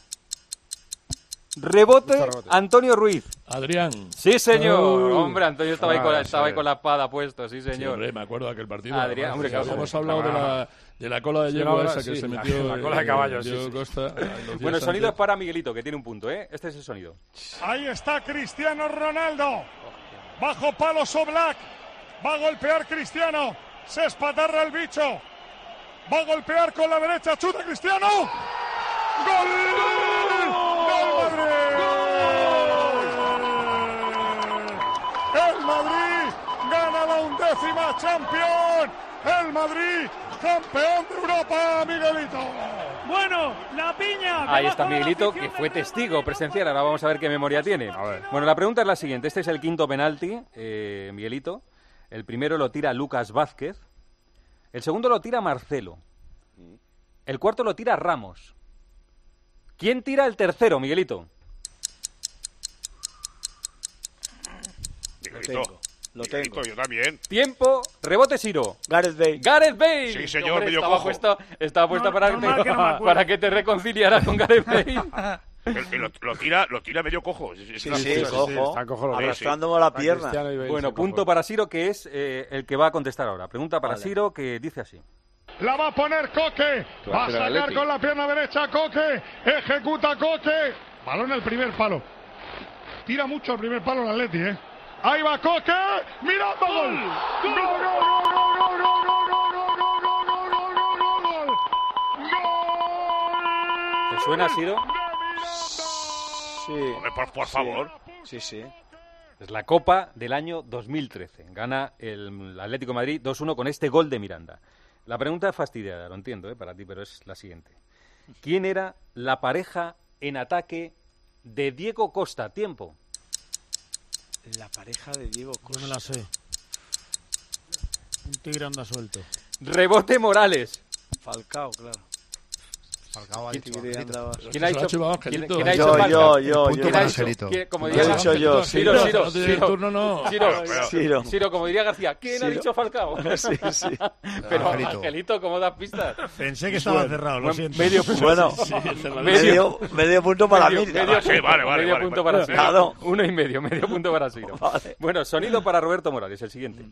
Speaker 3: Rebote Antonio Ruiz.
Speaker 2: Adrián.
Speaker 3: Sí, señor.
Speaker 2: Oh.
Speaker 3: Hombre, Antonio estaba, ah, ahí con la, estaba ahí con la espada puesto, sí, señor.
Speaker 2: Sí, hombre, me acuerdo de aquel partido.
Speaker 3: Adrián, hombre,
Speaker 2: claro, hemos hablado de la, de la cola de yegua esa que sí, se metió.
Speaker 3: La, la cola de caballo, sí, sí.
Speaker 2: Costa,
Speaker 3: bueno, el sonido antes. Es para Miguelito, que tiene un punto, ¿eh? Este es el sonido.
Speaker 6: Ahí está Cristiano Ronaldo. Bajo palo Oblak. Va a golpear Cristiano. Se espatarra el bicho. Va a golpear con la derecha. Chuta Cristiano. ¡Gol! ¡Gol Madrid! ¡El Madrid gana la undécima Champions! ¡El Madrid campeón de Europa, Miguelito!
Speaker 10: Bueno, la piña.
Speaker 3: Ahí está Miguelito, que fue testigo presencial. Ahora vamos a ver qué memoria tiene. Bueno, la pregunta es la siguiente. Este es el quinto penalti, eh, Miguelito. El primero lo tira Lucas Vázquez. El segundo lo tira Marcelo. El cuarto lo tira Ramos. ¿Quién tira el tercero, Miguelito?
Speaker 8: Miguelito. Lo tengo. Yo también.
Speaker 3: Tiempo. Rebote Siro.
Speaker 7: Gareth Bale.
Speaker 3: Gareth Bale.
Speaker 8: Sí, señor,
Speaker 3: hombre,
Speaker 8: medio
Speaker 3: estaba
Speaker 8: cojo.
Speaker 3: puesta, estaba puesta
Speaker 8: No,
Speaker 3: para,
Speaker 8: no,
Speaker 3: que
Speaker 8: no,
Speaker 3: te,
Speaker 8: que no me acuerdo.
Speaker 3: para que te reconciliaras con Gareth Bale.
Speaker 8: El, el, lo, lo tira, lo tira medio cojo. Es
Speaker 7: Sí,
Speaker 8: una
Speaker 7: sí,
Speaker 8: cosa-
Speaker 7: cojo.
Speaker 8: Está cojo lo
Speaker 7: Arrastrándome la pierna.
Speaker 3: Bueno, punto para Siro, que es eh, el que va a contestar ahora. Pregunta para
Speaker 6: Vale.
Speaker 3: Siro, que dice así.
Speaker 6: La va a poner Coque. Va a
Speaker 3: pero
Speaker 6: sacar
Speaker 3: Atleti.
Speaker 6: con la pierna derecha Coque. Ejecuta Coque. Balón el primer palo. Tira mucho el primer palo el Atleti, ¿eh? Ahí va Coque. Mirando gol. Gol, gol, gol, gol, gol, gol, gol, gol, gol, gol, gol, gol, gol. Gol.
Speaker 3: ¿Te suena, Siro?
Speaker 7: Sí.
Speaker 8: Hombre, por, por favor.
Speaker 7: Sí, sí.
Speaker 3: Es la Copa del año dos mil trece. Gana el Atlético de Madrid dos uno con este gol de Miranda. La pregunta es fastidiada, lo entiendo, ¿eh? Para ti, pero es la siguiente. ¿Quién era la pareja en ataque de Diego Costa? Tiempo.
Speaker 7: La pareja de Diego Costa.
Speaker 4: Yo me la sé. Un tigre anda suelto.
Speaker 3: Rebote Morales.
Speaker 7: Falcao, claro.
Speaker 4: Falcao ha
Speaker 7: ¿Quién
Speaker 4: dicho
Speaker 7: tigre
Speaker 4: Angelito.
Speaker 7: andaba?
Speaker 3: ¿Quién ha
Speaker 2: Se lo ha
Speaker 3: dicho?
Speaker 2: chivado
Speaker 3: ¿Quién,
Speaker 2: Angelito.
Speaker 3: quién ha
Speaker 7: Yo,
Speaker 3: dicho falta?
Speaker 7: yo, yo,
Speaker 3: ¿Quién
Speaker 7: yo.
Speaker 3: ha dicho?
Speaker 12: Angelito.
Speaker 3: ¿Quién- Como
Speaker 7: Lo
Speaker 3: diría
Speaker 7: he dicho yo.
Speaker 3: Siro,
Speaker 7: Siro.
Speaker 3: Siro,
Speaker 2: No tiene
Speaker 3: Siro.
Speaker 2: turno, no.
Speaker 3: Siro,
Speaker 8: Claro, pero-
Speaker 7: Siro.
Speaker 3: Siro, como diría García. ¿Quién ha
Speaker 7: Siro.
Speaker 3: dicho Falcao?
Speaker 7: Sí, sí.
Speaker 3: Pero
Speaker 12: Angelito.
Speaker 3: Angelito, ¿cómo das pistas?
Speaker 4: Pensé que estaba cerrado, lo
Speaker 3: Buen-
Speaker 4: siento.
Speaker 3: Medio punto.
Speaker 7: Bueno,
Speaker 3: medio,
Speaker 7: medio, medio punto para
Speaker 3: medio,
Speaker 7: mí.
Speaker 3: medio
Speaker 8: Ah, sí,
Speaker 3: punto,
Speaker 8: vale, vale,
Speaker 3: medio
Speaker 8: vale,
Speaker 3: punto
Speaker 8: vale.
Speaker 3: para Siro.
Speaker 7: Claro.
Speaker 3: Uno y medio, medio punto para Siro.
Speaker 7: Vale.
Speaker 3: Bueno, sonido para Roberto Morales, el siguiente.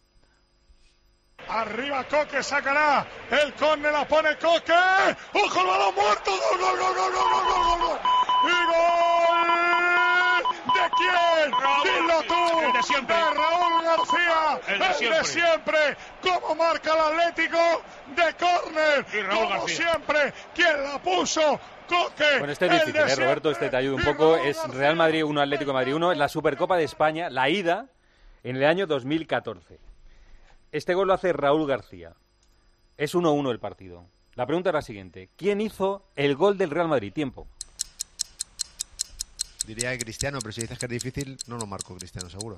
Speaker 6: Arriba Coque sacará. El córner la pone Coque. ¡Ojo el balón muerto! ¡Gol, gol, gol, gol, gol, gol, gol, gol! ¡Y gol! ¿De quién? Dilo tú.
Speaker 8: El de siempre.
Speaker 6: De Raúl García.
Speaker 8: El de siempre.
Speaker 6: siempre. ¿Cómo marca el Atlético? De córner.
Speaker 8: Y Raúl
Speaker 6: Como
Speaker 8: García.
Speaker 6: siempre. ¿Quién la puso? Coque.
Speaker 3: Bueno, este es
Speaker 6: el
Speaker 3: difícil,
Speaker 6: de
Speaker 3: ¿eh, Roberto?
Speaker 6: siempre.
Speaker 3: Este te ayuda un
Speaker 6: Y
Speaker 3: poco.
Speaker 6: Raúl
Speaker 3: Es
Speaker 6: García.
Speaker 3: Real Madrid uno, Atlético de Madrid uno. En la Supercopa de España, la ida, en el año dos mil catorce. Este gol lo hace Raúl García. Es uno uno el partido. La pregunta es la siguiente. ¿Quién hizo el gol del Real Madrid? Tiempo.
Speaker 11: Diría que Cristiano, pero si dices que es difícil, no lo marco Cristiano, seguro.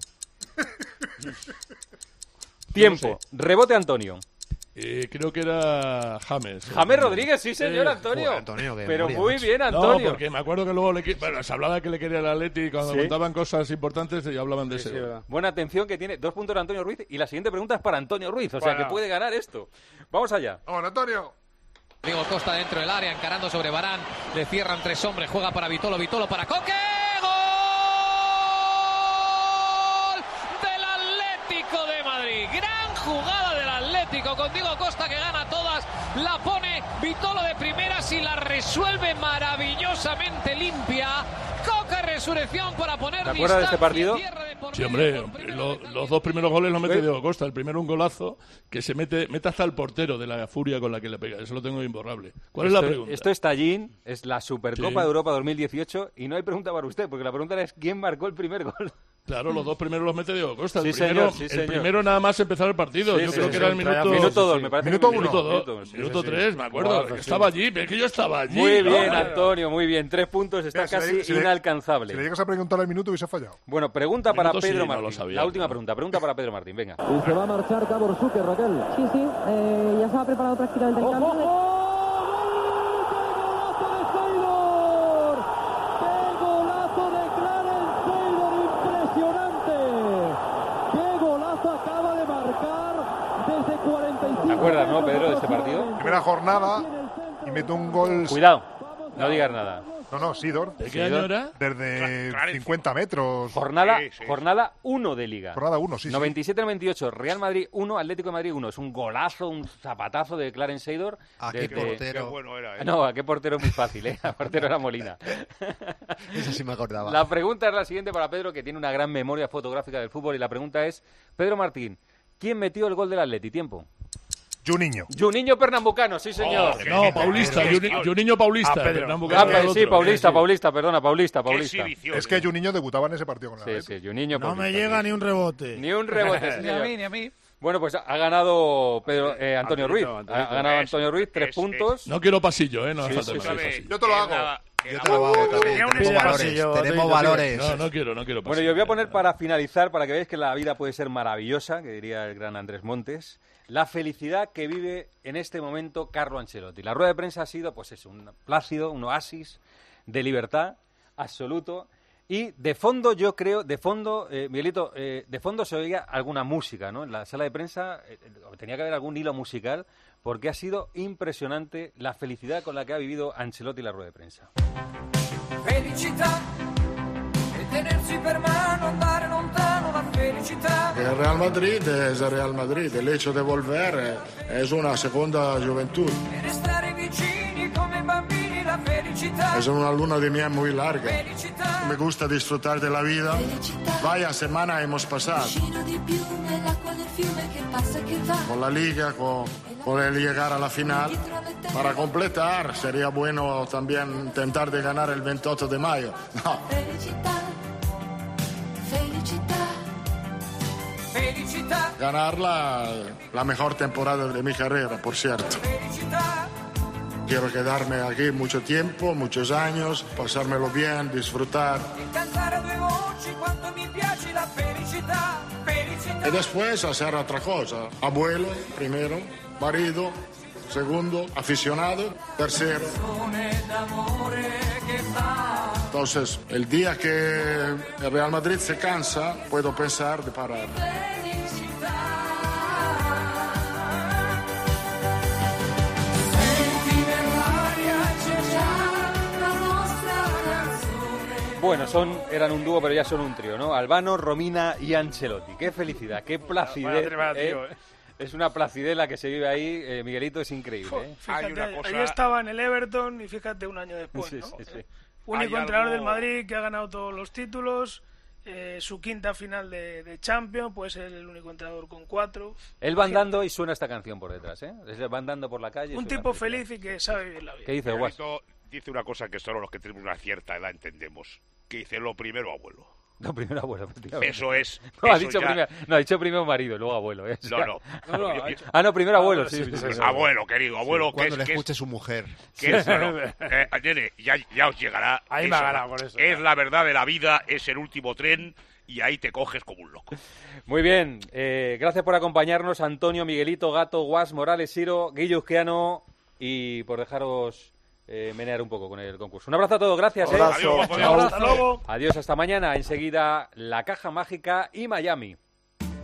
Speaker 3: Tiempo. Rebote Antonio.
Speaker 2: Eh, creo que era James.
Speaker 3: James Rodríguez, sí, señor,
Speaker 2: Eh,
Speaker 3: Antonio.
Speaker 11: Joder, Antonio, qué
Speaker 3: Pero
Speaker 11: memoria,
Speaker 3: muy
Speaker 11: macho.
Speaker 3: bien,
Speaker 2: No,
Speaker 3: Antonio.
Speaker 2: porque me acuerdo que luego le, qui- bueno, se hablaba que le quería el Atleti y cuando
Speaker 3: Sí.
Speaker 2: contaban cosas importantes y hablaban de ese. gol.
Speaker 3: Buena atención, que tiene dos puntos de Antonio Ruiz. Y la siguiente pregunta es para Antonio Ruiz. O sea,
Speaker 12: Bueno.
Speaker 3: que puede ganar esto. Vamos allá.
Speaker 12: Vamos, Antonio.
Speaker 5: Diego Costa dentro del área, encarando sobre Varane, le cierran tres hombres, juega para Vitolo, Vitolo para Coque, ¡gol del Atlético de Madrid! Gran jugada del Atlético con Diego Costa que gana todas, la pone Vitolo de primeras y la resuelve maravillosamente limpia. Coca resurrección para poner.
Speaker 3: ¿Te acuerdas de este partido?
Speaker 2: Sí, hombre, lo, los dos primeros goles los mete Diego Costa. El primero un golazo que se mete mete hasta el portero de la furia con la que le pega. Eso lo tengo imborrable. ¿Cuál
Speaker 3: esto,
Speaker 2: es la pregunta?
Speaker 3: Esto es Tallín, es la Supercopa
Speaker 2: Sí.
Speaker 3: de Europa dos mil dieciocho y no hay pregunta para usted, porque la pregunta es ¿quién marcó el primer gol?
Speaker 2: Claro, los dos primeros los mete Diego Costa. El,
Speaker 3: Sí,
Speaker 2: primero,
Speaker 3: señor, sí,
Speaker 2: el
Speaker 3: señor.
Speaker 2: primero nada más empezar el partido.
Speaker 3: Sí,
Speaker 2: Yo
Speaker 3: sí,
Speaker 2: creo
Speaker 3: sí,
Speaker 2: que
Speaker 3: sí,
Speaker 2: era el
Speaker 3: sí,
Speaker 2: minuto...
Speaker 3: Minuto dos, me parece.
Speaker 2: Minuto
Speaker 3: que
Speaker 2: uno.
Speaker 3: minuto dos.
Speaker 2: Minuto,
Speaker 3: Sí,
Speaker 2: minuto
Speaker 3: sí, sí.
Speaker 2: tres, me acuerdo.
Speaker 3: Wow,
Speaker 2: que
Speaker 3: sí.
Speaker 2: estaba allí, es que yo estaba allí.
Speaker 3: Muy bien,
Speaker 2: ¿no?
Speaker 3: Antonio, muy bien. Tres puntos, está
Speaker 12: Mira, si
Speaker 3: casi
Speaker 12: le- si le-
Speaker 3: inalcanzable.
Speaker 12: Si le llegas a preguntar el minuto, hubiese fallado.
Speaker 3: Bueno, pregunta para
Speaker 12: Minuto sí,
Speaker 3: Pedro
Speaker 12: no lo
Speaker 3: Martín.
Speaker 12: sabía,
Speaker 3: la última
Speaker 12: ¿no?
Speaker 3: pregunta, pregunta para Pedro Martín, venga.
Speaker 13: Y se va a marchar Gabor Zucker, Raquel. Sí, sí, eh, ya se ha preparado prácticamente el cambio.
Speaker 3: ¿Te acuerdas, no, Pedro, de este partido?
Speaker 12: Primera jornada y mete un gol.
Speaker 3: Cuidado, no digas nada.
Speaker 12: No, no, Sidor.
Speaker 2: ¿De qué año era?
Speaker 12: Desde cincuenta metros.
Speaker 3: Jornada jornada uno de Liga.
Speaker 12: Jornada uno, sí, sí.
Speaker 3: noventa y siete noventa y ocho, Real Madrid uno, Atlético de Madrid uno. Es un golazo, un zapatazo de Clarence Seedorf.
Speaker 11: ¿A qué
Speaker 3: desde-
Speaker 11: portero?
Speaker 8: Qué bueno era, ¿eh?
Speaker 3: No, a qué portero es muy fácil, ¿eh? A portero era Molina.
Speaker 11: Eso sí me acordaba.
Speaker 3: La pregunta es la siguiente para Pedro, que tiene una gran memoria fotográfica del fútbol. Y la pregunta es, Pedro Martín, ¿quién metió el gol del Atleti? Tiempo.
Speaker 12: Juninho.
Speaker 3: Juninho Pernambucano, sí señor.
Speaker 2: No, Paulista, Juni- Juninho Paulista.
Speaker 12: Ah, Pedro.
Speaker 2: Pernambucano
Speaker 3: Ah,
Speaker 2: era el
Speaker 3: sí,
Speaker 2: otro.
Speaker 3: Paulista,
Speaker 2: Sí.
Speaker 3: Paulista, perdona, Paulista, Paulista.
Speaker 12: Es que Juninho debutaba en ese partido con la
Speaker 3: Sí, sí, Juninho,
Speaker 4: No
Speaker 3: Paulista.
Speaker 4: me llega ni un rebote.
Speaker 3: Ni un rebote,
Speaker 10: Ni a
Speaker 3: señor.
Speaker 10: mí, ni a mí.
Speaker 3: Bueno, pues ha ganado Pedro, eh, Antonio Ruiz.
Speaker 2: Antonito,
Speaker 3: Ha
Speaker 2: Antonito.
Speaker 3: ganado
Speaker 2: Es-
Speaker 3: Antonio Ruiz, tres
Speaker 2: es-
Speaker 3: puntos.
Speaker 2: No quiero pasillo, ¿eh? No hace
Speaker 3: Sí,
Speaker 2: falta
Speaker 3: sí,
Speaker 2: pasillo.
Speaker 3: sí.
Speaker 2: pasillo.
Speaker 12: Yo te lo hago.
Speaker 11: Yo te lo hago también.
Speaker 10: Tenía un
Speaker 11: Tenemos
Speaker 10: espacio,
Speaker 11: valores.
Speaker 4: yo,
Speaker 11: Tenemos
Speaker 4: yo,
Speaker 11: valores.
Speaker 2: No, no quiero, no quiero pasillo.
Speaker 3: Bueno, yo voy a poner para finalizar, para que veáis que la vida puede ser maravillosa, que diría el gran Andrés Montes, la felicidad que vive en este momento Carlo Ancelotti. La rueda de prensa ha sido, pues eso, un plácido, un oasis de libertad absoluto. Y de fondo, yo creo, de fondo, eh, Miguelito, eh, de fondo se oía alguna música, ¿no? En la sala de prensa eh, tenía que haber algún hilo musical, porque ha sido impresionante la felicidad con la que ha vivido Ancelotti la rueda de prensa.
Speaker 14: Felicità e tenersi per mano, andare lontano la felicità.
Speaker 22: El Real Madrid es el Real Madrid, el hecho de volver es una segunda juventud,
Speaker 14: E restare vicini come bambini la felicità.
Speaker 22: es una luna de miel muy larga.
Speaker 14: Felicità.
Speaker 22: Me gusta disfrutar de la vida. Vaya semana hemos pasado,
Speaker 24: Vicino di più nell'acqua del fiume che passa e che va.
Speaker 22: con la liga, con poder llegar a la final. Para completar, sería bueno también intentar de ganar el veintiocho de mayo. No,
Speaker 24: Felicità, felicità.
Speaker 14: Felicità.
Speaker 22: ganar la, la mejor temporada de mi carrera, por cierto.
Speaker 14: Felicità.
Speaker 22: Quiero quedarme aquí mucho tiempo, muchos años, pasármelo bien, disfrutar.
Speaker 14: E cantare a due voci quando mi piace la felicità. Felicità.
Speaker 22: Y después hacer otra cosa. Abuelo, primero, marido, segundo, aficionado, tercero.
Speaker 14: Canzone d'amore che fa.
Speaker 22: Entonces, el día que el Real Madrid se cansa, puedo pensar de parar.
Speaker 24: Senti nell'aria c'è già la nostra canzone.
Speaker 3: Bueno, son, eran un dúo, pero ya son un trío, ¿no? Albano, Romina y Ancelotti. Qué felicidad, qué placidez.
Speaker 10: Vaya tremenda,
Speaker 3: ¿eh?
Speaker 10: tío, ¿eh?
Speaker 3: Es una placidez la que se vive ahí, eh, Miguelito, es increíble. ¿eh?
Speaker 10: Fíjate,
Speaker 8: Hay una cosa-
Speaker 10: ahí estaba en el Everton y fíjate un año después,
Speaker 3: Sí,
Speaker 10: ¿no?
Speaker 3: sí, sí.
Speaker 10: Único
Speaker 8: Hay
Speaker 10: entrenador
Speaker 8: algo-
Speaker 10: del Madrid que ha ganado todos los títulos, eh, su quinta final de, de Champions, pues el único entrenador con cuatro.
Speaker 3: Él va andando y suena esta canción por detrás, ¿eh? Él va andando por la calle. y
Speaker 10: Un
Speaker 3: suena
Speaker 10: tipo
Speaker 3: felicidad.
Speaker 10: feliz y que sabe vivir la vida.
Speaker 3: ¿Qué dice el Guas?
Speaker 8: Miguelito dice una cosa que solo los que tenemos una cierta edad entendemos. Que dice lo primero, abuelo.
Speaker 3: No, primero abuelo, efectivamente.
Speaker 8: Eso es.
Speaker 3: No, ha
Speaker 8: eso
Speaker 3: dicho
Speaker 8: ya-
Speaker 3: primero, no, ha dicho primero marido, luego abuelo, ¿eh? O sea-
Speaker 8: No, no.
Speaker 3: No, no,
Speaker 8: Yo-
Speaker 3: ha
Speaker 8: yo-
Speaker 3: dicho- ah, no, primero abuelo, sí. sí, sí, sí.
Speaker 8: Abuelo, querido, abuelo, que
Speaker 11: Cuando
Speaker 8: es,
Speaker 11: le
Speaker 8: que es-
Speaker 11: escuche su mujer.
Speaker 8: que es- no, no, eh, nene, ya, ya os llegará.
Speaker 10: Ahí me ha
Speaker 8: Eso,
Speaker 10: ganado por eso,
Speaker 8: Es
Speaker 10: ya.
Speaker 8: la verdad de la vida, es el último tren y ahí te coges como un loco.
Speaker 3: Muy bien, eh, gracias por acompañarnos, Antonio, Miguelito, Gato, Guas, Morales, Siro, Guillo Uzquiano, y por dejaros eh, menear un poco con el concurso. Un abrazo a todos, gracias. ¿eh?
Speaker 8: Abrazo. Adiós, guapo,
Speaker 10: Hasta luego.
Speaker 3: Adiós, hasta mañana. Enseguida, La Caja Mágica y Miami.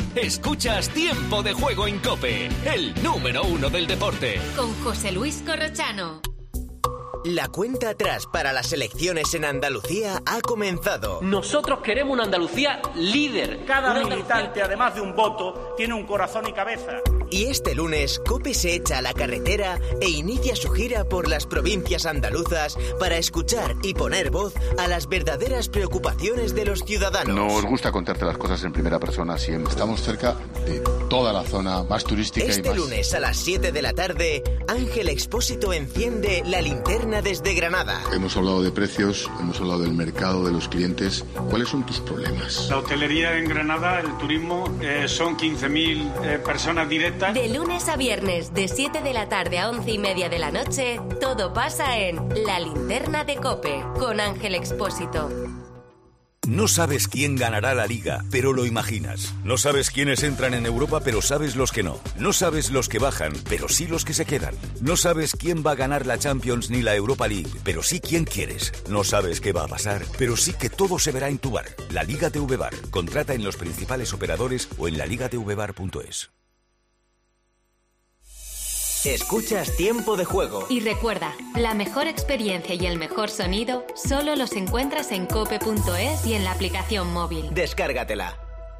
Speaker 20: Escuchas Tiempo de Juego en COPE, el número uno del deporte.
Speaker 1: Con José Luis Corrochano.
Speaker 9: La cuenta atrás para las elecciones en Andalucía ha comenzado.
Speaker 15: Nosotros queremos una Andalucía líder.
Speaker 16: Cada
Speaker 15: Una
Speaker 16: militante,
Speaker 15: Andalucía...
Speaker 16: además de un voto, tiene un corazón y cabeza.
Speaker 9: Y este lunes, COPE se echa a la carretera e inicia su gira por las provincias andaluzas para escuchar y poner voz a las verdaderas preocupaciones de los ciudadanos.
Speaker 17: Nos gusta contarte las cosas en primera persona siempre. Estamos cerca de toda la zona más turística
Speaker 9: este
Speaker 17: y más...
Speaker 9: lunes a las siete de la tarde, Ángel Expósito enciende la linterna desde Granada.
Speaker 17: Hemos hablado de precios, hemos hablado del mercado, de los clientes. ¿Cuáles son tus problemas?
Speaker 16: La hotelería en Granada, el turismo, eh, son quince mil eh, personas directas.
Speaker 1: De lunes a viernes, de siete de la tarde a once y media de la noche, todo pasa en La Linterna de COPE, con Ángel Expósito.
Speaker 18: No sabes quién ganará la Liga, pero lo imaginas. No sabes quiénes entran en Europa, pero sabes los que no. No sabes los que bajan, pero sí los que se quedan. No sabes quién va a ganar la Champions ni la Europa League, pero sí quién quieres. No sabes qué va a pasar, pero sí que todo se verá en tu bar. La Liga T V Bar. Contrata en los principales operadores o en la liga t v bar punto es.
Speaker 9: Escuchas Tiempo de Juego.
Speaker 1: Y recuerda, la mejor experiencia y el mejor sonido solo los encuentras en cope punto es y en la aplicación móvil.
Speaker 9: Descárgatela.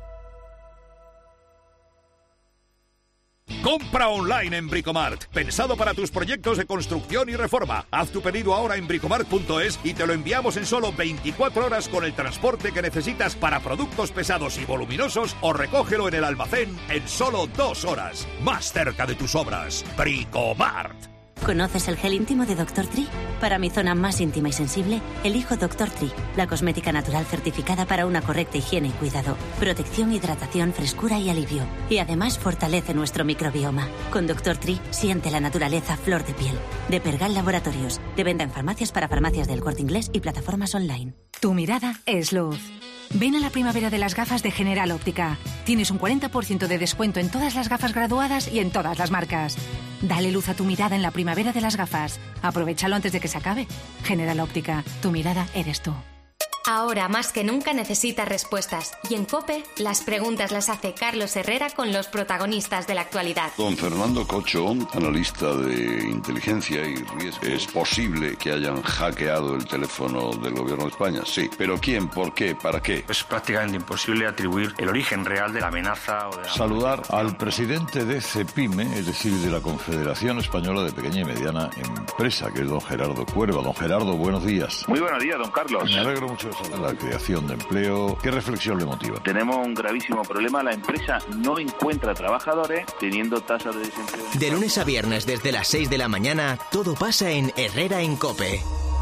Speaker 25: Compra online en Bricomart, pensado para tus proyectos de construcción y reforma. Haz tu pedido ahora en bricomart punto es y te lo enviamos en solo veinticuatro horas con el transporte que necesitas para productos pesados y voluminosos, o recógelo en el almacén en solo dos horas. Más cerca de tus obras. Bricomart.
Speaker 26: ¿Conoces el gel íntimo de doctor Tree? Para mi zona más íntima y sensible, elijo doctor Tree, la cosmética natural certificada para una correcta higiene y cuidado, protección, hidratación, frescura y alivio. Y además fortalece nuestro microbioma. Con doctor Tree, siente la naturaleza flor de piel. De Pergal Laboratorios, de venta en farmacias para farmacias del Corte Inglés y plataformas online.
Speaker 27: Tu mirada es luz. Ven a la primavera de las gafas de General Óptica. Tienes un cuarenta por ciento de descuento en todas las gafas graduadas y en todas las marcas. Dale luz a tu mirada en la primavera de las gafas. Aprovechalo antes de que se acabe. General Óptica, tu mirada eres tú.
Speaker 1: Ahora más que nunca necesitas respuestas. Y en COPE, las preguntas las hace Carlos Herrera con los protagonistas de la actualidad.
Speaker 28: Don Fernando Cocho, analista de inteligencia y riesgo. ¿Es posible que hayan hackeado el teléfono del gobierno de España? Sí. ¿Pero quién? ¿Por qué? ¿Para qué?
Speaker 29: Es prácticamente imposible atribuir el origen real de la amenaza o de la...
Speaker 28: Saludar al presidente de CEPIME, es decir, de la Confederación Española de Pequeña y Mediana Empresa, que es don Gerardo Cuerva. Don Gerardo, buenos días.
Speaker 30: Muy buenos días, don Carlos.
Speaker 28: Me alegro mucho de la creación de empleo. ¿Qué reflexión le motiva?
Speaker 30: Tenemos un gravísimo problema. La empresa no encuentra trabajadores teniendo tasas de desempleo.
Speaker 9: De lunes a viernes desde las seis de la mañana, todo pasa en Herrera en COPE.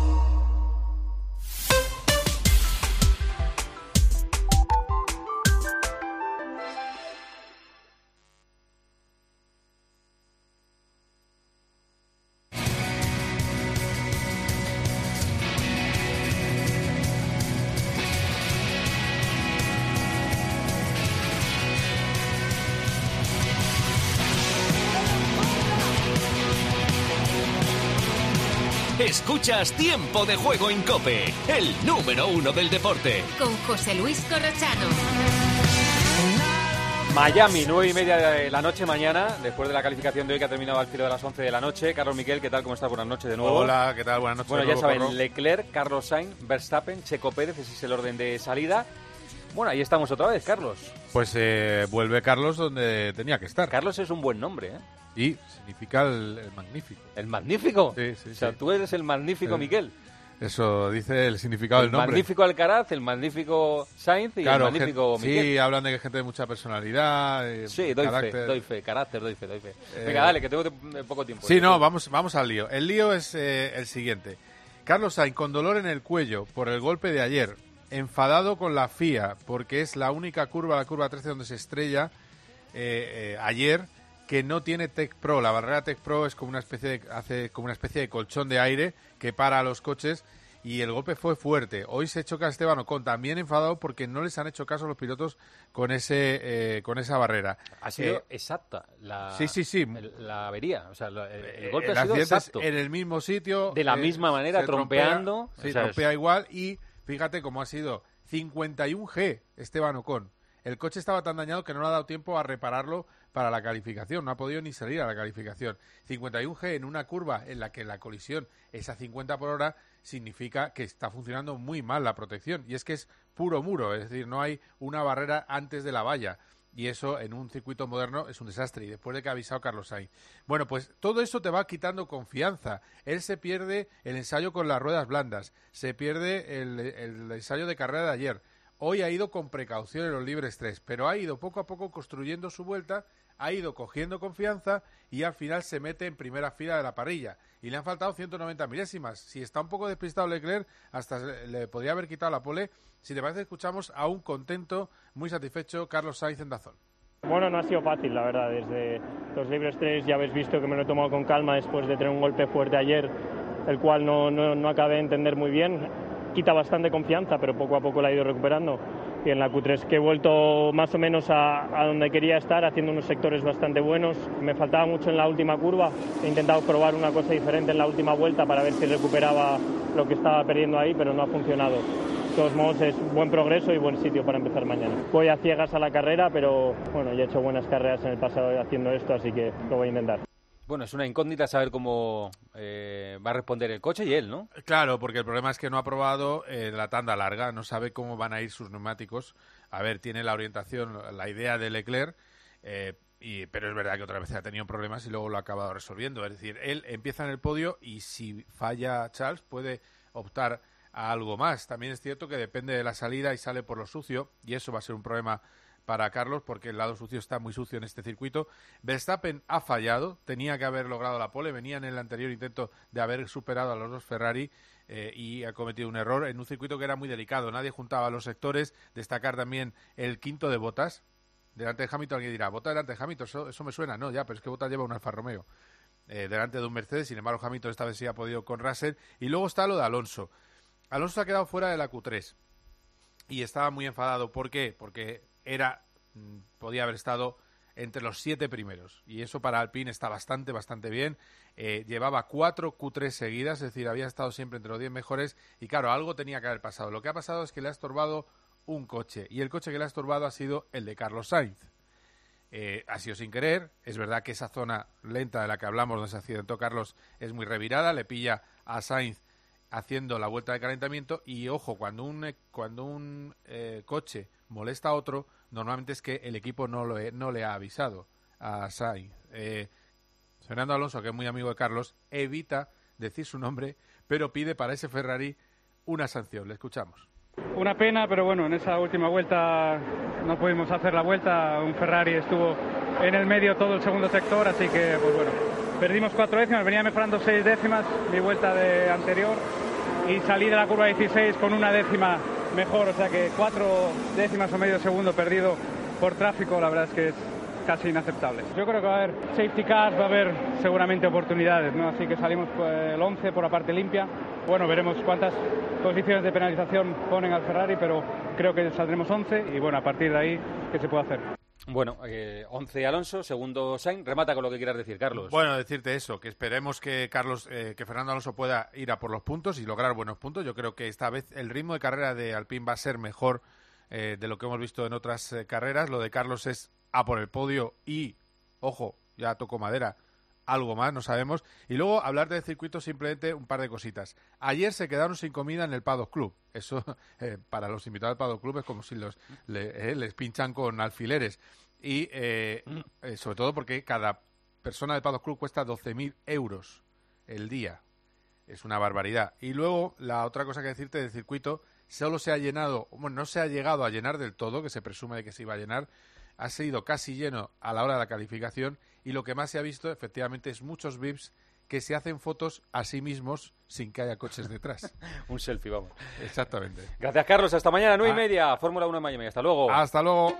Speaker 20: Escuchas Tiempo de Juego en COPE, el número uno del deporte.
Speaker 1: Con José Luis Corrochano.
Speaker 3: Miami, nueve y media de la noche mañana, después de la calificación de hoy que ha terminado al filo de las once de la noche. Carlos Miquel, ¿qué tal? ¿Cómo estás? Buenas noches de nuevo.
Speaker 11: Hola, ¿qué tal? Buenas noches.
Speaker 3: Bueno,
Speaker 11: de
Speaker 3: ya
Speaker 11: nuevo,
Speaker 3: saben,
Speaker 11: Carlos.
Speaker 3: Leclerc, Carlos Sainz, Verstappen, Checo Pérez, ese es el orden de salida. Bueno, ahí estamos otra vez, Carlos.
Speaker 11: Pues eh, vuelve Carlos donde tenía que estar.
Speaker 3: Carlos es un buen nombre, ¿eh?
Speaker 11: Y significa el, el magnífico.
Speaker 3: ¿El magnífico?
Speaker 11: Sí, sí,
Speaker 3: O sea,
Speaker 11: sí.
Speaker 3: tú eres el magnífico,
Speaker 11: Sí.
Speaker 3: Miquel.
Speaker 11: Eso dice el significado
Speaker 3: El
Speaker 11: del nombre.
Speaker 3: magnífico Alcaraz, el magnífico Sainz y
Speaker 11: Claro,
Speaker 3: el magnífico
Speaker 11: gen-
Speaker 3: Miquel.
Speaker 11: Sí, hablan de que gente de mucha personalidad. eh,
Speaker 3: Sí, doy
Speaker 11: carácter.
Speaker 3: fe, doy fe, carácter, doy fe, doy fe.
Speaker 11: Eh,
Speaker 3: Venga, dale, que tengo de- poco tiempo.
Speaker 11: Sí, no, vamos, vamos al lío. El lío es eh, el siguiente. Carlos Sainz, con dolor en el cuello por el golpe de ayer, enfadado con la F I A, porque es la única curva, la curva trece, donde se estrella eh, eh, ayer, que no tiene Tech Pro. La barrera Tech Pro es como una especie de, hace como una especie de colchón de aire que para a los coches, y el golpe fue fuerte. Hoy se choca Esteban Ocon, también enfadado porque no les han hecho caso a los pilotos con ese eh, con esa barrera.
Speaker 3: Ha sido
Speaker 11: Eh,
Speaker 3: exacta la,
Speaker 11: sí, sí, sí.
Speaker 3: el- la avería. O sea, lo- el, el
Speaker 11: Eh,
Speaker 3: golpe
Speaker 11: el
Speaker 3: ha sido
Speaker 11: accidente es
Speaker 3: exacto.
Speaker 11: en el mismo sitio.
Speaker 3: De la
Speaker 11: eh,
Speaker 3: misma manera,
Speaker 11: se
Speaker 3: trompeando.
Speaker 11: trompea, sí,
Speaker 3: O sea,
Speaker 11: trompea igual, y fíjate cómo ha sido cincuenta y uno G Esteban Ocon. el coche estaba tan dañado que no le ha dado tiempo a repararlo para la calificación, no ha podido ni salir a la calificación. cincuenta y uno G en una curva en la que la colisión es a cincuenta por hora significa que está funcionando muy mal la protección, y es que es puro muro, es decir, no hay una barrera antes de la valla. Y eso en un circuito moderno es un desastre, y después de que ha avisado Carlos Sainz. Bueno, pues todo eso te va quitando confianza. Él se pierde el ensayo con las ruedas blandas, se pierde el, el ensayo de carrera de ayer. Hoy ha ido con precaución en los libres tres, pero ha ido poco a poco construyendo su vuelta, ha ido cogiendo confianza y al final se mete en primera fila de la parrilla. Y le han faltado ciento noventa milésimas. Si está un poco despistado Leclerc, hasta le podría haber quitado la pole. Si te parece, escuchamos a un contento, muy satisfecho, Carlos Sainz en Dazón.
Speaker 2: Bueno, no ha sido fácil, la verdad. Desde los libres tres ya habéis visto que me lo he tomado con calma después de tener un golpe fuerte ayer, el cual no, no, no acabé de entender muy bien. Quita bastante confianza, pero poco a poco la he ido recuperando. Y en la Q tres que he vuelto más o menos a, a donde quería estar, haciendo unos sectores bastante buenos. Me faltaba mucho en la última curva. He intentado probar una cosa diferente en la última vuelta para ver si recuperaba lo que estaba perdiendo ahí, pero no ha funcionado. De todos modos, es buen progreso y buen sitio para empezar mañana. Voy a ciegas a la carrera, pero bueno, ya he hecho buenas carreras en el pasado haciendo esto, así que lo voy a intentar.
Speaker 3: Bueno, es una incógnita saber cómo eh, va a responder el coche y él, ¿no?
Speaker 11: Claro, porque el problema es que no ha probado eh, la tanda larga, no sabe cómo van a ir sus neumáticos. A ver, tiene la orientación, la idea de Leclerc, eh, y, pero es verdad que otra vez ha tenido problemas y luego lo ha acabado resolviendo. Es decir, él empieza en el podio y si falla Charles puede optar a algo más. También es cierto que depende de la salida y sale por lo sucio, y eso va a ser un problema para Carlos, porque el lado sucio está muy sucio en este circuito. Verstappen ha fallado, tenía que haber logrado la pole, venía en el anterior intento de haber superado a los dos Ferrari eh, y ha cometido un error en un circuito que era muy delicado, nadie juntaba los sectores. Destacar también el quinto de Bottas, delante de Hamilton. Alguien dirá, Bottas delante de Hamilton, eso, eso me suena, no, ya, pero es que Bottas lleva un Alfa Romeo eh, delante de un Mercedes, sin embargo Hamilton esta vez sí ha podido con Russell. Y luego está lo de Alonso. Alonso se ha quedado fuera de la Q tres y estaba muy enfadado. ¿Por qué? Porque era podía haber estado entre los siete primeros, y eso para Alpine está bastante, bastante bien. Eh, llevaba cuatro Q tres seguidas, es decir, había estado siempre entre los diez mejores, y claro, algo tenía que haber pasado. Lo que ha pasado es que le ha estorbado un coche, y el coche que le ha estorbado ha sido el de Carlos Sainz. Eh, ha sido sin querer, es verdad que esa zona lenta de la que hablamos, donde se accidentó Carlos, es muy revirada, le pilla a Sainz haciendo la vuelta de calentamiento, y ojo, cuando un, cuando un eh, coche molesta a otro, normalmente es que el equipo no, lo he, no le ha avisado a Sainz. Eh, Fernando Alonso, que es muy amigo de Carlos, evita decir su nombre, pero pide para ese Ferrari una sanción. Le escuchamos.
Speaker 4: Una pena, pero bueno, en esa última vuelta no pudimos hacer la vuelta. Un Ferrari estuvo en el medio todo el segundo sector, así que pues bueno, perdimos cuatro décimas, venía mejorando seis décimas mi vuelta de anterior y salí de la curva dieciséis con una décima mejor, o sea que cuatro décimas o medio segundo perdido por tráfico, la verdad es que es casi inaceptable. Yo creo que va a haber safety cars, va a haber seguramente oportunidades, ¿no? Así que salimos pues, el once por la parte limpia. Bueno, veremos cuántas posiciones de penalización ponen al Ferrari, pero creo que saldremos once y bueno, a partir de ahí, ¿qué se puede hacer?
Speaker 3: Bueno, eh, once Alonso, segundo Sainz. Remata con lo que quieras decir, Carlos.
Speaker 11: Bueno, decirte eso, que esperemos que Carlos, eh, que Fernando Alonso pueda ir a por los puntos y lograr buenos puntos. Yo creo que esta vez el ritmo de carrera de Alpine va a ser mejor eh, de lo que hemos visto en otras eh, carreras. Lo de Carlos es a por el podio y, ojo, ya tocó madera, algo más, no sabemos. Y luego hablar del circuito, simplemente un par de cositas. Ayer se quedaron sin comida en el Paddock Club. Eso eh, para los invitados del Paddock Club es como si los le, eh, les pinchan con alfileres. Y eh, eh, sobre todo porque cada persona del Paddock Club cuesta doce mil euros el día. Es una barbaridad. Y luego la otra cosa que decirte del circuito, solo se ha llenado, bueno, no se ha llegado a llenar del todo, que se presume de que se iba a llenar. Ha sido casi lleno a la hora de la calificación, y lo que más se ha visto efectivamente es muchos V I Ps que se hacen fotos a sí mismos sin que haya coches detrás.
Speaker 3: Un selfie, vamos.
Speaker 11: Exactamente.
Speaker 3: Gracias, Carlos. Hasta mañana, nueve
Speaker 11: ah.
Speaker 3: y media, Fórmula uno en Miami. Hasta luego.
Speaker 11: Hasta luego.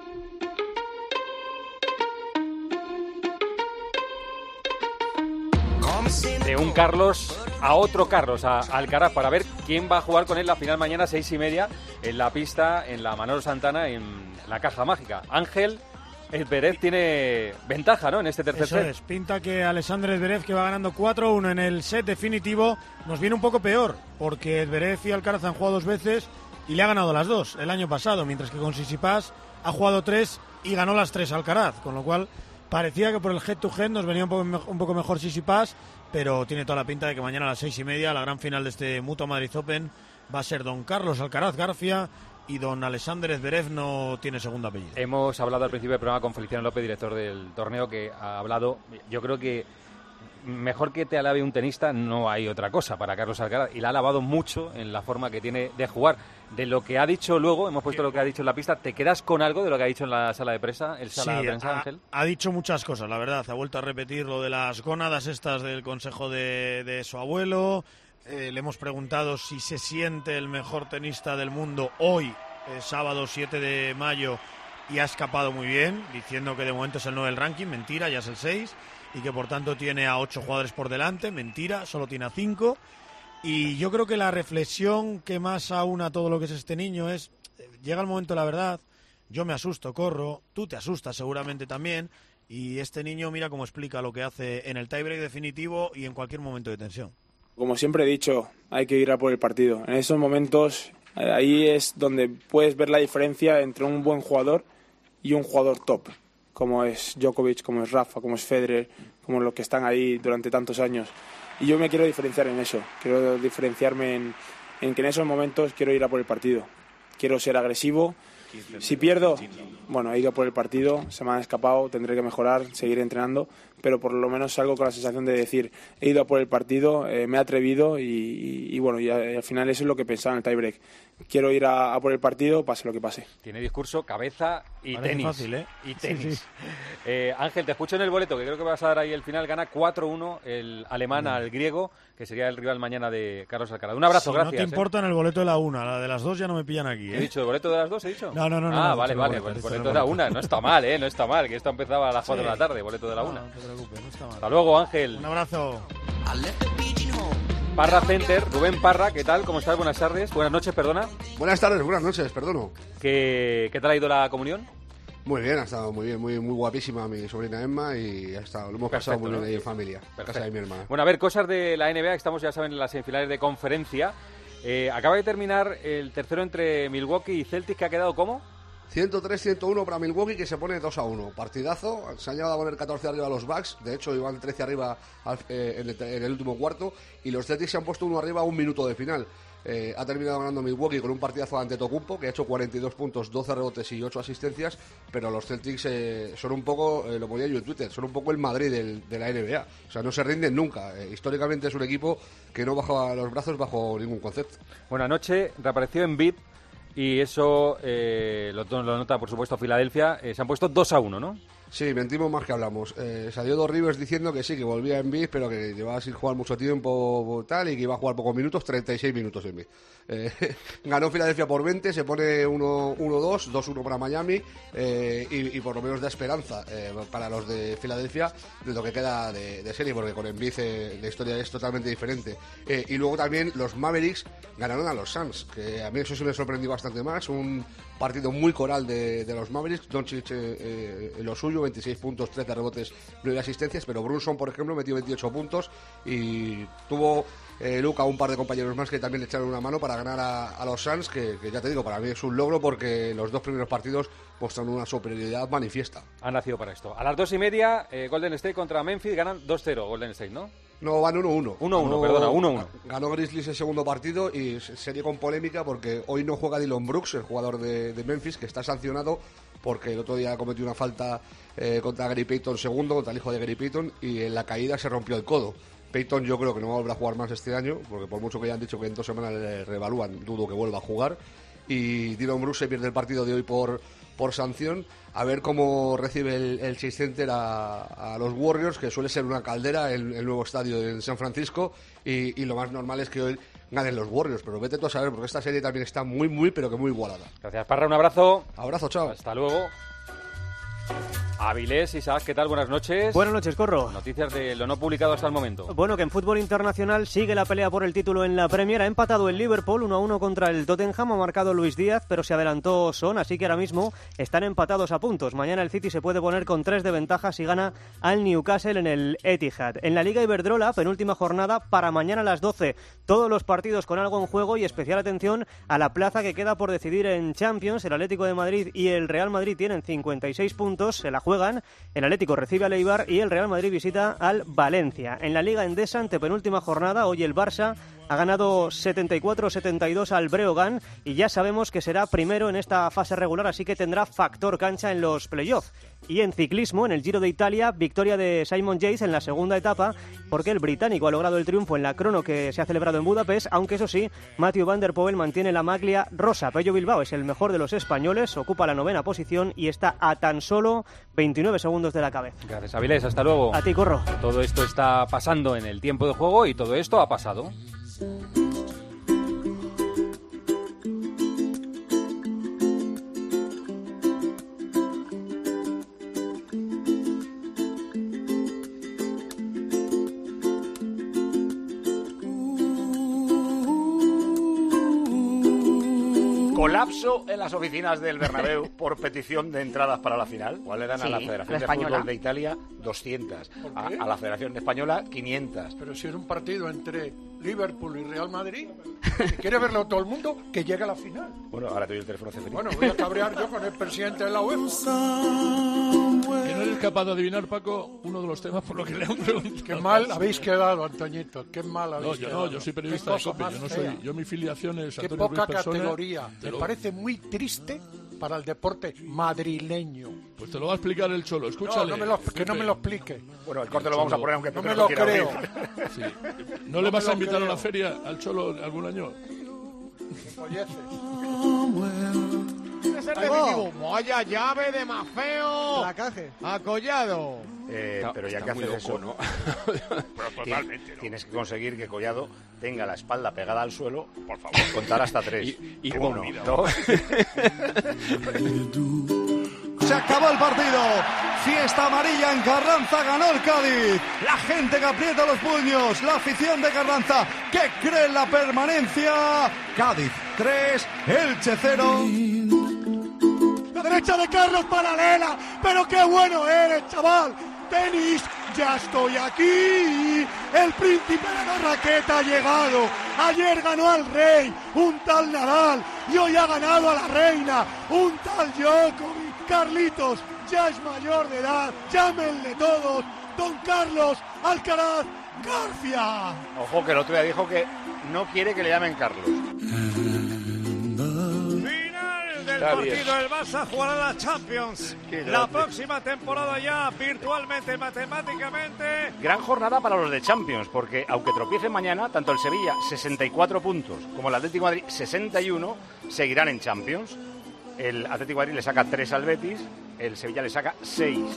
Speaker 3: De un Carlos a otro Carlos, a Alcaraz, para ver quién va a jugar con él la final mañana, seis y media, en la pista, en la Manolo Santana, en la Caja Mágica. Ángel Zverev tiene ventaja, ¿no?, en este tercer
Speaker 5: Eso
Speaker 3: set.
Speaker 5: es, pinta que Alexander Zverev, que va ganando cuatro uno en el set definitivo, nos viene un poco peor, porque Zverev y Alcaraz han jugado dos veces y le ha ganado las dos el año pasado, mientras que con Tsitsipas ha jugado tres y ganó las tres Alcaraz, con lo cual parecía que por el head to head nos venía un poco, me- un poco mejor Tsitsipas, pero tiene toda la pinta de que mañana a las seis y media la gran final de este Mutua Madrid Open va a ser don Carlos Alcaraz García y don Alexander Zverev no tiene segundo apellido.
Speaker 3: Hemos hablado al principio del programa con Feliciano López, director del torneo, que ha hablado, yo creo que mejor que te alabe un tenista no hay otra cosa para Carlos Alcaraz, y la ha alabado mucho en la forma que tiene de jugar. De lo que ha dicho luego, hemos puesto lo que ha dicho en la pista, ¿te quedas con algo de lo que ha dicho en la sala de prensa, el sala
Speaker 5: Sí,
Speaker 3: de prensa,
Speaker 5: ha,
Speaker 3: Ángel?
Speaker 5: ha dicho muchas cosas, la verdad. Ha vuelto a repetir lo de las gónadas estas del consejo de, de su abuelo. Eh, le hemos preguntado si se siente el mejor tenista del mundo hoy, eh, sábado siete de mayo, y ha escapado muy bien, diciendo que de momento es el nueve del ranking. Mentira, ya es el seis, y que por tanto tiene a ocho jugadores por delante. Mentira, solo tiene a cinco. Y yo creo que la reflexión que más aúna todo lo que es este niño es, eh, llega el momento de la verdad, yo me asusto, corro, tú te asustas seguramente también, y este niño mira cómo explica lo que hace en el tiebreak definitivo y en cualquier momento de tensión.
Speaker 6: Como siempre he dicho, hay que ir a por el partido. En esos momentos, eh, ahí es donde puedes ver la diferencia entre un buen jugador y un jugador top, como es Djokovic, como es Rafa, como es Federer, como los que están ahí durante tantos años. Y yo me quiero diferenciar en eso, quiero diferenciarme en, en que en esos momentos quiero ir a por el partido. Quiero ser agresivo. Si pierdo, bueno, he ido a por el partido, se me han escapado, tendré que mejorar, seguir entrenando, pero por lo menos salgo con la sensación de decir, he ido a por el partido, eh, me he atrevido y, y, y bueno, y, a, y al final eso es lo que pensaba en el tiebreak. Quiero ir a, a por el partido, pase lo que pase.
Speaker 3: Tiene discurso, cabeza y
Speaker 5: Parece
Speaker 3: tenis.
Speaker 5: fácil, ¿eh?
Speaker 3: Y tenis.
Speaker 5: Sí, sí.
Speaker 3: Eh, Ángel, te escucho en el boleto, que creo que vas a dar ahí el final. Gana cuatro uno el alemán
Speaker 5: Mm.
Speaker 3: al griego, que sería el rival mañana de Carlos Alcaraz. Un abrazo,
Speaker 5: Si
Speaker 3: gracias.
Speaker 5: no te
Speaker 3: ¿eh?
Speaker 5: importa, en el boleto de la una, la de las dos ya no me pillan aquí,
Speaker 3: ¿He
Speaker 5: ¿eh?
Speaker 3: dicho el boleto de las dos, he dicho?
Speaker 5: No, no, no, no,
Speaker 3: Ah,
Speaker 5: no,
Speaker 3: vale,
Speaker 5: el
Speaker 3: vale,
Speaker 5: boleto,
Speaker 3: pues el
Speaker 5: el
Speaker 3: boleto
Speaker 5: boleto.
Speaker 3: de la una. No está mal, ¿eh? No está mal, que esto empezaba a las cuatro
Speaker 5: Sí.
Speaker 3: de la tarde, boleto de la
Speaker 5: No,
Speaker 3: una.
Speaker 5: no te preocupes, no está mal.
Speaker 3: Hasta luego, Ángel.
Speaker 5: Un abrazo.
Speaker 3: Parra Center, Rubén Parra, ¿qué tal? ¿Cómo estás? Buenas tardes, buenas noches, perdona.
Speaker 7: Buenas tardes, buenas noches, perdono.
Speaker 3: ¿Qué, qué tal ha ido la comunión?
Speaker 7: Muy bien, ha estado muy bien, muy muy guapísima mi sobrina Emma y ha estado, lo hemos pasado
Speaker 3: Perfecto,
Speaker 7: muy bien
Speaker 3: ¿no?
Speaker 7: ahí en familia, en casa de mi hermana.
Speaker 3: Bueno, a ver, cosas de la N B A, que estamos, ya saben, en las semifinales de conferencia. Eh, acaba de terminar el tercero entre Milwaukee y Celtics, que ha quedado ¿cómo?
Speaker 7: ciento tres ciento uno para Milwaukee, que se pone dos a uno. Partidazo, se han llegado a poner catorce arriba los Bucks, de hecho iban trece arriba al, eh, en, el, en el último cuarto, y los Celtics se han puesto uno arriba a un minuto de final. Eh, ha terminado ganando Milwaukee con un partidazo ante Antetokounmpo, que ha hecho cuarenta y dos puntos, doce rebotes y ocho asistencias, pero los Celtics eh, son un poco, eh, lo ponía yo en Twitter, son un poco el Madrid del, de la N B A. O sea, no se rinden nunca. Eh, históricamente es un equipo que no baja los brazos bajo ningún concepto.
Speaker 3: Bueno, anoche reapareció Embiid y eso eh, lo, lo nota, por supuesto, Filadelfia. Eh, se han puesto dos a uno, ¿no?
Speaker 7: Sí, mentimos más que hablamos. Eh, salió Dos Rivers diciendo que sí, que volvía en Embiid, pero que llevaba sin jugar mucho tiempo tal y que iba a jugar pocos minutos, treinta y seis minutos en Embiid. Eh, ganó Filadelfia por veinte, se pone uno dos, dos uno para Miami eh, y, y por lo menos da esperanza eh, para los de Filadelfia de lo que queda de, de serie, porque con Embiid eh, la historia es totalmente diferente. Eh, y luego también los Mavericks ganaron a los Suns, que a mí eso sí me sorprendió bastante más. Un partido muy coral de, de los Mavericks. Doncic eh, eh, en lo suyo, veintiséis puntos, trece rebotes, nueve asistencias, pero Brunson, por ejemplo, metió veintiocho puntos y tuvo eh, Luka un par de compañeros más que también le echaron una mano para ganar a, a los Suns, que, que ya te digo, para mí es un logro porque los dos primeros partidos muestran una superioridad manifiesta.
Speaker 3: Han nacido para esto. A las dos y media, eh, Golden State contra Memphis, ganan dos cero Golden State, ¿no?
Speaker 7: No, van uno uno.
Speaker 3: uno uno, perdona, uno uno.
Speaker 7: Ganó Grizzlies el segundo partido y sería con polémica porque hoy no juega Dillon Brooks, el jugador de, de Memphis, que está sancionado porque el otro día cometió una falta eh, contra Gary Payton segundo, contra el hijo de Gary Payton, y en la caída se rompió el codo. Payton yo creo que no va a volver a jugar más este año, porque por mucho que hayan dicho que en dos semanas le revalúan, dudo que vuelva a jugar. Y Dillon Brooks se pierde el partido de hoy por, por sanción. A ver cómo recibe el, el Chase Center a, a los Warriors, que suele ser una caldera el, el nuevo estadio en San Francisco, y, y lo más normal es que hoy ganen los Warriors, pero vete tú a saber, porque esta serie también está muy, muy, pero que muy igualada.
Speaker 3: Gracias, Parra, un abrazo.
Speaker 7: Abrazo, chao.
Speaker 3: Hasta luego. Avilés, Isaac, ¿qué tal? Buenas noches.
Speaker 8: Buenas noches, Corro.
Speaker 3: Noticias de lo no publicado hasta el momento.
Speaker 8: Bueno, que en fútbol internacional sigue la pelea por el título en la Premier. Ha empatado el Liverpool uno a uno contra el Tottenham, ha marcado Luis Díaz, pero se adelantó Son, así que ahora mismo están empatados a puntos. Mañana el City se puede poner con tres de ventaja si gana al Newcastle en el Etihad. En la Liga Iberdrola, penúltima jornada, para mañana a las doce. Todos los partidos con algo en juego y especial atención a la plaza que queda por decidir en Champions. El Atlético de Madrid y el Real Madrid tienen cincuenta y seis puntos, se la juegan. El Atlético recibe al Eibar y el Real Madrid visita al Valencia. En la Liga Endesa, antepenúltima jornada, hoy el Barça ha ganado setenta y cuatro a setenta y dos al Breogán y ya sabemos que será primero en esta fase regular, así que tendrá factor cancha en los playoffs. Y en ciclismo, en el Giro de Italia, victoria de Simon Yates en la segunda etapa, porque el británico ha logrado el triunfo en la crono que se ha celebrado en Budapest, aunque eso sí, Mathieu van der Poel mantiene la maglia rosa. Pello Bilbao es el mejor de los españoles, ocupa la novena posición y está a tan solo veintinueve segundos de la cabeza.
Speaker 3: Gracias, Avilés, hasta luego.
Speaker 8: A ti, Corro.
Speaker 3: Todo esto está pasando en el tiempo de juego y todo esto ha pasado.
Speaker 10: Colapso en las oficinas del Bernabéu por petición de entradas para la final. ¿Cuál eran? Sí, a la Federación de Fútbol de Italia, doscientas. A, a la Federación Española, quinientas.
Speaker 12: Pero si es un partido entre Liverpool y Real Madrid, si quiere verlo todo el mundo, que llegue a la final.
Speaker 10: Bueno, ahora te doy el teléfono Ceferín.
Speaker 12: Bueno, voy a cabrear yo con el presidente de la UEFA.
Speaker 13: Que no eres capaz de adivinar, Paco, uno de los temas por lo que le han preguntado.
Speaker 12: Qué mal habéis quedado, Antoñito. Qué mal habéis
Speaker 13: no, yo
Speaker 12: quedado.
Speaker 13: No, yo soy periodista de COPE. Yo no soy. Yo mi filiación es
Speaker 12: Qué
Speaker 13: Antonio
Speaker 12: poca
Speaker 13: Ruiz Persona.
Speaker 12: categoría. Me
Speaker 13: lo...
Speaker 12: parece muy triste para el deporte madrileño.
Speaker 13: Pues te lo va a explicar el Cholo. Escúchale.
Speaker 12: No, no me lo, que no me lo explique.
Speaker 10: Bueno, el corte lo vamos a poner aunque
Speaker 12: no me lo creo.
Speaker 13: Sí. ¿No, no le vas a invitar creo. a la feria al Cholo algún año?
Speaker 12: Es el definitivo. Vaya llave de Mafeo.
Speaker 8: Placaje.
Speaker 12: A Collado.
Speaker 10: Eh,
Speaker 3: está,
Speaker 10: pero ya
Speaker 3: está
Speaker 10: que
Speaker 3: haces
Speaker 10: haces eso,
Speaker 3: ¿no?
Speaker 10: Pero totalmente, ¿no? Tienes que conseguir que Collado tenga la espalda pegada al suelo, por favor, contar hasta tres.
Speaker 3: Y, y
Speaker 10: uno,
Speaker 3: dos.
Speaker 14: Se acabó el partido. Fiesta amarilla en Carranza, ganó el Cádiz. La gente que aprieta los puños, la afición de Carranza que cree en la permanencia. Cádiz tres, Elche cero.
Speaker 12: La derecha de Carlos paralela, pero qué bueno eres, chaval. Tenis, ya estoy aquí. El príncipe de la raqueta ha llegado. Ayer ganó al rey, un tal Nadal, y hoy ha ganado a la reina, un tal Djokovic. Carlitos ya es mayor de edad, llámenle todos Don Carlos Alcaraz García.
Speaker 10: Ojo que el otro día dijo que no quiere que le llamen Carlos.
Speaker 12: El partido del Barça jugará la Champions la próxima temporada ya virtualmente, matemáticamente.
Speaker 10: Gran jornada para los de Champions, porque aunque tropiecen mañana, tanto el Sevilla sesenta y cuatro puntos como el Atlético de Madrid sesenta y uno seguirán en Champions. El Atlético de Madrid le saca tres al Betis, el Sevilla le saca seis.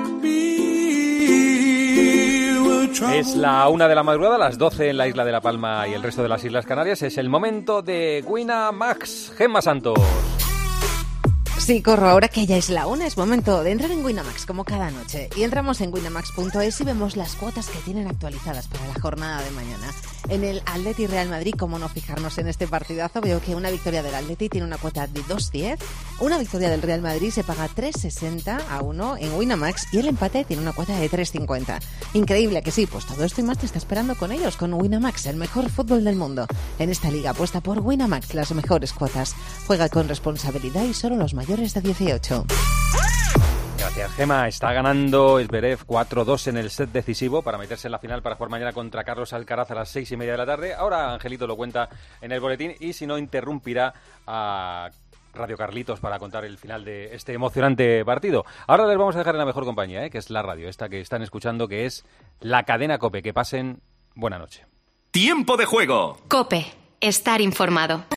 Speaker 3: Es la una de la madrugada, las doce en la isla de La Palma y el resto de las Islas Canarias. Es el momento de Winamax. Gemma Santos.
Speaker 19: Sí, Corro, ahora que ya es la una, es momento de entrar en Winamax como cada noche. Y entramos en winamax punto es y vemos las cuotas que tienen actualizadas para la jornada de mañana. En el Atleti Real Madrid, cómo no fijarnos en este partidazo, veo que una victoria del Atleti tiene una cuota de dos diez, una victoria del Real Madrid se paga tres sesenta a uno en Winamax y el empate tiene una cuota de tres cincuenta. Increíble que sí, pues todo esto y más te está esperando con ellos, con Winamax, el mejor fútbol del mundo. En esta liga apuesta por Winamax, las mejores cuotas. Juega con responsabilidad y solo los mayores de dieciocho.
Speaker 3: Gracias, Gema. Está ganando Zverev cuatro dos en el set decisivo para meterse en la final para jugar mañana contra Carlos Alcaraz a las seis y media de la tarde. Ahora Angelito lo cuenta en el boletín y si no interrumpirá a Radio Carlitos para contar el final de este emocionante partido. Ahora les vamos a dejar en la mejor compañía, ¿eh? Que es la radio, esta que están escuchando, que es la cadena COPE. Que pasen buena noche.
Speaker 20: Tiempo de juego.
Speaker 1: COPE. Estar informado.